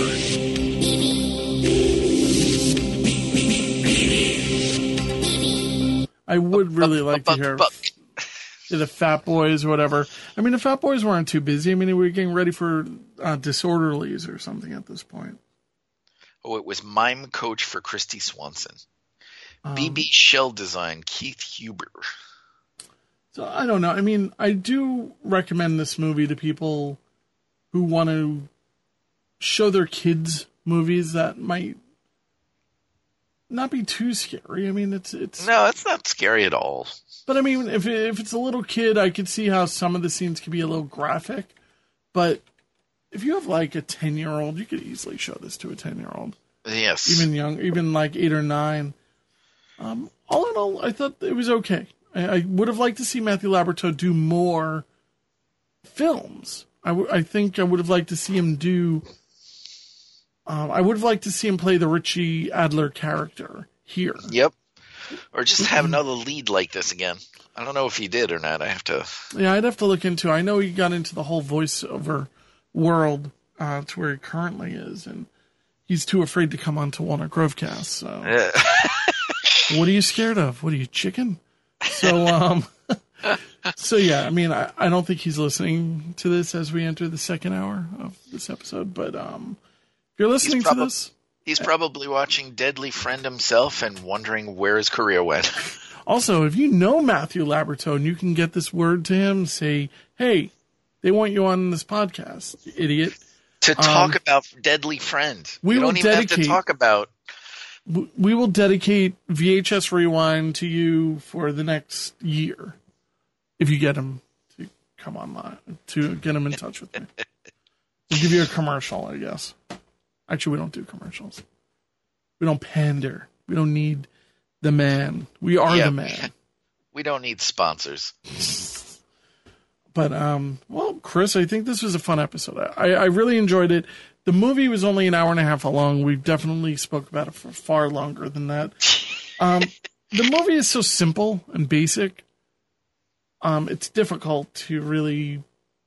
[SPEAKER 6] or I would really like to hear the Fat Boys or whatever. I mean, the Fat Boys weren't too busy. I mean, we were getting ready for Disorderlies or something at this point.
[SPEAKER 7] Oh, it was Mime Coach for Christy Swanson. BB Shell Design, Keith Huber.
[SPEAKER 6] So I don't know. I mean, I do recommend this movie to people who want to show their kids movies that might not be too scary. I mean, it's
[SPEAKER 7] no, it's not scary at all.
[SPEAKER 6] But I mean, if it's a little kid, I could see how some of the scenes could be a little graphic. But if you have like a 10-year-old, you could easily show this to a 10-year-old.
[SPEAKER 7] Yes,
[SPEAKER 6] even young, even like 8 or 9. All in all, I thought it was okay. I would have liked to see Matthew Laborteaux do more films. I think I would have liked to see him do. I would have liked to see him play the Richie Adler character here.
[SPEAKER 7] Yep. Or just have another lead like this again. I don't know if he did or not. I have to.
[SPEAKER 6] Yeah, I'd have to look into. I know he got into the whole voiceover world to where he currently is, and he's too afraid to come onto Walnut Grovecast. So, what are you scared of? What are you, chicken? So, so yeah, I mean, I don't think he's listening to this as we enter the second hour of this episode, but if you're listening to this,
[SPEAKER 7] he's probably watching Deadly Friend himself and wondering where his career went.
[SPEAKER 6] Also, if you know Matthew Laborteaux and you can get this word to him, say, hey, they want you on this podcast, you idiot.
[SPEAKER 7] To talk about Deadly Friend.
[SPEAKER 6] We
[SPEAKER 7] don't even have to talk about.
[SPEAKER 6] We will dedicate VHS Rewind to you for the next year. If you get him to come online, to get him in touch with me. We'll give you a commercial, I guess. Actually, we don't do commercials. We don't pander. We don't need the man. We are the man.
[SPEAKER 7] We don't need sponsors.
[SPEAKER 6] But, well, Chris, I think this was a fun episode. I really enjoyed it. The movie was only an hour and a half long. We definitely spoke about it for far longer than that. The movie is so simple and basic. It's difficult to really...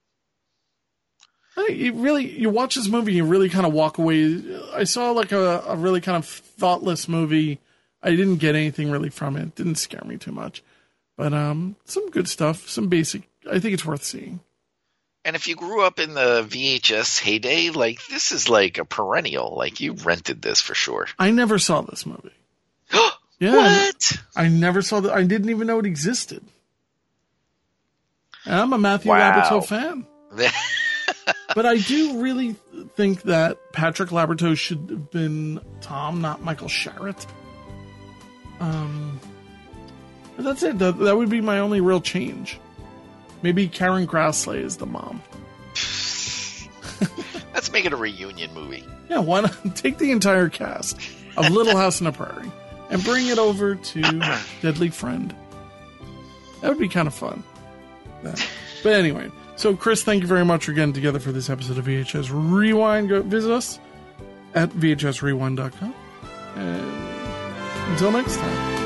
[SPEAKER 6] You watch this movie, you really kind of walk away. I saw like a really kind of thoughtless movie. I didn't get anything really from it. It didn't scare me too much. But some good stuff, some basic. I think it's worth seeing.
[SPEAKER 7] And if you grew up in the VHS heyday, like this is like a perennial. Like you rented this for sure.
[SPEAKER 6] I never saw this movie. Yeah,
[SPEAKER 7] what?
[SPEAKER 6] I never saw that. I didn't even know it existed. And I'm a Matthew Laborteaux fan. But I do really think that Patrick Laborteaux should have been Tom, not Michael Sharrett. That's it. That would be my only real change. Maybe Karen Grassley is the mom.
[SPEAKER 7] Let's make it a reunion movie.
[SPEAKER 6] Yeah, why not take the entire cast of Little House on the Prairie and bring it over to Deadly Friend. That would be kind of fun. But anyway, so Chris, thank you very much for getting together for this episode of VHS Rewind. Go visit us at vhsrewind.com. And until next time.